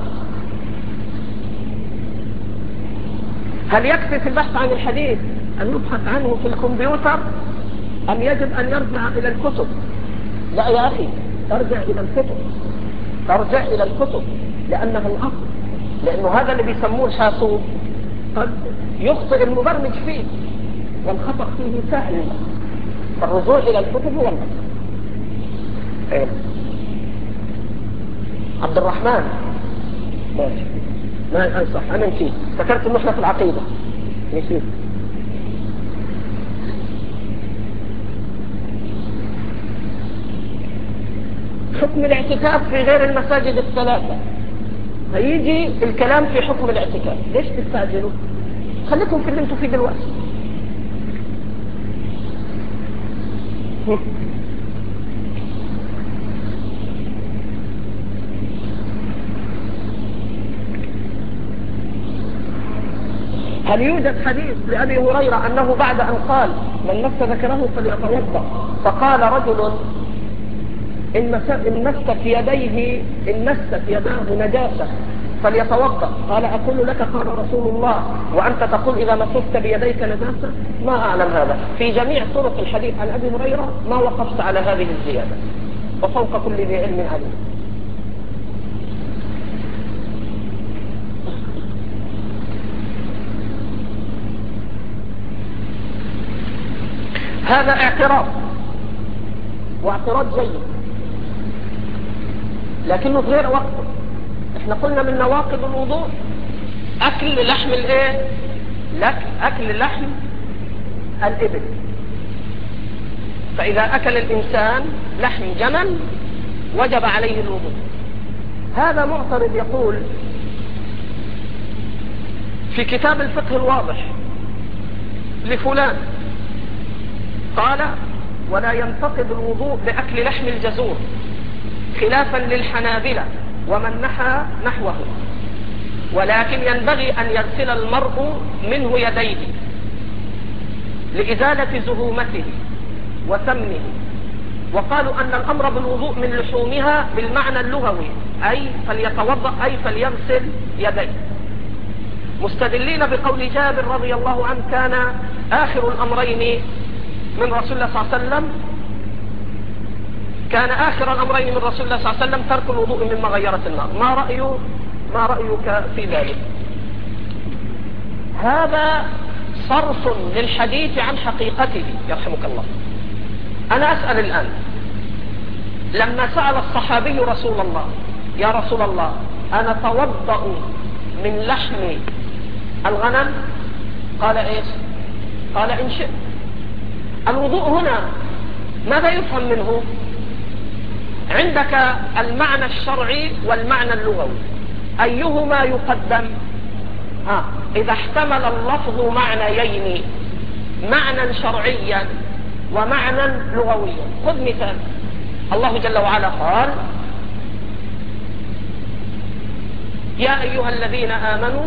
هل يكفي في البحث عن الحديث أن يبحث عنه في الكمبيوتر أم يجب أن يرجع إلى الكتب؟ لا يا أخي، ترجع إلى الكتب، ترجع إلى الكتب لأنه الأصل، لأنه هذا اللي بيسموه الحاسوب قد يخطئ المبرمج فيه والخطأ فيه سهل، فالرجوع إلى الكتب هو الأصل. إيه؟ عبد الرحمن ماشي. ما أي صح، أنا نسيت، فكرت إنه إحنا في العقيدة نسيت. حكم الاعتكاف في غير المساجد الثلاثة. هيجي الكلام في حكم الاعتكاف، ليش تستعجلوا؟ خليكم في اللي انتوا فيه دلوقتي. هل يوجد حديث لأبي هريرة أنه بعد أن قال من مس ذكره فليتوضأ فقال رجل إن مست في يديه إن مست يداه نجاسة فليتوضأ؟ قال أقول لك قال رسول الله وأنت تقول إذا مسست بيديك نجاسة؟ ما أعلم هذا. في جميع طرق الحديث عن أبي هريرة ما وقفت على هذه الزيادة، وفوق كل ذي علم عليم. هذا اعتراض، واعتراض جيد، لكنه في غير وقته. احنا قلنا من نواقض الوضوء اكل لحم الايه؟ لك اكل لحم الابل. فاذا اكل الانسان لحم جمل وجب عليه الوضوء. هذا معترض يقول في كتاب الفقه الواضح لفلان قال: ولا ينتقض الوضوء بأكل لحم الجزور خلافا للحنابلة ومن نحى نحوه، ولكن ينبغي أن يغسل المرء منه يديه لإزالة زهومته وسمنه. وقالوا أن الأمر بالوضوء من لحومها بالمعنى اللغوي، أي فليتوضأ أي فليغسل يديه، مستدلين بقول جابر رضي الله عنه: كان آخر الأمرين من رسول الله صلى الله عليه وسلم كان آخر الأمرين من رسول الله صلى الله عليه وسلم ترك الوضوء من مغيرة النار. ما رأي ما رأيك في ذلك؟ هذا صرف للحديث عن حقيقته يرحمك الله. أنا أسأل الآن، لما سأل الصحابي رسول الله: يا رسول الله أنا أتوضأ من لحم الغنم؟ قال إيش؟ قال: إن شئت. الوضوء هنا ماذا يفهم منه؟ عندك المعنى الشرعي والمعنى اللغوي، أيهما يقدم؟ ها إذا احتمل اللفظ معنيين، معنى شرعيا ومعنى لغويا. خذ مثال، الله جل وعلا قال: يا أيها الذين آمنوا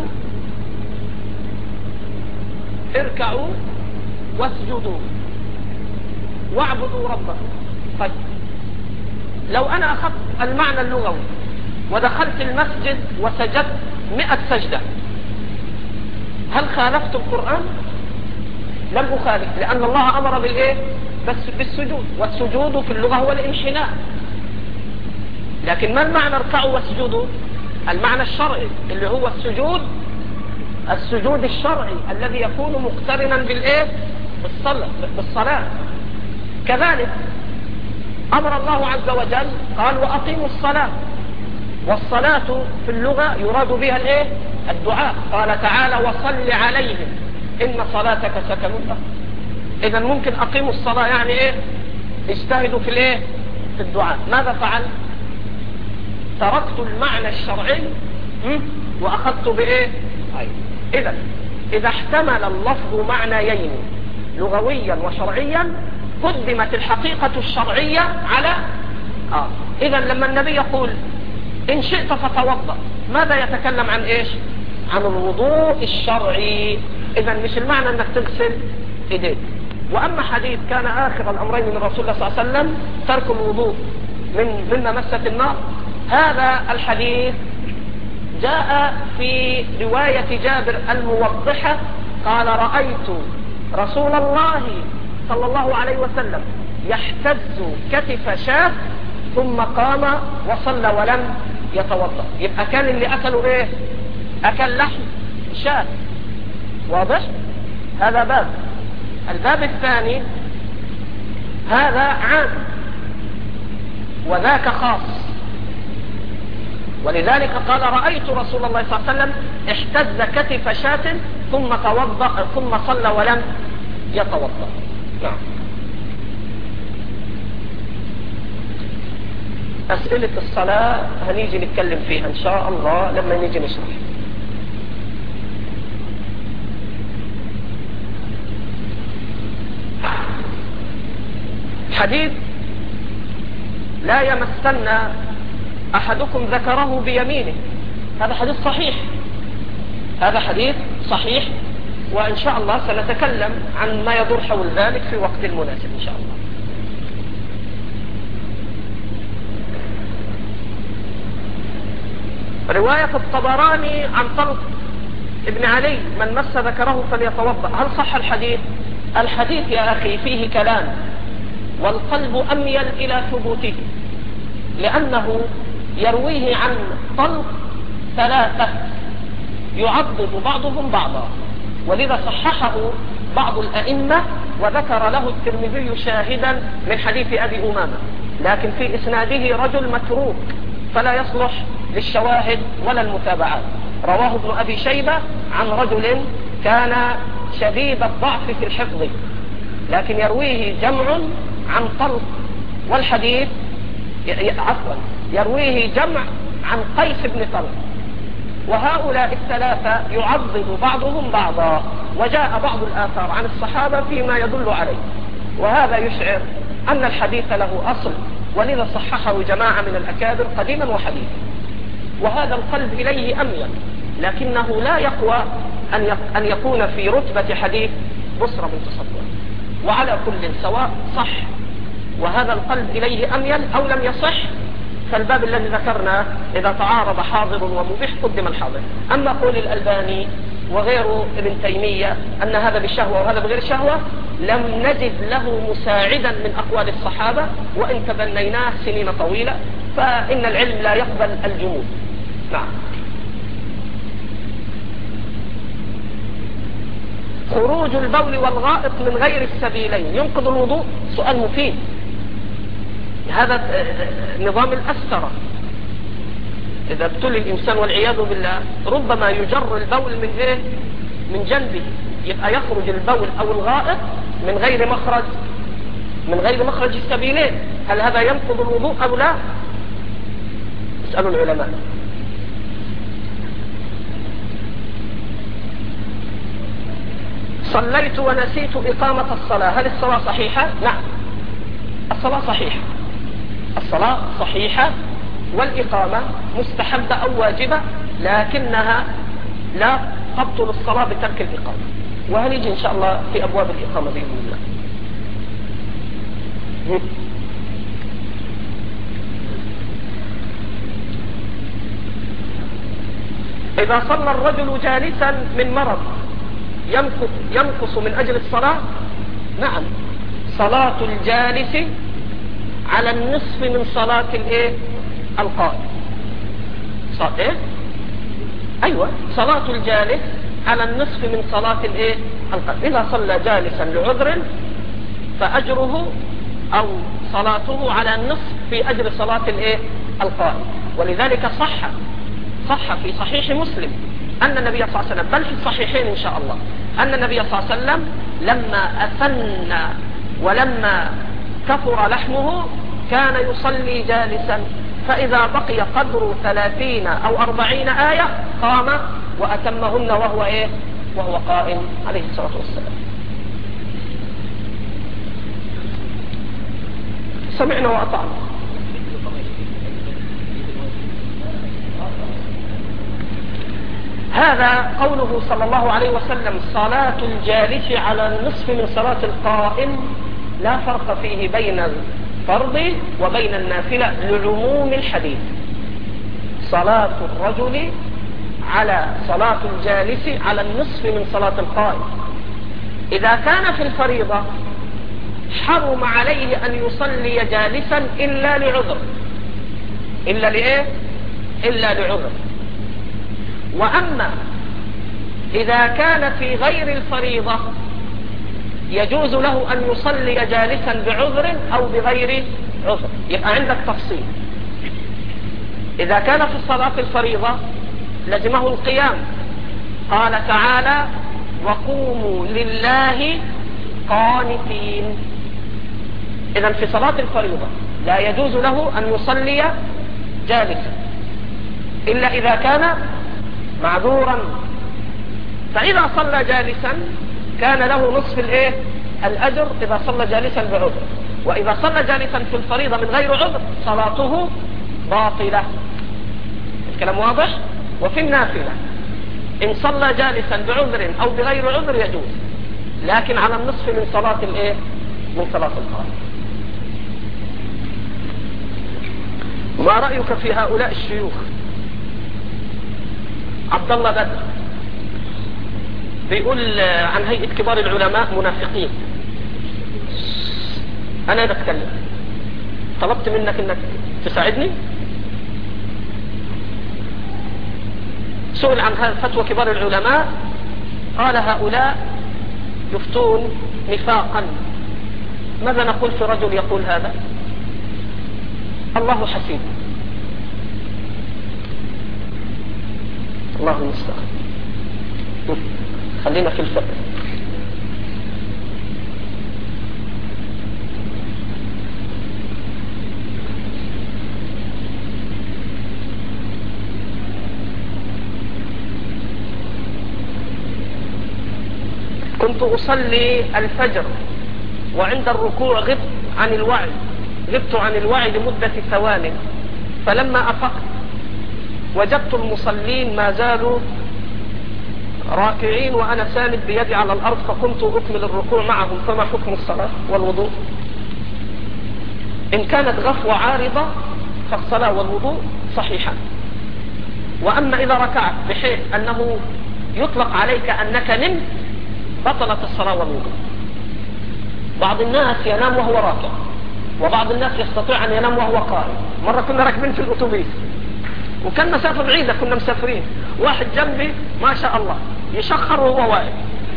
اركعوا واسجدوا واعبدوا ربكم. طيب لو أنا أخذت المعنى اللغوي ودخلت المسجد وسجدت مئة سجدة، هل خالفت القرآن؟ لم أخالف، لأن الله أمر بالإيه؟ بس بالسجود، والسجود في اللغة هو الانحناء. لكن ما المعنى اركعوا واسجدوا؟ المعنى الشرعي اللي هو السجود، السجود الشرعي الذي يكون مقترنا بالإيه؟ بالصلاة بالصلاة. كذلك أمر الله عز وجل قال: وأقيموا الصلاة، والصلاة في اللغة يراد بها الإيه؟ الدعاء. قال تعالى: وصل عليهم إن صلاتك سكن لهم. إذا ممكن أقيموا الصلاة يعني إيه؟ اجتهدوا في الإيه؟ في الدعاء. ماذا فعل؟ تركت المعنى الشرعي وأخذت بإيه؟ إذا إذا احتمل اللفظ معنيين لغويا وشرعيا قدمت الحقيقة الشرعية على آه. إذا لما النبي يقول: إن شئت فتوضأ، ماذا يتكلم عن إيش؟ عن الوضوء الشرعي. إذا مش المعنى أنك تغسل إيديك. وأما حديث كان آخر الأمرين من رسول الله صلى الله عليه وسلم ترك الوضوء من مما مست النار، هذا الحديث جاء في رواية جابر الموضحة قال: رأيت رسول الله صلى الله عليه وسلم يحتز كتف شاة ثم قام وصلى ولم يتوضأ. يبقى كان اللي أكلوا إيه؟ أكل لحم شاة. واضح؟ هذا باب. الباب الثاني هذا عام وذاك خاص، ولذلك قال: رأيت رسول الله صلى الله عليه وسلم احتز كتف شاة ثم توضأ ثم صلى ولم يتوضأ. نعم. أسئلة الصلاة هنيجي نتكلم فيها إن شاء الله لما نيجي نشرح. حديث: لا يمسن أحدكم ذكره بيمينه، هذا حديث صحيح، هذا حديث صحيح، وإن شاء الله سنتكلم عن ما يدور حول ذلك في وقت المناسب إن شاء الله. رواية الطبراني عن طلق ابن علي: من مس ذكره فليتوضأ. هل صح الحديث؟ الحديث يا أخي فيه كلام، والقلب أميل إلى ثبوته، لأنه يرويه عن طلق ثلاثة يعضد بعضهم بعضا، ولذا صححه بعض الأئمة وذكر له الترمذي شاهدا من حديث أبي أمامة، لكن في إسناده رجل متروك فلا يصلح للشواهد ولا المتابعات. رواه ابن أبي شيبة عن رجل كان شديد الضعف في الحفظ، لكن يرويه جمع عن طلق، والحديث عفوا يرويه جمع عن قيس بن طلق، وهؤلاء الثلاثة يعضد بعضهم بعضا، وجاء بعض الآثار عن الصحابة فيما يدل عليه، وهذا يشعر أن الحديث له أصل، ولذا صححه جماعة من الأكابر قديما وحديثا. وهذا القلب إليه أميل، لكنه لا يقوى أن يكون في رتبة حديث بصرة بنت صفوان. وعلى كل سواء صح وهذا القلب إليه أميل أو لم يصح، فالباب الذي ذكرناه إذا تعارض حاضر ومبيح قدم الحاضر. أما قول الألباني وغيره ابن تيمية أن هذا بالشهوة وهذا بغير شهوة، لم نجد له مساعدا من أقوال الصحابة، وإن تبنيناه سنين طويلة، فإن العلم لا يقبل الجمود. نعم. خروج البول والغائط من غير السبيلين ينقض الوضوء؟ سؤال مفيد. هذا نظام الأسرة، إذا ابتلي الإنسان والعياذ بالله ربما يجر البول من إيه؟ من جنبه، يبقى يخرج البول أو الغائط من غير مخرج من غير مخرج السبيلين. هل هذا ينقض الوضوء أو لا؟ اسألوا العلماء. صليت ونسيت إقامة الصلاة، هل الصلاة صحيحة؟ نعم، الصلاة صحيحة، الصلاة صحيحة، والإقامة مستحبة أو واجبة، لكنها لا تبطل الصلاة بترك الإقامة، وهنيجي إن شاء الله في أبواب الإقامة بإذن الله. إذا صلى الرجل جالسا من مرض ينقص من أجل الصلاة؟ نعم، صلاة الجالس على النصف من صلاة الايه القائم. صلاة ايه ايوه صلاة الجالس على النصف من صلاة الايه القائم. اذا صلى جالسا لعذر فاجره او صلاته على النصف في اجر صلاة الايه القائم. ولذلك صح صح في صحيح مسلم ان النبي صلى الله عليه وسلم، بل في الصحيحين ان شاء الله، ان النبي صلى الله عليه وسلم لما اثن ولما كثر لحمه كان يصلي جالسا، فإذا بقي قدر ثلاثين أو أربعين آية قام وأتمهن وهو إيه وهو قائم عليه الصلاة والسلام. سمعنا وأطعنا. هذا قوله صلى الله عليه وسلم صلاة الجالس على النصف من صلاة القائم، لا فرق فيه بين الفرض وبين النافلة لعموم الحديث. صلاة الرجل على صلاة الجالس على النصف من صلاة القائم. إذا كان في الفريضة حرم عليه أن يصلي جالسا إلا لعذر، إلا لإيه؟ إلا لعذر. وأما إذا كان في غير الفريضة يجوز له أن يصلي جالسا بعذر أو بغير عذر. يبقى عندك تفصيل. إذا كان في الصلاة الفريضة لزمه القيام، قال تعالى وقوموا لله قانتين. إذن في صلاة الفريضة لا يجوز له أن يصلي جالسا إلا إذا كان معذورا، فإذا صلى جالسا كان له نصف الايه الأجر إذا صلى جالسا بعذر، وإذا صلى جالسا في الفريضة من غير عذر صلاته باطلة. الكلام واضح؟ وفي النافلة إن صلى جالسا بعذر أو بغير عذر يجوز، لكن على النصف من صلاة الايه من صلاة القائم. ما رأيك في هؤلاء الشيوخ؟ عبد الله بدر بيقول عن هيئة كبار العلماء منافقين. أنا بتكلم، طلبت منك أنك تساعدني. سئل عن فتوى كبار العلماء قال هؤلاء يفتون نفاقا. ماذا نقول في رجل يقول هذا؟ الله حسيب. الله المستعان. خلينا في الفقه. كنت أصلي الفجر وعند الركوع غبت عن الوعي غبت عن الوعي لمدة ثوان، فلما أفقت وجدت المصلين ما زالوا راكعين وأنا ساند بيدي على الأرض، فقمت أكمل الركوع معهم. فما حكم الصلاة والوضوء؟ إن كانت غفوة عارضة فالصلاة والوضوء صحيحا. وأما إذا ركعت بحيث أنه يطلق عليك أنك نمت بطلت الصلاة والوضوء. بعض الناس ينام وهو راكع، وبعض الناس يستطيع أن ينام وهو قائم. مرة كنا راكبين في الأتوبيس وكان مسافة بعيدة، كنا مسافرين، واحد جنبي ما شاء الله يشخر وهو واقف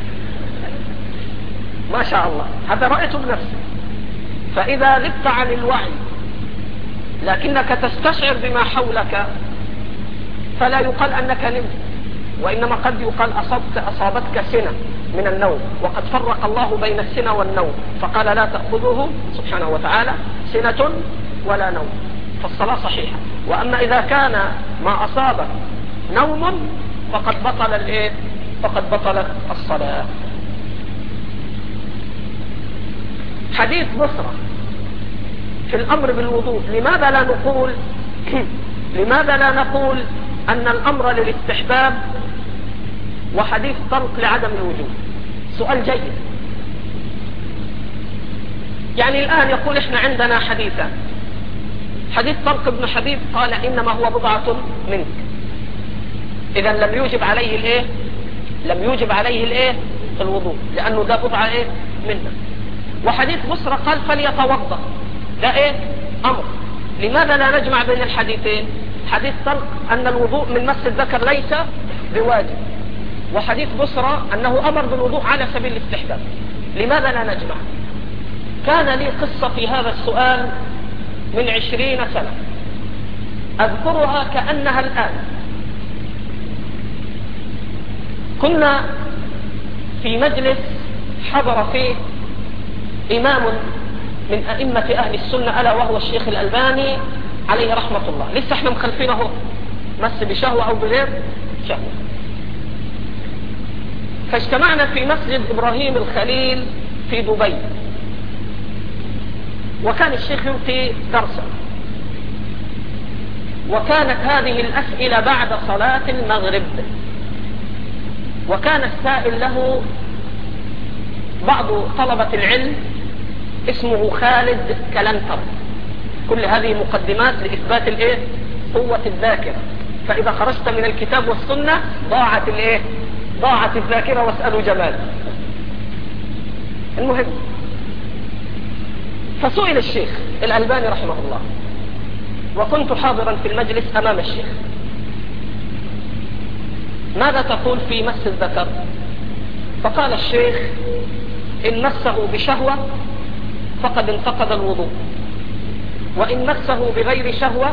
ما شاء الله، هذا رأيته بنفسي. فإذا غبت عن الوعي لكنك تستشعر بما حولك فلا يقال أنك نمت، وإنما قد يقال أصبت أصابتك سنة من النوم، وقد فرق الله بين السنة والنوم فقال لا تأخذه سبحانه وتعالى سنة ولا نوم، فالصلاة صحيحة. وأما إذا كان ما أصابك نوم فقد بطل الإيه؟ فقد بطلت الصلاة. حديث بصرة في الأمر بالوضوء، لماذا لا نقول لماذا لا نقول أن الأمر للاستحباب وحديث طلق لعدم الوجوب؟ سؤال جيد. يعني الآن يقول إحنا عندنا حديثا، حديث طلق ابن حبيب قال إنما هو بضعة منك، إذا لم يوجب عليه الإيه؟ لم يوجب عليه الإيه؟ الوضوء، لأنه ده بضعة إيه؟ منه. وحديث بصرة قال فليتوضأ، ده إيه؟ أمر. لماذا لا نجمع بين الحديثين؟ حديث طلق أن الوضوء من مس الذكر ليس بواجب، وحديث بصرة أنه أمر بالوضوء على سبيل الاستحباب. لماذا لا نجمع؟ كان لي قصة في هذا السؤال من عشرين سنة أذكرها كأنها الآن. كنا في مجلس حضر فيه إمام من أئمة أهل السنة ألا وهو الشيخ الألباني عليه رحمة الله، لسه احنا مخلفينه مس بشهوة أو بغير شهوة. فاجتمعنا في مسجد إبراهيم الخليل في دبي، وكان الشيخ يلقي درسا، وكانت هذه الأسئلة بعد صلاة المغرب، وكان السائل له بعض طلبة العلم اسمه خالد كلنتر. كل هذه مقدمات لإثبات الإيه؟ قوة الذاكرة. فإذا خرجت من الكتاب والسنة ضاعت الإيه؟ ضاعت الذاكرة، واسألوا جمال. المهم، فسئل الشيخ الألباني رحمه الله، وكنت حاضرا في المجلس أمام الشيخ، ماذا تقول في مس الذكر؟ فقال الشيخ إن مسه بشهوة فقد انتقض الوضوء، وإن مسه بغير شهوة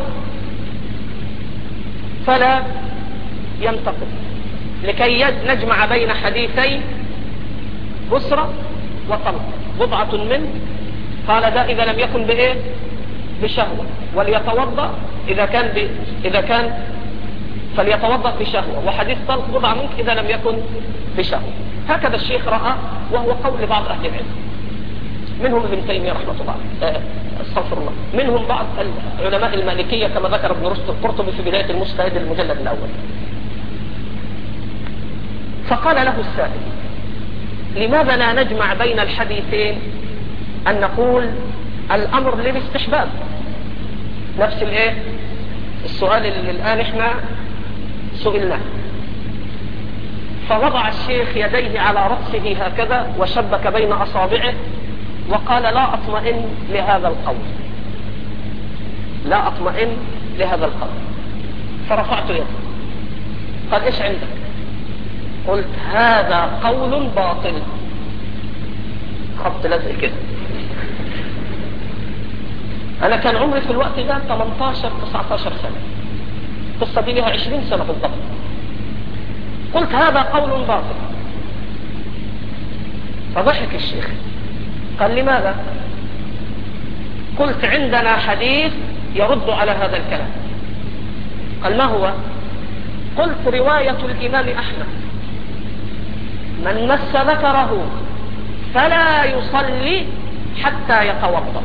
فلا ينتقض، لكي نجمع بين حديثي بصرة وطلق. بضعة منه قال ده إذا لم يكن بإيه؟ بشهوة، وليتوضأ إذا كان ب... إذا كان فليتوضأ بشهوة، وحديث طلق بضعة منك إذا لم يكن بشهوة. هكذا الشيخ رأى، وهو قول بعض أهل العلم، منهم ابن تيمية رحمة الله استغفر الله، منهم بعض علماء المالكية كما ذكر ابن رشد القرطبي في بداية المجتهد المجلد الأول. فقال له السائل لماذا لا نجمع بين الحديثين، أن نقول الأمر للاستحباب، نفس الايه السؤال اللي الآن احنا سئلناه. فوضع الشيخ يديه على رأسه هكذا وشبك بين أصابعه وقال لا أطمئن لهذا القول، لا أطمئن لهذا القول. فرفعت يدي، قال إيش عندك؟ قلت هذا قول باطل، خط لزق كده. انا كان عمري في الوقت ده ثمانية عشر تسعة عشر سنة، القصة دي لها عشرين سنة بالضبط. قلت هذا قول باطل، فضحك الشيخ قال لماذا؟ قلت عندنا حديث يرد على هذا الكلام. قال ما هو؟ قلت رواية الإمام أحمد من مس ذكره فلا يصلي حتى يتوضأ،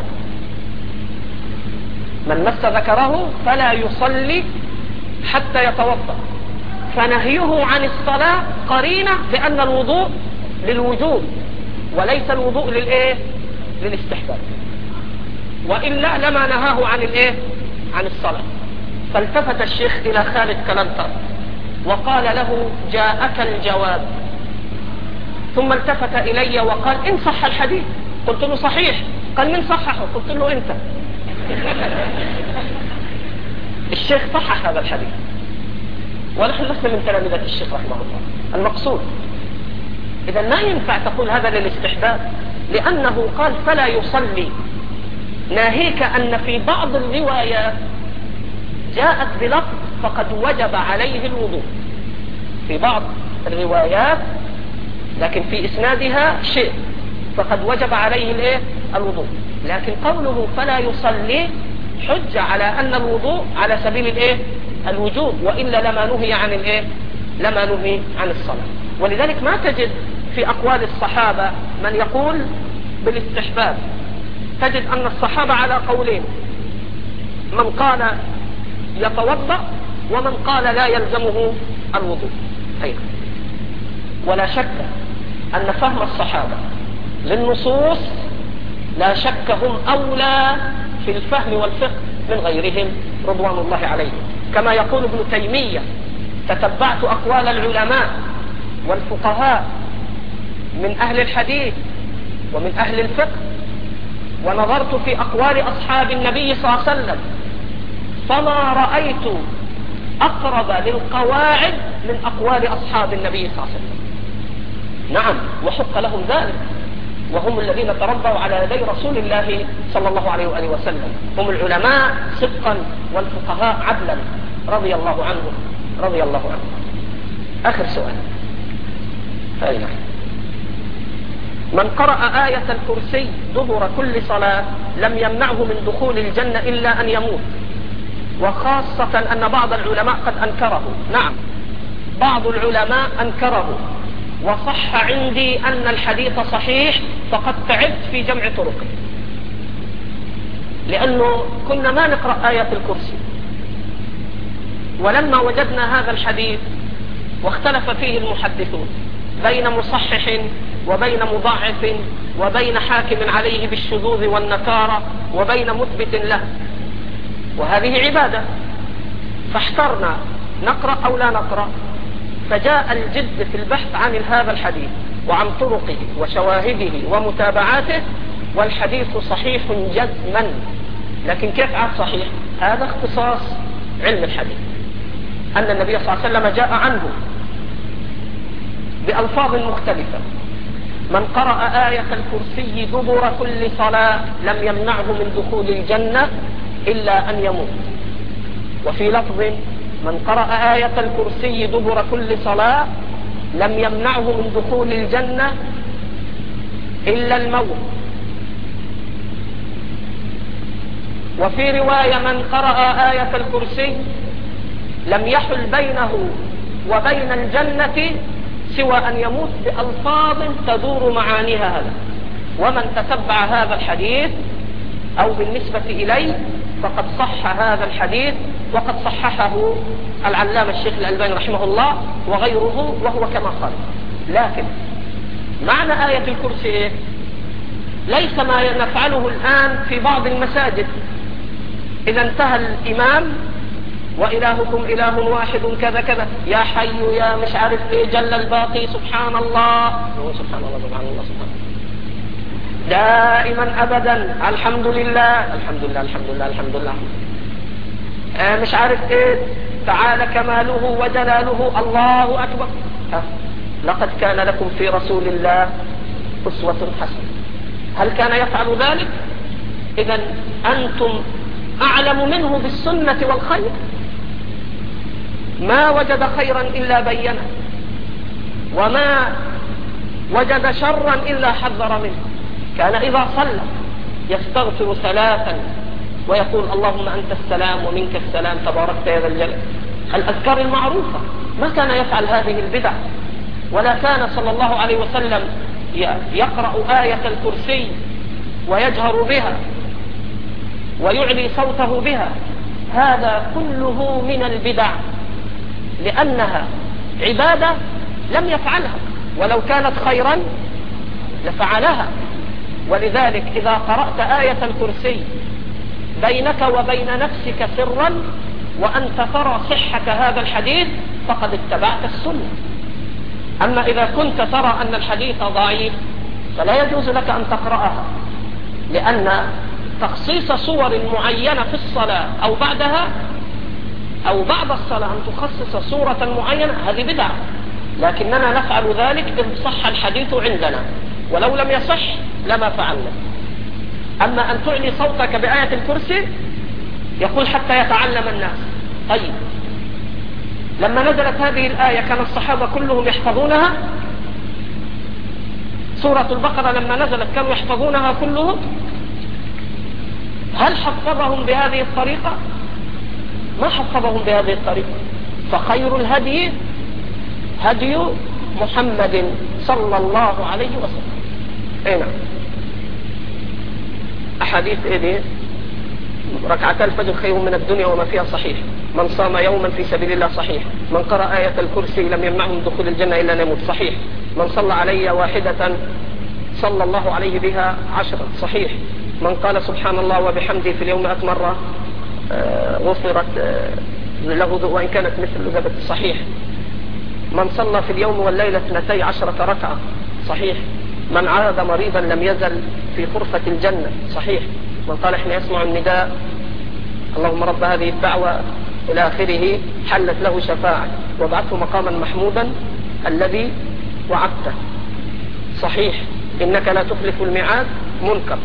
من مس ذكره فلا يصلي حتى يتوضأ، فنهيه عن الصلاة قرينة بأن الوضوء للوجوب وليس الوضوء للإيه؟ للاستحباب، وإلا لما نهاه عن الإيه؟ عن الصلاة. فالتفت الشيخ إلى خالد كلنتر وقال له جاءك الجواب، ثم التفت إلي وقال إن صح الحديث. قلت له صحيح. قال من صححه؟ قلت له أنت. الشيخ صحح هذا الحديث، ونحن لسنا من تلامذة الشيخ رحمه الله. المقصود إذا ما ينفع تقول هذا للاستحباب، لأنه قال فلا يصلي، ناهيك أن في بعض الروايات جاءت بلفظ فقد وجب عليه الوضوء، في بعض الروايات لكن في إسنادها شيء فقد وجب عليه الايه؟ الوضوء. لكن قوله فلا يصلي حجة على أن الوضوء على سبيل الايه؟ الوجوب، وإلا لما نهي عن الايه؟ لما نهي عن الصلاة. ولذلك ما تجد في أقوال الصحابة من يقول بالاستحباب، تجد أن الصحابة على قولين، من قال يتوضأ ومن قال لا يلزمه الوضوء. أيضا ولا شك أن فهم الصحابة للنصوص لا شك هم أولى في الفهم والفقه من غيرهم رضوان الله عليهم. كما يقول ابن تيمية تتبعت أقوال العلماء والفقهاء من أهل الحديث ومن أهل الفقه، ونظرت في أقوال أصحاب النبي صلى الله عليه وسلم فما رأيت أقرب للقواعد من أقوال أصحاب النبي صلى الله عليه وسلم. نعم، وحق لهم ذلك، وهم الذين تربوا على يدي رسول الله صلى الله عليه وآله وسلم، هم العلماء صدقا والفقهاء عدلا رضي الله عنهم رضي الله عنهم. آخر سؤال. أين من قرأ آية الكرسي دبر كل صلاة لم يمنعه من دخول الجنة إلا أن يموت، وخاصة أن بعض العلماء قد أنكره. نعم، بعض العلماء أنكره، وصح عندي أن الحديث صحيح، فقد تعبت في جمع طرقه، لأنه كنا ما نقرأ آية الكرسي، ولما وجدنا هذا الحديث واختلف فيه المحدثون بين مصحح وبين مضاعف وبين حاكم عليه بالشذوذ والنكارة وبين مثبت له، وهذه عبادة، فاحترنا نقرأ أو لا نقرأ. فجاء الجد في البحث عن هذا الحديث وعن طرقه وشواهده ومتابعاته، والحديث صحيح جزما. لكن كيف عاد صحيح؟ هذا اختصاص علم الحديث، أن النبي صلى الله عليه وسلم جاء عنه بألفاظ مختلفة: من قرأ آية الكرسي دبر كل صلاة لم يمنعه من دخول الجنة إلا أن يموت. وفي لفظ: من قرأ آية الكرسي دبر كل صلاة لم يمنعه من دخول الجنة إلا الموت. وفي رواية: من قرأ آية الكرسي لم يحل بينه وبين الجنة سوى أن يموت، بألفاظ تدور معانيها هذا. ومن تتبع هذا الحديث أو بالنسبة إليه فقد صح هذا الحديث، وقد صححه العلامة الشيخ الألباني رحمه الله وغيره، وهو كما قال. لكن معنى آية الكرسي إيه؟ ليس ما نفعله الآن في بعض المساجد، إذا انتهى الإمام وإلهكم إله واحد كذا كذا، يا حي يا مش عارف إيه جل الباقي سبحان الله، سبحان الله سبحان الله سبحان الله دائما أبدا، الحمد لله الحمد لله الحمد لله الحمد لله آه مش عارف إيه، تعالى كماله وجلاله، الله أكبر. آه. لقد كان لكم في رسول الله أسوة حسنة. هل كان يفعل ذلك؟ إذن أنتم أعلم منه بالسنة والخير، ما وجد خيرا إلا بينه، وما وجد شرا إلا حذر منه. كان إذا صلى يستغفر ثلاثا ويقول اللهم أنت السلام ومنك السلام تباركت يا ذا الجلال، الأذكار المعروفة. ما كان يفعل هذه البدع، ولا كان صلى الله عليه وسلم يقرأ آية الكرسي ويجهر بها ويعلي صوته بها. هذا كله من البدع، لأنها عبادة لم يفعلها، ولو كانت خيرا لفعلها. ولذلك إذا قرأت آية الكرسي بينك وبين نفسك سرا وأنت ترى صحة هذا الحديث فقد اتبعت السنة. أما إذا كنت ترى أن الحديث ضعيف فلا يجوز لك أن تقرأها، لأن تخصيص صور معينة في الصلاة أو بعدها أو بعد الصلاة أن تخصص صورة معينة هذه بدعة، لكننا نفعل ذلك إن صح الحديث عندنا، ولو لم يصح لما فعلنا. أما أن تعلي صوتك بآية الكرسي يقول حتى يتعلم الناس. طيب لما نزلت هذه الآية كان الصحابة كلهم يحفظونها؟ سورة البقرة لما نزلت كانوا يحفظونها كلهم؟ هل حفظهم بهذه الطريقة؟ ما حفظهم بهذه الطريقة. فخير الهدي هدي محمد صلى الله عليه وسلم. اي نعم. أحاديث ايه دي؟ ركعتا الفجر خير من الدنيا وما فيها صحيح. من صام يوما في سبيل الله صحيح. من قرأ آية الكرسي لم يمنعه من دخول الجنة إلا نموت صحيح. من صلى علي واحدة صلى الله عليه بها عشرة صحيح. من قال سبحان الله وبحمده في اليوم مئة مرة غفرت له وإن كانت مثل ذبت صحيح. من صلى في اليوم والليلة اثنتي عشرة ركعة صحيح. من عاد مريضا لم يزل في غرفة الجنة صحيح. من قال حين يسمع النداء اللهم رب هذه الدعوة إلى آخره حلت له شفاعة وابعثه مقاما محمودا الذي وعدته صحيح. إنك لا تخلف الميعاد منكر.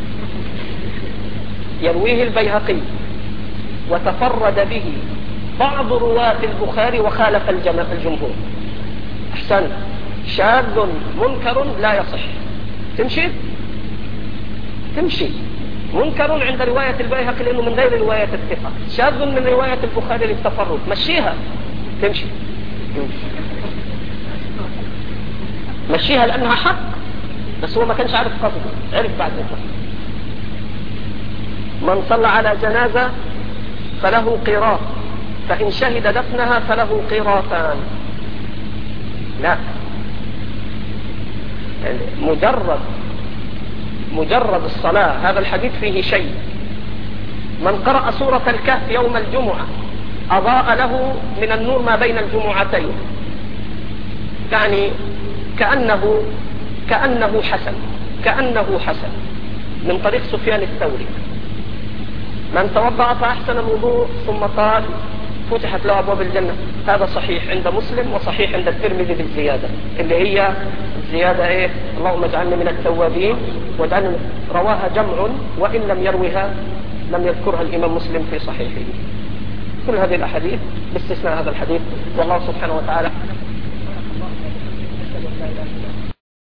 يرويه البيهقي وتفرد به بعض رواة البخاري وخالف الجمهور. أحسن. شاذ منكر لا يصح. تمشي تمشي منكر عند رواية البيهقي لأنه من غير رواية الثقة. شاذ من رواية البخاري للتفرد. مشيها تمشي مشيها لأنها حق، بس هو ما كانش عارف قصده، عرف بعد ذلك. من صلى على جنازة فله قيراط، فإن شهد دفنها فله قيراطان. لا، مجرد مجرد الصلاة هذا الحديث فيه شيء. من قرأ سورة الكهف يوم الجمعة أضاء له من النور ما بين الجمعتين، يعني كأنه كأنه حسن كأنه حسن من طريق سفيان الثوري. من توضأ فأحسن الوضوء ثم قال فتحت له أبواب الجنة. هذا صحيح عند مسلم وصحيح عند الترمذي بالزيادة اللي هي الزيادة ايه؟ اللهم اجعلني من التوابين واجعلني. رواها جمع وإن لم يروها لم يذكرها الإمام مسلم في صحيحه. كل هذه الأحاديث باستثناء هذا الحديث. والله سبحانه وتعالى